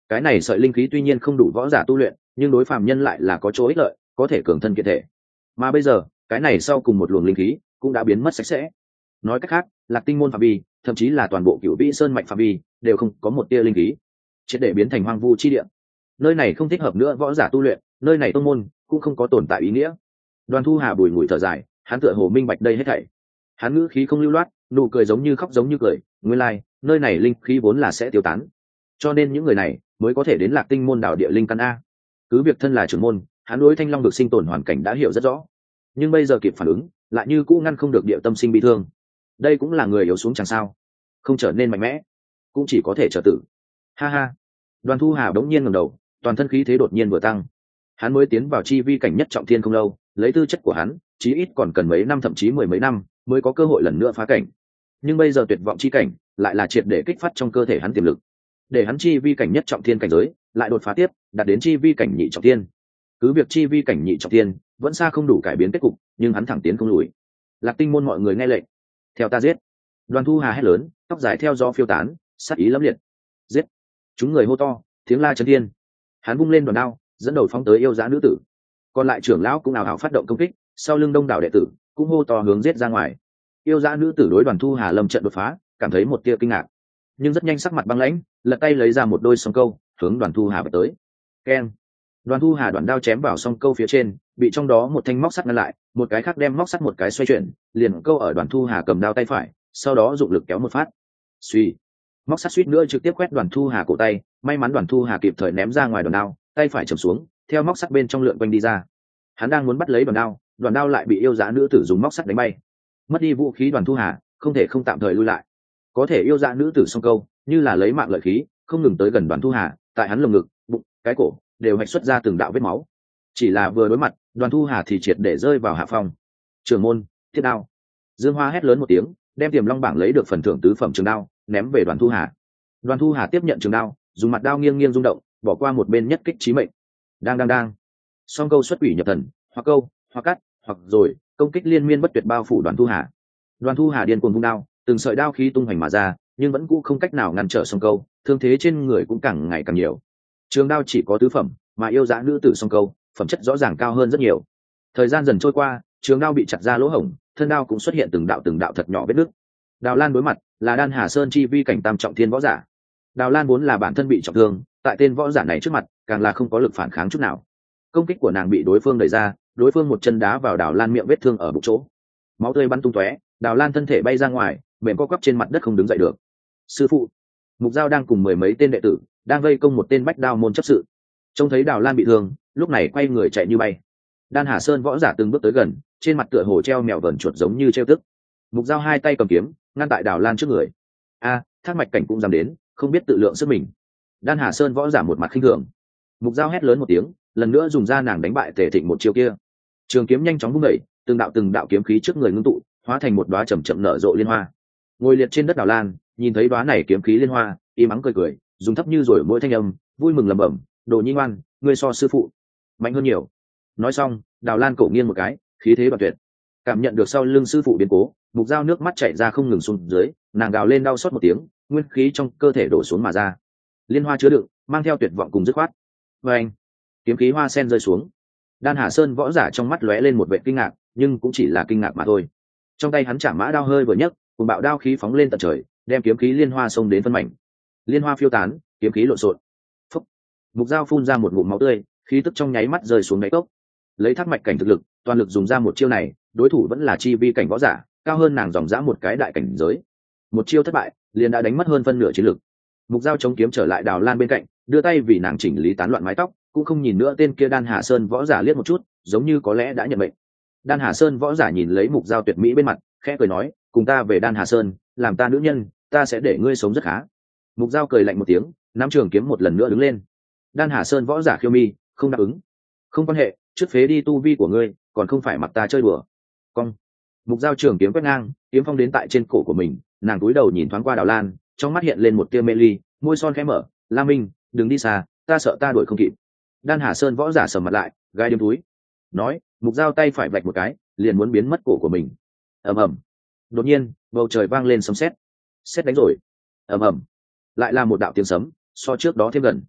Cái này sợi linh khí tuy nhiên không đủ võ giả tu luyện, nhưng đối phàm nhân lại là có chỗ ích lợi, có thể cường thân kiện thể. Mà bây giờ cái này sau cùng một luồng linh khí cũng đã biến mất sạch sẽ. Nói cách khác, Lạc Tinh môn phạm vi, thậm chí là toàn bộ Cửu Vĩ Sơn mạch phạm vi đều không có một tia linh khí, triệt để biến thành hoang vu chi địa. Nơi này không thích hợp nữa võ giả tu luyện, nơi này tông môn cũng không có tồn tại ý nghĩa. Đoàn Thu Hà bùi ngùi thở dài, hắn tựa hồ minh bạch đây hết thảy. Hắn ngữ khí không lưu loát, nụ cười giống như khóc giống như cười, nguyên lai, nơi này linh khí vốn là sẽ tiêu tán. Cho nên những người này mới có thể đến Lạc Tinh môn đảo địa linh căn a. Cứ việc thân là trưởng môn, hắn đối Thanh Long được sinh tồn hoàn cảnh đã hiểu rất rõ, nhưng bây giờ kịp phản ứng, lại như cũ ngăn không được địa tâm sinh bi thương. Đây cũng là người yếu xuống chẳng sao, không trở nên mạnh mẽ, cũng chỉ có thể trở tử. Ha ha. Đoàn Thu Hà đống nhiên ngẩng đầu, toàn thân khí thế đột nhiên vừa tăng. Hắn mới tiến vào chi vi cảnh nhất trọng thiên không lâu, lấy tư chất của hắn, chí ít còn cần mấy năm thậm chí mười mấy năm mới có cơ hội lần nữa phá cảnh. Nhưng bây giờ tuyệt vọng chi cảnh lại là triệt để kích phát trong cơ thể hắn tiềm lực, để hắn chi vi cảnh nhất trọng thiên cảnh giới lại đột phá tiếp, đạt đến chi vi cảnh nhị trọng thiên. Cứ việc chi vi cảnh nhị trọng thiên vẫn xa không đủ cải biến kết cục, nhưng hắn thẳng tiến không lùi. Lạc Tinh môn mọi người nghe lệnh, theo ta giết. Đoàn Thu Hà hét lớn, tóc dài theo gió phiêu tán, sát ý lẫm liệt. Giết. Chúng người hô to, tiếng la chấn thiên. Hắn vung lên đoàn đao, dẫn đầu phóng tới yêu dã nữ tử. Còn lại trưởng lão cũng ào ào phát động công kích, sau lưng đông đảo đệ tử cũng hô to hướng giết ra ngoài. Yêu dã nữ tử đối Đoàn Thu Hà lâm trận đột phá, cảm thấy một tia kinh ngạc, nhưng rất nhanh sắc mặt băng lãnh, lật tay lấy ra một đôi song câu, hướng Đoàn Thu Hà vào tới. Keng. Đoàn Thu Hà đoạn đao chém vào song câu phía trên, bị trong đó một thanh móc sắt ngăn lại, một cái khác đem móc sắt một cái xoay chuyển, liền câu ở Đoàn Thu Hà cầm đao tay phải, sau đó dụng lực kéo một phát. Suy. Móc sắt suýt nữa trực tiếp quét Đoàn Thu Hà cổ tay, may mắn Đoàn Thu Hà kịp thời ném ra ngoài đòn đao, tay phải trầm xuống, theo móc sắt bên trong lượn quanh đi ra. Hắn đang muốn bắt lấy đoàn đao lại bị yêu dã nữ tử dùng móc sắt đánh bay. Mất đi vũ khí Đoàn Thu Hà không thể không tạm thời lui lại. Có thể yêu dã nữ tử song câu như là lấy mạng lợi khí, không ngừng tới gần Đoàn Thu Hà, tại hắn lồng ngực, bụng, cái cổ đều hạch xuất ra từng đạo vết máu. Chỉ là vừa đối mặt, Đoàn Thu Hà thì triệt để rơi vào hạ phong. Trưởng môn, thiết đao. Dương Hoa hét lớn một tiếng, đem Tiềm Long bảng lấy được phần thưởng tứ phẩm trường đao ném về Đoàn Thu Hà. Đoàn Thu Hà tiếp nhận trường đao, dùng mặt đao nghiêng nghiêng rung động, bỏ qua một bên nhất kích chí mệnh. Đang. Song câu xuất quỷ nhập thần, hoặc câu, hoặc cắt, hoặc rồi công kích liên miên bất tuyệt bao phủ Đoàn Thu Hà. Đoàn Thu Hà điên cuồng vung đao, từng sợi đao khí tung hoành mà ra, nhưng vẫn cũ không cách nào ngăn trở song câu, thương thế trên người cũng càng ngày càng nhiều. Trường đao chỉ có tứ phẩm, mà yêu dã nữ tử song câu phẩm chất rõ ràng cao hơn rất nhiều. Thời gian dần trôi qua, trường đao bị chặt ra lỗ hổng, thân đao cũng xuất hiện từng đạo thật nhỏ vết nứt. Đào Lan đối mặt là Đan Hà Sơn chi vi cảnh tam trọng thiên võ giả. Đào Lan vốn là bản thân bị trọng thương, tại tên võ giả này trước mặt càng là không có lực phản kháng chút nào. Công kích của nàng bị đối phương đẩy ra, đối phương một chân đá vào Đào Lan miệng vết thương ở bụng chỗ, máu tươi bắn tung tóe, Đào Lan thân thể bay ra ngoài, mềm co quắp trên mặt đất không đứng dậy được. Sư phụ. Mục Giao đang cùng mười mấy tên đệ tử đang vây công một tên bách đao môn chấp sự, trông thấy Đào Lan bị thương, lúc này quay người chạy như bay. Đan Hà Sơn võ giả từng bước tới gần, trên mặt tựa hồ treo mèo vờn chuột giống như treo tức. Mục Giao hai tay cầm kiếm ngăn tại Đào Lan trước người. A, Thác Mạch Cảnh cũng dám đến, không biết tự lượng sức mình. Đan Hà Sơn võ giả một mặt khinh thường. Mục Giao hét lớn một tiếng, lần nữa dùng ra nàng đánh bại Tề Thịnh một chiêu kia. Trường kiếm nhanh chóng vung đẩy, từng đạo kiếm khí trước người ngưng tụ, hóa thành một đóa chậm chậm nở rộ liên hoa. Ngồi liệt trên đất Đào Lan, nhìn thấy đóa này kiếm khí liên hoa, im ắng cười, dùng thấp như rồi mỗi thanh âm, vui mừng lẩm bẩm, "Đồ Nhi ngoan, ngươi so sư phụ mạnh hơn nhiều." Nói xong, Đào Lan cổ nghiêng một cái, khí thế bật tuyệt. Cảm nhận được sau lưng sư phụ biến cố, Mục Giao nước mắt chảy ra không ngừng xuống dưới, nàng gào lên đau xót một tiếng, nguyên khí trong cơ thể đổ xuống mà ra. Liên hoa chứa đựng, mang theo tuyệt vọng cùng dứt khoát. Và anh, kiếm khí hoa sen rơi xuống. Đan Hà Sơn võ giả trong mắt lóe lên một vẻ kinh ngạc, nhưng cũng chỉ là kinh ngạc mà thôi. Trong tay hắn chạm mã đao hơi vừa nhấc, cùng bạo đao khí phóng lên tận trời, đem kiếm khí liên hoa xông đến phân mảnh. Liên hoa phiêu tán, kiếm khí lộn xộn. Phúc. Mục Giao phun ra một ngụm máu tươi, khí tức trong nháy mắt rơi xuống đáy cốc. Lấy Thác Mạch Cảnh thực lực, toàn lực dùng ra một chiêu này, đối thủ vẫn là chi vi cảnh võ giả, cao hơn nàng dòng dã một cái đại cảnh giới. Một chiêu thất bại, liền đã đánh mất hơn phân nửa chiến lực. Mục Giao chống kiếm trở lại Đào Lan bên cạnh, đưa tay vì nàng chỉnh lý tán loạn mái tóc, cũng không nhìn nữa tên kia Đan Hà Sơn võ giả liếc một chút, giống như có lẽ đã nhận mệnh. Đan Hà Sơn võ giả nhìn lấy Mục Giao tuyệt mỹ bên mặt, khẽ cười nói, "Cùng ta về Đan Hà Sơn, làm ta nữ nhân, ta sẽ để ngươi sống rất khá." Mục Giao cười lạnh một tiếng, nắm trường kiếm một lần nữa đứng lên. Đan Hà Sơn võ giả khiêu mi, không đáp ứng. "Không quan hệ, trước phế đi tu vi của ngươi, còn không phải mặc ta chơi đùa." Cong. Mục Giao trường kiếm quét ngang, kiếm phong đến tại trên cổ của mình, nàng cúi đầu nhìn thoáng qua Đào Lan, trong mắt hiện lên một tia mê ly, môi son khẽ mở, "La Minh, đừng đi xa, ta sợ ta đuổi không kịp." Đan Hà Sơn võ giả sầm mặt lại, gai điếm túi. Nói, Mục Giao tay phải vạch một cái, liền muốn biến mất cổ của mình. Ầm ầm. Đột nhiên, bầu trời vang lên sấm sét. Sét đánh rồi. Ầm ầm. Lại là một đạo tiếng sấm, so trước đó thêm gần.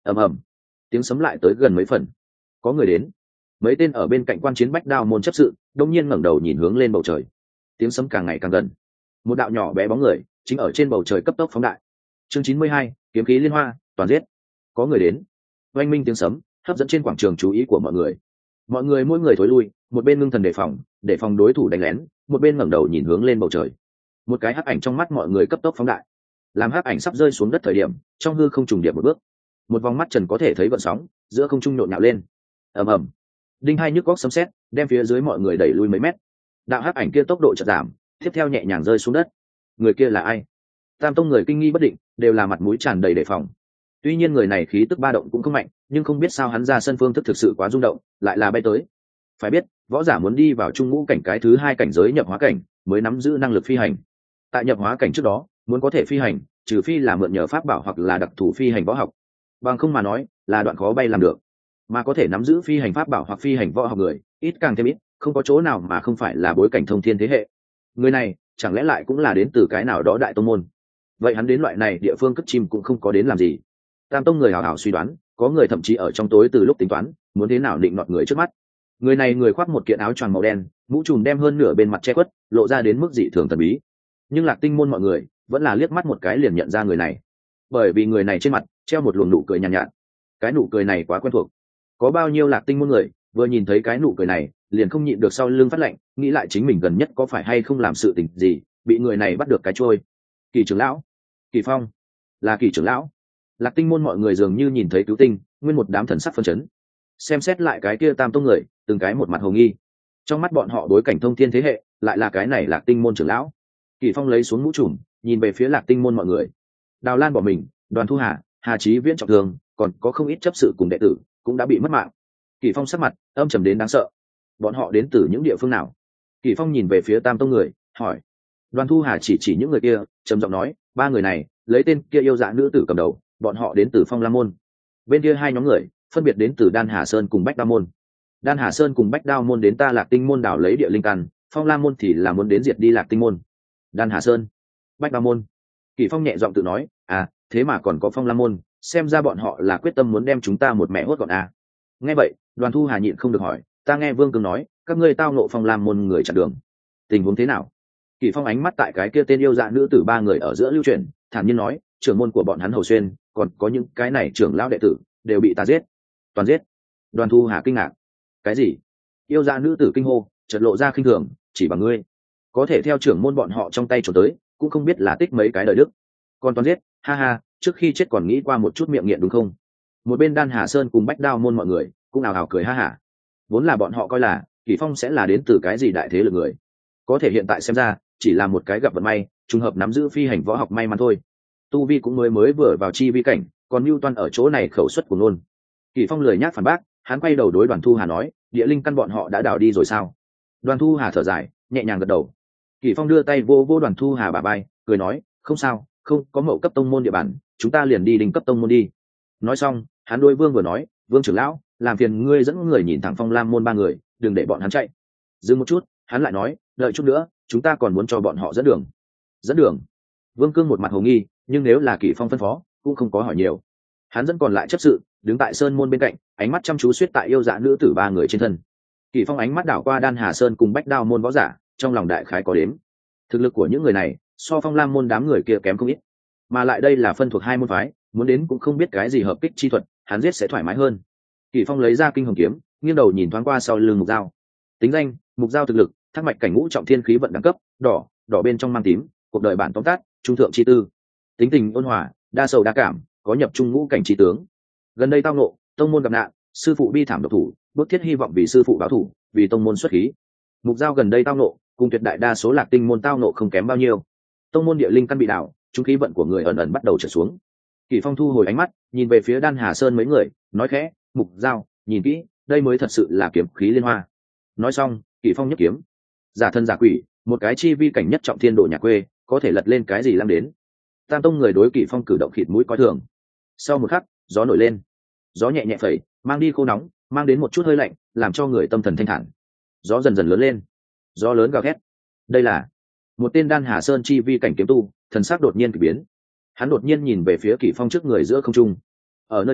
ầm ầm, tiếng sấm lại tới gần mấy phần. Có người đến. Mấy tên ở bên cạnh quan chiến bách đao môn chấp sự đông nhiên ngẩng đầu nhìn hướng lên bầu trời. Tiếng sấm càng ngày càng gần. Một đạo nhỏ bé bóng người chính ở trên bầu trời cấp tốc phóng đại. Chương 92, kiếm khí liên hoa, toàn giết. Có người đến. Oanh minh tiếng sấm hấp dẫn trên quảng trường chú ý của mọi người. Mọi người mỗi người thối lui, một bên ngưng thần đề phòng đối thủ đánh lén, một bên ngẩng đầu nhìn hướng lên bầu trời. Một cái hắc ảnh trong mắt mọi người cấp tốc phóng đại. Làm hắc ảnh sắp rơi xuống đất thời điểm, trong hư không trùng điệp một bước, một vòng mắt trần có thể thấy vận sóng giữa không trung nhộn nhạo lên. Ầm ầm, đinh hai nhức góc sấm sét đem phía dưới mọi người đẩy lui mấy mét. Đạo hắc ảnh kia tốc độ chợt giảm, tiếp theo nhẹ nhàng rơi xuống đất. Người kia là ai? Tam tông người kinh nghi bất định, đều là mặt mũi tràn đầy đề phòng. Tuy nhiên người này khí tức ba động cũng không mạnh, nhưng không biết sao hắn ra sân phương thức thực sự quá rung động, lại là bay tới. Phải biết, võ giả muốn đi vào trung ngũ cảnh cái thứ hai cảnh giới nhập hóa cảnh, mới nắm giữ năng lực phi hành. Tại nhập hóa cảnh trước đó, muốn có thể phi hành, trừ phi là mượn nhờ pháp bảo hoặc là đặc thù phi hành võ học. Bằng không mà nói, là đoạn khó bay làm được. Mà có thể nắm giữ phi hành pháp bảo hoặc phi hành võ học người, ít càng thêm ít, không có chỗ nào mà không phải là bối cảnh thông thiên thế hệ. Người này, chẳng lẽ lại cũng là đến từ cái nào đó đại tông môn? Vậy hắn đến loại này địa phương cất chim cũng không có đến làm gì. Tam tông người hào hào suy đoán, có người thậm chí ở trong tối từ lúc tính toán, muốn thế nào định nọt người trước mắt. Người này người khoác một kiện áo choàng màu đen, mũ trùm đem hơn nửa bên mặt che khuất, lộ ra đến mức dị thường thần bí. Nhưng Lạc Tinh môn mọi người vẫn là liếc mắt một cái liền nhận ra người này, bởi vì người này trên mặt treo một luồng nụ cười nhàn nhạt. Cái nụ cười này quá quen thuộc. Có bao nhiêu Lạc Tinh môn người vừa nhìn thấy cái nụ cười này, liền không nhịn được sau lưng phát lạnh, nghĩ lại chính mình gần nhất có phải hay không làm sự tình gì, bị người này bắt được cái trôi. Kỳ trưởng lão, Kỳ Phong, là Kỳ trưởng lão. Lạc Tinh môn mọi người dường như nhìn thấy cứu tinh, nguyên một đám thần sắc phân chấn. Xem xét lại cái kia tam tông người, từng cái một mặt hồ nghi. Trong mắt bọn họ đối cảnh thông thiên thế hệ, lại là cái này Lạc Tinh môn trưởng lão. Kỳ Phong lấy xuống mũ trùm, nhìn về phía Lạc Tinh môn mọi người. Đào Lan bỏ mình, Đoàn Thu Hà, Hà Chí Viễn trọng thương, còn có không ít chấp sự cùng đệ tử cũng đã bị mất mạng. Kỳ Phong sắc mặt âm trầm đến đáng sợ. Bọn họ đến từ những địa phương nào? Kỳ Phong nhìn về phía tam tông người, hỏi. Đoàn Thu Hà chỉ những người kia, trầm giọng nói, ba người này lấy tên kia yêu dạ nữ tử cầm đầu, bọn họ đến từ Phong Lam môn. Bên kia hai nhóm người phân biệt đến từ Đan Hà Sơn cùng Bách Đao môn. Đan Hà Sơn cùng Bách Đao môn đến ta Lạc Tinh môn đảo lấy địa linh căn, Phong Lam môn thì là muốn đến diệt đi Lạc Tinh môn. Đan Hà Sơn, Bách Đao môn. Kỳ Phong nhẹ giọng tự nói, thế mà còn có Phong Lam môn, xem ra bọn họ là quyết tâm muốn đem chúng ta một mẹ hốt gọn à. Nghe vậy, Đoàn Thu Hà nhịn không được hỏi, ta nghe Vương Cường nói, các ngươi tao nộ Phong Lam môn người chặn đường, tình huống thế nào? Kỳ Phong ánh mắt tại cái kia tên yêu dạ nữ tử ba người ở giữa lưu truyền, thản nhiên nói, trưởng môn của bọn hắn Hầu Xuyên, còn có những cái này trưởng lão đệ tử đều bị ta giết. Toàn giết? Đoàn Thu Hà kinh ngạc. Cái gì? Yêu dạ nữ tử kinh hô, chợt lộ ra khinh thường, chỉ bằng ngươi có thể theo trưởng môn bọn họ trong tay trốn tới, cũng không biết là tích mấy cái đời đức. Còn toàn giết, ha ha, trước khi chết còn nghĩ qua một chút miệng nghiện đúng không? Một bên Đan Hà Sơn cùng Bách Đao môn mọi người cũng ào ào cười ha hả. Vốn là bọn họ coi là Kỳ Phong sẽ là đến từ cái gì đại thế lực người, có thể hiện tại xem ra chỉ là một cái gặp vận may, trùng hợp nắm giữ phi hành võ học may mắn thôi. Tu vi cũng mới vừa vào chi vi cảnh, còn Nưu Toan ở chỗ này khẩu suất của nôn. Kỳ Phong lười nhác phản bác, hắn quay đầu đối Đoàn Thu Hà nói, địa linh căn bọn họ đã đào đi rồi sao? Đoàn Thu Hà thở dài, nhẹ nhàng gật đầu. Kỳ Phong đưa tay vô vô Đoàn Thu Hà bả vai, cười nói, không sao, không có mậu cấp tông môn địa bàn, chúng ta liền đi đinh cấp tông môn đi. Nói xong, hắn đôi Vương vừa nói, Vương trưởng lão, làm phiền ngươi dẫn người nhìn thẳng Phong Lam môn ba người, đừng để bọn hắn chạy. Dừng một chút, hắn lại nói, đợi chút nữa, chúng ta còn muốn cho bọn họ dẫn đường. Dẫn đường? Vương Cương một mặt hồ nghi, nhưng nếu là Kỳ Phong phân phó, cũng không có hỏi nhiều. Hắn dẫn còn lại chấp sự, đứng tại sơn môn bên cạnh, ánh mắt chăm chú suýt tại yêu dạ nữ tử ba người trên thân. Kỳ Phong ánh mắt đảo qua Đan Hà Sơn cùng Bách Đao môn võ giả, trong lòng đại khái có đếm. Thực lực của những người này, so Phong Lam môn đám người kia kém không ít. Mà lại đây là phân thuộc hai môn phái, muốn đến cũng không biết cái gì hợp kích chi thuật, hắn giết sẽ thoải mái hơn. Kỳ Phong lấy ra kinh hồng kiếm, nghiêng đầu nhìn thoáng qua sau lưng Mục Dao. Tính danh: Mục Dao, thực lực thác mạch cảnh ngũ trọng thiên khí vận đẳng cấp đỏ, đỏ bên trong mang tím, cuộc đời bản tóm tắt trung thượng chi tư. Tính tình ôn hòa, đa sầu đa cảm, có nhập trung ngũ cảnh trí tướng. Gần đây tao ngộ, tông môn gặp nạn, sư phụ bi thảm độc thủ, bước thiết hy vọng vì sư phụ báo thủ, vì tông môn xuất khí. Mục Dao gần đây tao ngộ, cùng tuyệt đại đa số Lạc Tinh môn tao ngộ không kém bao nhiêu. Tông môn địa linh căn bị đảo, trung khí vận của người ẩn ẩn bắt đầu trở xuống. Kỳ Phong thu hồi ánh mắt, nhìn về phía Đan Hà Sơn mấy người, nói khẽ, Mục Dao, nhìn kỹ, đây mới thật sự là kiếm khí liên hoa. Nói xong, Kỳ Phong nhấc kiếm. Giả thân giả quỷ, một cái chi vi cảnh nhất trọng thiên độ nhà quê, có thể lật lên cái gì lăng đến. Tam tông người đối Kỳ Phong cử động khịt mũi coi thường. Sau một khắc, gió nổi lên. Gió nhẹ nhẹ phẩy, mang đi khô nóng, mang đến một chút hơi lạnh, làm cho người tâm thần thanh thản. Gió dần dần lớn lên. Gió lớn gào thét. Đây là một tên Đan Hà Sơn chi vi cảnh kiếm tu, thần sắc đột nhiên kỳ biến. Hắn đột nhiên nhìn về phía Kỳ Phong trước người giữa không trung. Ở nơi đó,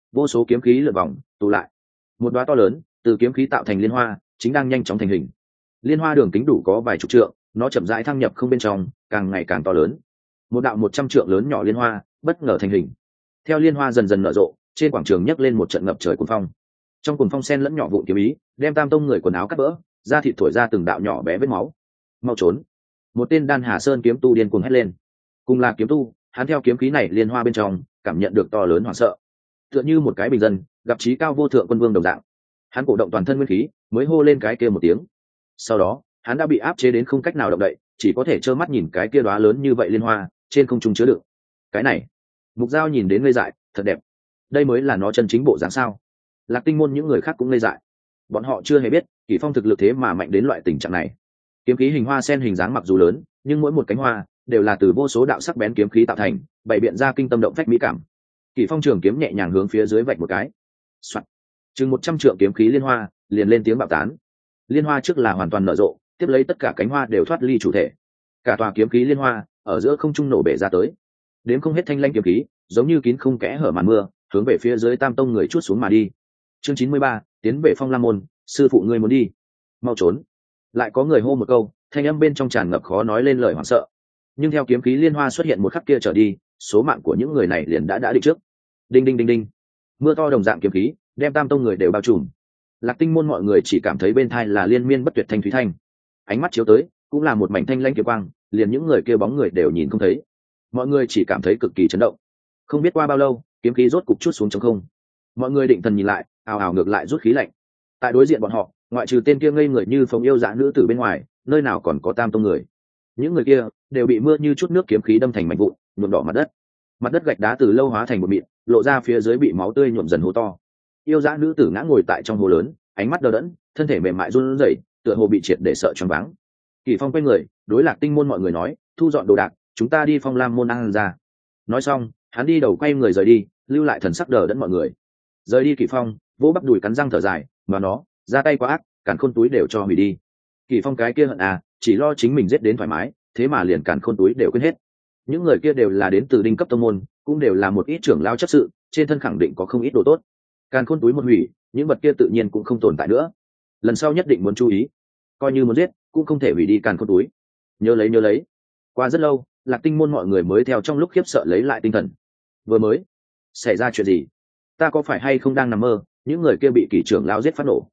vô số kiếm khí lượn vòng tụ lại, một đóa to lớn từ kiếm khí tạo thành liên hoa chính đang nhanh chóng thành hình. Liên hoa đường kính đủ có vài chục trượng, nó chậm rãi thăng nhập không bên trong, càng ngày càng to lớn. Một đạo 100 trượng lớn nhỏ liên hoa bất ngờ thành hình. Theo liên hoa dần dần nở rộ, trên quảng trường nhấc lên một trận ngập trời cuồng phong. Trong cuồng phong xen lẫn nhỏ vụn kiếm ý, đem Tam Tông người quần áo cắt vỡ, da thịt thổi ra từng đạo nhỏ bé vết máu. Mau trốn! Một tên Đan Hà Sơn kiếm tu điên cuồng hét lên. Cùng là kiếm tu, hắn theo kiếm khí này liên hoa bên trong, cảm nhận được to lớn hoảng sợ. Tựa như một cái bình dân, gặp chí cao vô thượng quân vương đồng dạng. Hắn cổ động toàn thân nguyên khí, mới hô lên cái kia một tiếng. Sau đó, hắn đã bị áp chế đến không cách nào động đậy, chỉ có thể trơ mắt nhìn cái kia đóa lớn như vậy liên hoa trên không trung chứa đựng. Cái này, Mục Dao nhìn đến ngây dại, thật đẹp. Đây mới là nó chân chính bộ dáng sao? Lạc Tinh môn những người khác cũng ngây dại. Bọn họ chưa hề biết, Kỷ Phong thực lực thế mà mạnh đến loại tình trạng này. Kiếm khí hình hoa sen hình dáng mặc dù lớn, nhưng mỗi một cánh hoa đều là từ vô số đạo sắc bén kiếm khí tạo thành, bày biện ra kinh tâm động phách mỹ cảm. Kỷ Phong trường kiếm nhẹ nhàng hướng phía dưới vạch một cái. Soạt. Chừng 100 trượng kiếm khí liên hoa liền lên tiếng bạo tán. Liên hoa trước là hoàn toàn nở rộ, tiếp lấy tất cả cánh hoa đều thoát ly chủ thể. Cả tòa kiếm khí liên hoa ở giữa không trung nổ bể ra tới. Đến không hết thanh lanh kiếm khí, giống như kín không kẽ hở màn mưa, hướng về phía dưới Tam Tông người chuốt xuống mà đi. Chương 93, tiến về Phong Lam môn, sư phụ ngươi muốn đi, mau trốn. Lại có người hô một câu, thanh âm bên trong tràn ngập khó nói lên lời hoảng sợ. Nhưng theo kiếm khí liên hoa xuất hiện một khắc kia trở đi, số mạng của những người này liền đã định trước. Đinh đinh đinh đinh. Mưa to đồng dạng kiếm khí, đem Tam Tông người đều bao trùm. Lạc Tinh môn mọi người chỉ cảm thấy bên tai là liên miên bất tuyệt thanh thúy thanh. Ánh mắt chiếu tới, cũng là một mảnh thanh lãnh kiếm quang, liền những người kia bóng người đều nhìn không thấy. Mọi người chỉ cảm thấy cực kỳ chấn động. Không biết qua bao lâu, kiếm khí rốt cục chút xuống trống không. Mọi người định thần nhìn lại, ào ào ngược lại rút khí lạnh. Tại đối diện bọn họ, ngoại trừ tên kia ngây người như phồng yêu dã nữ tử bên ngoài, nơi nào còn có Tam Tông người. Những người kia đều bị mưa như chút nước kiếm khí đâm thành mảnh vụn, nhuộm đỏ mặt đất. Mặt đất gạch đá từ lâu hóa thành một mịn, lộ ra phía dưới bị máu tươi nhuộm dần hố to. Yêu dã nữ tử ngã ngồi tại trong hố lớn, ánh mắt đờ đẫn, thân thể mềm mại run rẩy, tựa hồ bị triệt để sợ choáng váng. Kỷ Phong quay người, đối Lạc Tinh môn mọi người nói, thu dọn đồ đạc, chúng ta đi Phong Lam môn ăn ra. Nói xong, hắn đi đầu quay người rời đi, lưu lại thần sắc đờ đẫn mọi người. Rời đi Kỷ Phong, vỗ bắp đùi cắn răng thở dài, mà nó ra tay quá ác, càn khôn túi đều cho hủy đi. Kỷ Phong cái kia hận à, chỉ lo chính mình giết đến thoải mái, thế mà liền càn khôn túi đều quên hết. Những người kia đều là đến từ đinh cấp tông môn, cũng đều là một ít trưởng lao chấp sự, trên thân khẳng định có không ít đồ tốt. Càn khôn túi một hủy, những vật kia tự nhiên cũng không tồn tại nữa. Lần sau nhất định muốn chú ý, coi như muốn giết cũng không thể hủy đi càn khôn túi. Nhớ lấy. Qua rất lâu, Lạc Tinh môn mọi người mới theo trong lúc khiếp sợ lấy lại tinh thần. Vừa mới xảy ra chuyện gì? Ta có phải hay không đang nằm mơ? Những người kia bị Kỷ trưởng lao giết phát nổ.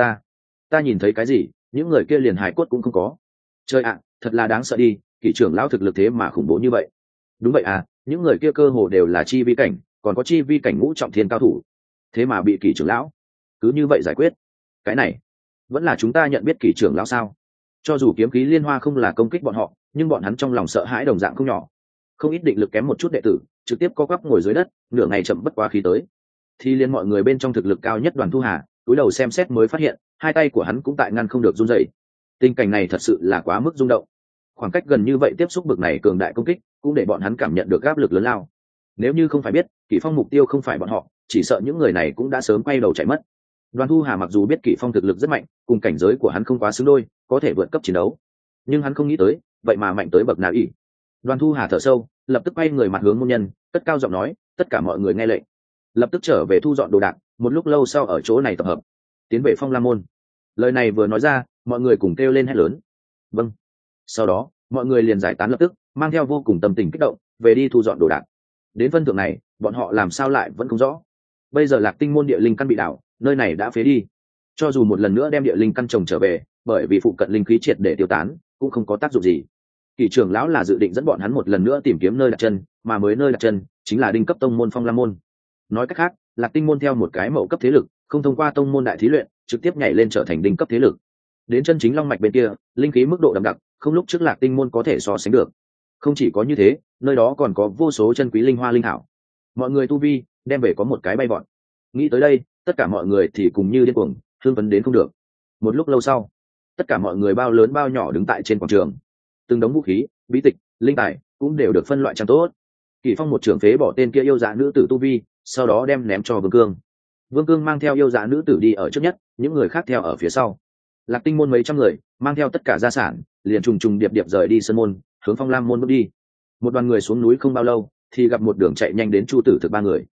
Ta nhìn thấy cái gì? Những người kia liền hài cốt cũng không có. Trời ạ, thật là đáng sợ đi, Kỷ trưởng lao thực lực thế mà khủng bố như vậy. Đúng vậy à, những người kia cơ hồ đều là chi vi cảnh, còn có chi vi cảnh ngũ trọng thiên cao thủ. Thế mà bị Kỷ trưởng lão cứ như vậy giải quyết. Cái này vẫn là chúng ta nhận biết Kỷ trưởng lão sao? Cho dù kiếm khí liên hoa không là công kích bọn họ, nhưng bọn hắn trong lòng sợ hãi đồng dạng không nhỏ. Không ít định lực kém một chút đệ tử trực tiếp co quắp ngồi dưới đất, nửa ngày chậm bất quá khí tới. Thì liên mọi người bên trong thực lực cao nhất Đoàn Thu Hà cúi đầu xem xét mới phát hiện hai tay của hắn cũng tại ngăn không được run rẩy. Tình cảnh này thật sự là quá mức rung động. Khoảng cách gần như vậy tiếp xúc bực này cường đại công kích cũng để bọn hắn cảm nhận được áp lực lớn lao. Nếu như không phải biết Kỷ Phong mục tiêu không phải bọn họ, chỉ sợ những người này cũng đã sớm quay đầu chạy mất. Đoàn Thu Hà mặc dù biết Kỷ Phong thực lực rất mạnh, cùng cảnh giới của hắn không quá xứng đôi, có thể vượt cấp chiến đấu, nhưng hắn không nghĩ tới vậy mà mạnh tới bậc nào ỷ. Đoàn Thu Hà thở sâu, lập tức quay người mặt hướng môn nhân, cất cao giọng nói, tất cả mọi người nghe lệnh, lập tức trở về thu dọn đồ đạc, một lúc lâu sau ở chỗ này tập hợp, tiến về Phong Lam môn. Lời này vừa nói ra, mọi người cùng kêu lên hét lớn. Vâng. Sau đó mọi người liền giải tán lập tức, mang theo vô cùng tâm tình kích động về đi thu dọn đồ đạc. Đến phân thượng này bọn họ làm sao lại vẫn không rõ. Bây giờ Lạc Tinh môn địa linh căn bị đảo, nơi này đã phế đi, cho dù một lần nữa đem địa linh căn trồng trở về, bởi vì phụ cận linh khí triệt để tiêu tán cũng không có tác dụng gì. Kỷ trưởng lão là dự định dẫn bọn hắn một lần nữa tìm kiếm nơi đặt chân, mà mới nơi đặt chân chính là đinh cấp tông môn Phong Lam môn. Nói cách khác, Lạc Tinh môn theo một cái mậu cấp thế lực, không thông qua tông môn đại thí luyện, trực tiếp nhảy lên trở thành đinh cấp thế lực. Đến chân chính long mạch bên kia, linh khí mức độ đậm đặc, không lúc trước Lạc Tinh môn có thể so sánh được. Không chỉ có như thế, nơi đó còn có vô số chân quý linh hoa linh thảo. Mọi người tu vi đem về có một cái bay vọt. Nghĩ tới đây, tất cả mọi người thì cùng như điên cuồng, hưng phấn đến không được. Một lúc lâu sau, tất cả mọi người bao lớn bao nhỏ đứng tại trên quảng trường. Từng đống vũ khí, bí tịch, linh tài cũng đều được phân loại trang tốt. Kỷ Phong một trưởng phế bỏ tên kia yêu dạ nữ tử tu vi, sau đó đem ném cho Vương Cương. Vương Cương mang theo yêu dạ nữ tử đi ở trước nhất, những người khác theo ở phía sau. Lạc Tinh môn mấy trăm người mang theo tất cả gia sản, liền trùng trùng điệp điệp rời đi sân môn, hướng Phong Lam môn bước đi. Một đoàn người xuống núi không bao lâu, thì gặp một đường chạy nhanh đến Chu Tử Thực ba người.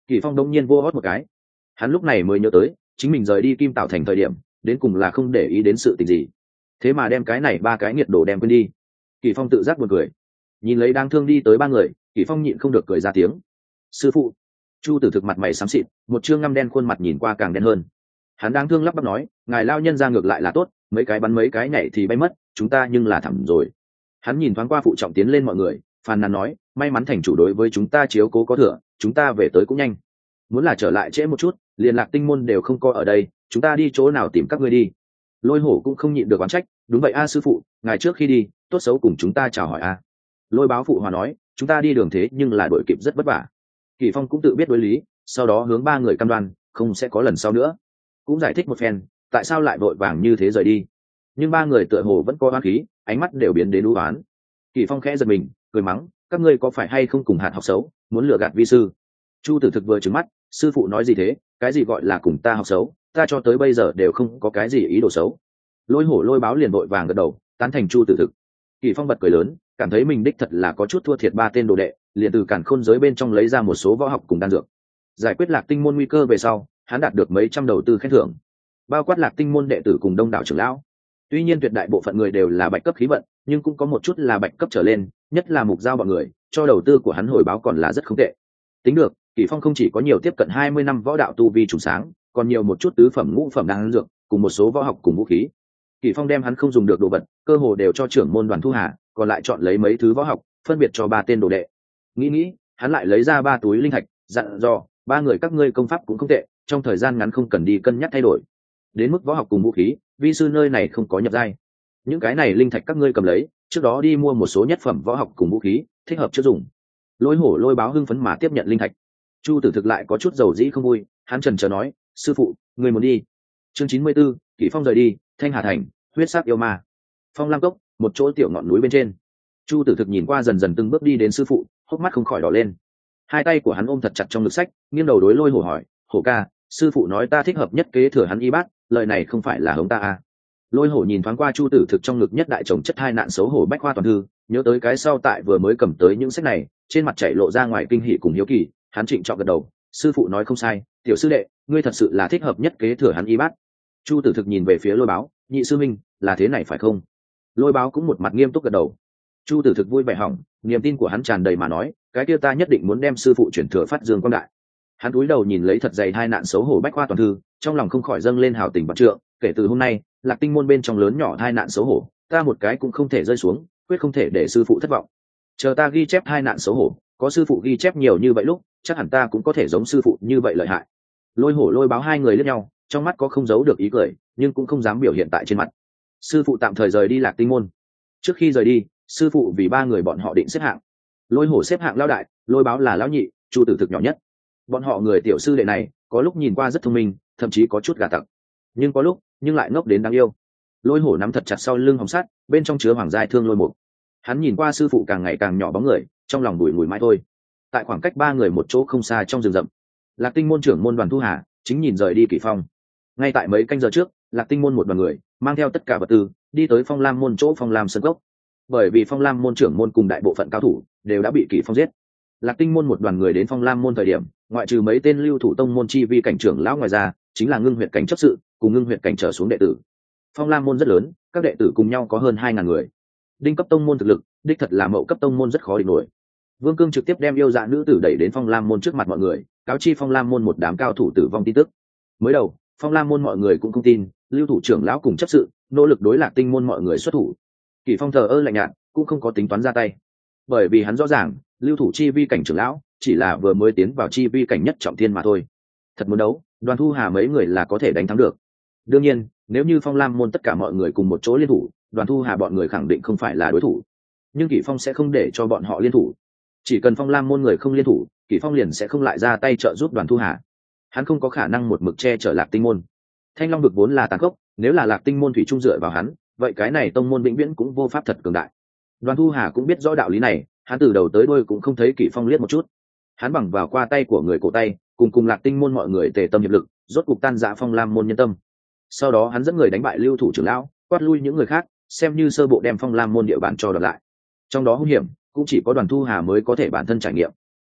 Kỷ Phong đông nhiên vô hót một cái, hắn lúc này mới nhớ tới chính mình rời đi Kim Tạo Thành thời điểm đến cùng là không để ý đến sự tình gì, thế mà đem cái này ba cái nghiệt đồ đem quên đi. Kỷ Phong tự giác buồn cười, nhìn lấy đang thương đi tới ba người, Kỷ Phong nhịn không được cười ra tiếng. Sư phụ. Chu Tử Thực mặt mày xám xịt, một trương ngăm đen khuôn mặt nhìn qua càng đen hơn. Hắn đang thương lắp bắp nói, ngài lao nhân ra ngược lại là tốt, mấy cái bắn mấy cái nhảy thì bay mất, chúng ta nhưng là thẳm rồi. Hắn nhìn thoáng qua phụ trọng tiến lên mọi người, phàn nàn nói, may mắn thành chủ đối với chúng ta chiếu cố có thừa, chúng ta về tới cũng nhanh. Muốn là trở lại trễ một chút, liên Lạc Tinh môn đều không có ở đây, chúng ta đi chỗ nào tìm các ngươi đi. Lôi Hổ cũng không nhịn được oán trách, đúng vậy a sư phụ, ngài trước khi đi tốt xấu cùng chúng ta chào hỏi a. Lôi Báo phụ hòa nói, chúng ta đi đường thế nhưng là đội kịp rất vất vả. Kỷ Phong cũng tự biết đối lý, sau đó hướng ba người cam đoan không sẽ có lần sau nữa, cũng giải thích một phen tại sao lại vội vàng như thế rời đi. Nhưng ba người tựa hồ vẫn có oán khí, ánh mắt đều biến đến u oán. Kỷ Phong khẽ giật mình, cười mắng, các ngươi có phải hay không cùng hạt học xấu, muốn lừa gạt vi sư. Chu Tử Thực vừa trừng mắt, sư phụ nói gì thế, cái gì gọi là cùng ta học xấu, ta cho tới bây giờ đều không có cái gì ý đồ xấu. Lôi Hổ Lôi Báo liền vội vàng gật đầu tán thành Chu Tử Thực. Kỷ Phong bật cười lớn, cảm thấy mình đích thật là có chút thua thiệt ba tên đồ đệ, liền từ càn khôn giới bên trong lấy ra một số võ học cùng đan dược. Giải quyết Lạc Tinh môn nguy cơ về sau, hắn đạt được mấy trăm đầu tư khen thưởng, bao quát Lạc Tinh môn đệ tử cùng đông đảo trưởng lão. Tuy nhiên tuyệt đại bộ phận người đều là bạch cấp khí vận, nhưng cũng có một chút là bạch cấp trở lên, nhất là mục giao bọn người, cho đầu tư của hắn hồi báo còn là rất không tệ. Tính được, Kỷ Phong không chỉ có nhiều tiếp cận 20 năm võ đạo tu vi trùng sáng, còn nhiều một chút tứ phẩm ngũ phẩm đan dược, cùng một số võ học cùng vũ khí. Kỷ Phong đem hắn không dùng được đồ vật, cơ hồ đều cho trưởng môn Đoàn Thu Hà, còn lại chọn lấy mấy thứ võ học, phân biệt cho ba tên đồ đệ. Nghĩ, hắn lại lấy ra ba túi linh thạch, dặn dò, ba người các ngươi công pháp cũng không tệ, trong thời gian ngắn không cần đi cân nhắc thay đổi. Đến mức võ học cùng vũ khí, vi sư nơi này không có nhập giai. Những cái này linh thạch các ngươi cầm lấy, trước đó đi mua một số nhất phẩm võ học cùng vũ khí, thích hợp chưa dùng. Lôi Hổ Lôi Báo hưng phấn mà tiếp nhận linh thạch. Chu Tử Thực lại có chút dầu dĩ không vui, hắn chần chờ nói, sư phụ, người muốn đi. Chương 94, Kỷ Phong rời đi, Thanh Hà Thành, huyết sắc yêu ma. Phong Lam Cốc, một chỗ tiểu ngọn núi bên trên. Chu Tử Thực nhìn qua dần dần từng bước đi đến sư phụ, hốc mắt không khỏi đỏ lên. Hai tay của hắn ôm thật chặt trong ngực sách, nghiêng đầu đối Lôi Hổ hỏi, Hổ ca, sư phụ nói ta thích hợp nhất kế thừa hắn y bát, lời này không phải là hống ta à. Lôi Hổ nhìn thoáng qua Chu Tử Thực trong ngực nhất đại chồng chất hai nạn xấu hổ bách khoa toàn thư, nhớ tới cái sau tại vừa mới cầm tới những sách này, trên mặt chảy lộ ra ngoài kinh hỉ cùng hiếu kỳ, hắn trịnh trọng gật đầu, sư phụ nói không sai, tiểu sư đệ, ngươi thật sự là thích hợp nhất kế thừa hắn y bát. Chu Tử Thực nhìn về phía Lôi Báo, nhị sư minh, là thế này phải không? Lôi Báo cũng một mặt nghiêm túc gật đầu. Chu Tử Thực vui vẻ hỏng, niềm tin của hắn tràn đầy mà nói, cái kia ta nhất định muốn đem sư phụ chuyển thừa phát dương quang đại. Hắn cúi đầu nhìn lấy thật dày hai nạn xấu hổ bách khoa toàn thư, trong lòng không khỏi dâng lên hào tình vạn trượng, kể từ hôm nay, Lạc Tinh môn bên trong lớn nhỏ hai nạn xấu hổ, ta một cái cũng không thể rơi xuống, quyết không thể để sư phụ thất vọng. Chờ ta ghi chép hai nạn xấu hổ, có sư phụ ghi chép nhiều như vậy lúc, chắc hẳn ta cũng có thể giống sư phụ như vậy lợi hại. Lôi Hổ Lôi Báo hai người liếc nhau, trong mắt có không giấu được ý cười, nhưng cũng không dám biểu hiện tại trên mặt. Sư phụ tạm thời rời đi Lạc Tinh môn. Trước khi rời đi, sư phụ vì ba người bọn họ định xếp hạng. Lôi Hổ xếp hạng lão đại, Lôi Báo là lão nhị, Chu Tử Thực nhỏ nhất. Bọn họ người tiểu sư đệ này, có lúc nhìn qua rất thông minh, thậm chí có chút gà tặc, nhưng có lúc nhưng lại ngốc đến đáng yêu. Lôi Hổ nắm thật chặt sau lưng hồng sắt, bên trong chứa hoàng giai thương lôi mục. Hắn nhìn qua sư phụ càng ngày càng nhỏ bóng người, trong lòng bùi ngùi mãi thôi. Tại khoảng cách ba người một chỗ không xa trong rừng rậm, Lạc Tinh môn trưởng môn Đoàn Thu Hà chính nhìn rời đi Kỷ Phong. Ngay tại mấy canh giờ trước, Lạc Tinh môn một đoàn người mang theo tất cả vật tư đi tới Phong Lam môn chỗ Phong Lam Sơn Cốc. Bởi vì Phong Lam môn trưởng môn cùng đại bộ phận cao thủ đều đã bị Kỷ Phong giết. Lạc Tinh môn một đoàn người đến Phong Lam môn thời điểm, ngoại trừ mấy tên lưu thủ tông môn chi vi cảnh trưởng lão ngoài ra, chính là ngưng huyệt cảnh chấp sự cùng ngưng huyệt cảnh trở xuống đệ tử. Phong Lam môn rất lớn, các đệ tử cùng nhau có hơn 2000 người. Đinh cấp tông môn thực lực, đích thật là mậu cấp tông môn rất khó địch nổi. Vương Cương trực tiếp đem yêu dạ nữ tử đẩy đến Phong Lam môn trước mặt mọi người, cáo chi Phong Lam môn một đám cao thủ tử vong tin tức. Mới đầu, Phong Lam môn mọi người cũng không tin, lưu thủ trưởng lão cùng chấp sự nỗ lực đối Lạc Tinh môn mọi người xuất thủ. Kỷ Phong thờ ơ lạnh nhạt, cũng không có tính toán ra tay, bởi vì hắn rõ ràng, lưu thủ chi vi cảnh trưởng lão chỉ là vừa mới tiến vào chi vi cảnh nhất trọng thiên mà thôi. Thật muốn đấu, Đoàn Thu Hà mấy người là có thể đánh thắng được. Đương nhiên, nếu như Phong Lam môn tất cả mọi người cùng một chỗ liên thủ, Đoàn Thu Hà bọn người khẳng định không phải là đối thủ. Nhưng Kỷ Phong sẽ không để cho bọn họ liên thủ. Chỉ cần Phong Lam môn người không liên thủ, Kỷ Phong liền sẽ không lại ra tay trợ giúp Đoàn Thu Hà. Hắn không có khả năng một mực che chở Lạc Tinh môn. Thanh Long vực vốn là tàn khốc, nếu là Lạc Tinh môn thủy chung dựa vào hắn, vậy cái này tông môn vĩnh viễn cũng vô pháp thật cường đại. Đoàn Thu Hà cũng biết rõ đạo lý này, hắn từ đầu tới đuôi cũng không thấy Kỷ Phong liếc một chút. Hắn bằng vào qua tay của người cổ tay, cùng Lạc Tinh môn mọi người tề tâm hiệp lực, rốt cục tan rã Phong Lam môn nhân tâm. Sau đó hắn dẫn người đánh bại lưu thủ trưởng lão, quát lui những người khác, xem như sơ bộ đem Phong Lam môn địa bàn cho đoạt lại. Trong đó hung hiểm, cũng chỉ có Đoàn Thu Hà mới có thể bản thân trải nghiệm.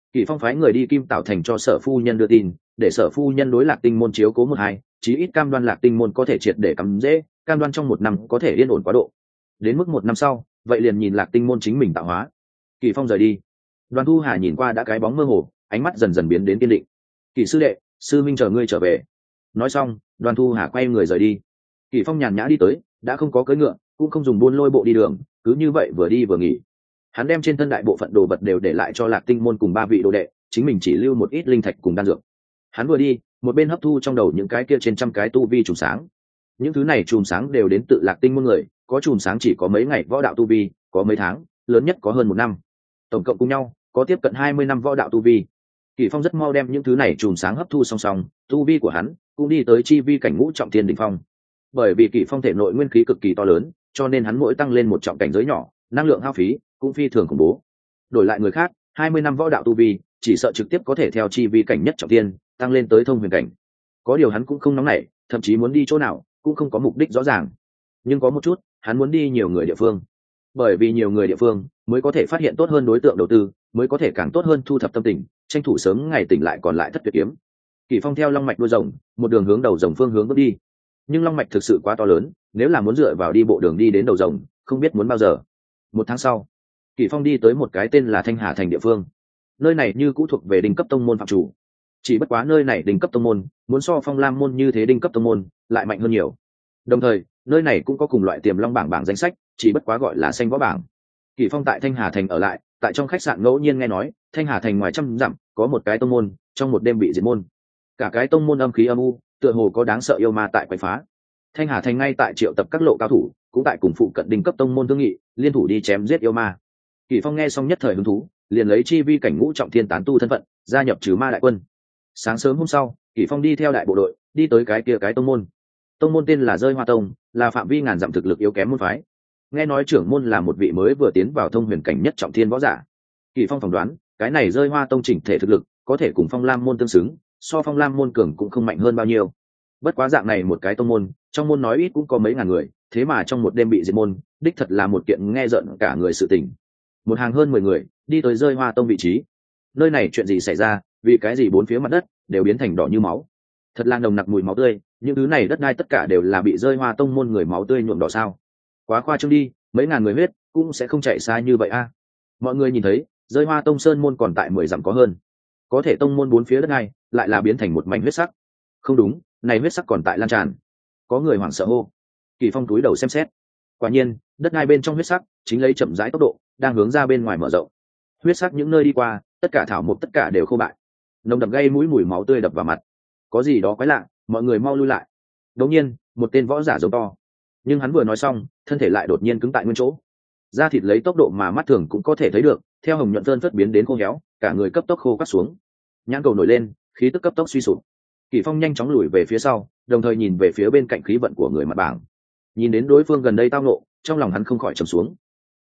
Kỷ Phong phái người đi Kim Tảo thành cho Sở phu nhân đưa tin, để Sở phu nhân đối Lạc Tinh môn chiếu cố một hai, chí ít cam đoan Lạc Tinh môn có thể triệt để cắm dễ, cam đoan trong 1 năm có thể yên ổn quá độ. Đến mức 1 năm sau, vậy liền nhìn Lạc Tinh môn chính mình tạo hóa. Kỷ Phong rời đi. Đoàn Thu Hà nhìn qua đã cái bóng mơ hồ, ánh mắt dần dần biến đến kiên định. Kỷ sư đệ, sư minh chờ ngươi trở về. Nói xong, Đoàn Thu Hà quay người rời đi. Kỷ Phong nhàn nhã đi tới, đã không có cưỡi ngựa, cũng không dùng buôn lôi bộ đi đường, cứ như vậy vừa đi vừa nghỉ. Hắn đem trên thân đại bộ phận đồ vật đều để lại cho Lạc Tinh môn cùng 3 vị đồ đệ, chính mình chỉ lưu một ít linh thạch cùng đan dược. Hắn vừa đi, một bên hấp thu trong đầu những cái kia trên trăm cái tu vi chùm sáng. Những thứ này chùm sáng đều đến tự Lạc Tinh môn người, có chùm sáng chỉ có mấy ngày võ đạo tu vi, có mấy tháng, lớn nhất có hơn 1 năm. Tổng cộng cùng nhau, có tiếp cận 20 năm võ đạo tu vi. Kỷ Phong rất mau đem những thứ này chùm sáng hấp thu song song, tu vi của hắn cũng đi tới chi vi cảnh ngũ trọng thiên đỉnh phong. Bởi vì Kỷ Phong thể nội nguyên khí cực kỳ to lớn, cho nên hắn mỗi tăng lên một trọng cảnh giới nhỏ, năng lượng hao phí cũng phi thường khủng bố. Đổi lại người khác, 20 năm võ đạo tu vi, chỉ sợ trực tiếp có thể theo chi vi cảnh nhất trọng thiên, tăng lên tới thông huyền cảnh. Có điều hắn cũng không nóng nảy, thậm chí muốn đi chỗ nào cũng không có mục đích rõ ràng. Nhưng có một chút, hắn muốn đi nhiều người địa phương. Bởi vì nhiều người địa phương mới có thể phát hiện tốt hơn đối tượng đầu tư, mới có thể càng tốt hơn thu thập tâm tình, tranh thủ sớm ngày tỉnh lại còn lại thất tuyệt kiếm. Kỷ Phong theo long mạch đuôi rồng, một đường hướng đầu rồng phương hướng bước đi. Nhưng long mạch thực sự quá to lớn, nếu là muốn dựa vào đi bộ đường đi đến đầu rồng, không biết muốn bao giờ. 1 tháng sau, Kỷ Phong đi tới một cái tên là Thanh Hà thành địa phương. Nơi này như cũ thuộc về đỉnh cấp tông môn phạm chủ. Chỉ bất quá nơi này đỉnh cấp tông môn, muốn so Phong Lam môn như thế đỉnh cấp tông môn, lại mạnh hơn nhiều. Đồng thời, nơi này cũng có cùng loại tiềm long bảng danh sách, chỉ bất quá gọi là xanh võ bảng. Kỷ Phong tại Thanh Hà thành ở lại, tại trong khách sạn ngẫu nhiên nghe nói, Thanh Hà thành ngoài trăm dặm, có một cái tông môn, trong một đêm bị diệt môn. Cả cái tông môn âm khí âm u, tựa hồ có đáng sợ yêu ma tại quấy phá. Thanh Hà thành ngay tại triệu tập các lộ cao thủ, cũng tại cùng phụ cận đỉnh cấp tông môn thương nghị, liên thủ đi chém giết yêu ma. Kỷ Phong nghe xong nhất thời hứng thú, liền lấy chi vi cảnh ngũ trọng thiên tán tu thân phận, gia nhập trừ ma đại quân. Sáng sớm hôm sau, Kỷ Phong đi theo đại bộ đội, đi tới cái kia cái tông môn. Tông môn tên là Rơi Hoa Tông, là phạm vi ngàn dặm thực lực yếu kém môn phái. Nghe nói trưởng môn là một vị mới vừa tiến vào thông huyền cảnh nhất trọng thiên võ giả. Kỷ Phong phỏng đoán, cái này Rơi Hoa Tông chỉnh thể thực lực có thể cùng Phong Lam môn tương xứng, so Phong Lam môn cường cũng không mạnh hơn bao nhiêu. Bất quá dạng này một cái tông môn, trong môn nói ít cũng có mấy ngàn người, thế mà trong một đêm bị diệt môn, đích thật là một kiện nghe rợn cả người sự tình. Một hàng hơn 10 người đi tới Rơi Hoa Tông vị trí. Nơi này chuyện gì xảy ra, vì cái gì bốn phía mặt đất đều biến thành đỏ như máu? Thật là nồng nặc mùi máu tươi, những thứ này đất đai tất cả đều là bị Rơi Hoa Tông môn người máu tươi nhuộm đỏ sao? Quá khoa trương đi, mấy ngàn người huyết cũng sẽ không chạy xa như vậy a. Mọi người nhìn thấy, Rơi Hoa Tông sơn môn còn tại 10 dặm có hơn, có thể tông môn bốn phía đất đai lại là biến thành một mảnh huyết sắc. Không đúng, này huyết sắc còn tại lan tràn. Có người hoảng sợ hô. Kỷ Phong túi đầu xem xét, quả nhiên đất đai bên trong huyết sắc chính lấy chậm rãi tốc độ đang hướng ra bên ngoài mở rộng. Huyết sắc những nơi đi qua, tất cả thảo mộc tất cả đều khô bại, nồng đậm gây mũi mùi máu tươi đập vào mặt. Có gì đó quái lạ, mọi người mau lui lại. Đột nhiên, một tên võ giả giống to, nhưng hắn vừa nói xong, thân thể lại đột nhiên cứng tại nguyên chỗ. Da thịt lấy tốc độ mà mắt thường cũng có thể thấy được, theo hồng nhuận phơn phất biến đến khô héo, cả người cấp tốc khô cắt xuống. Nhãn cầu nổi lên, khí tức cấp tốc suy sụp. Kỷ Phong nhanh chóng lùi về phía sau, đồng thời nhìn về phía bên cạnh khí vận của người mặt bảng. Nhìn đến đối phương gần đây tao nộ, trong lòng hắn không khỏi trầm xuống.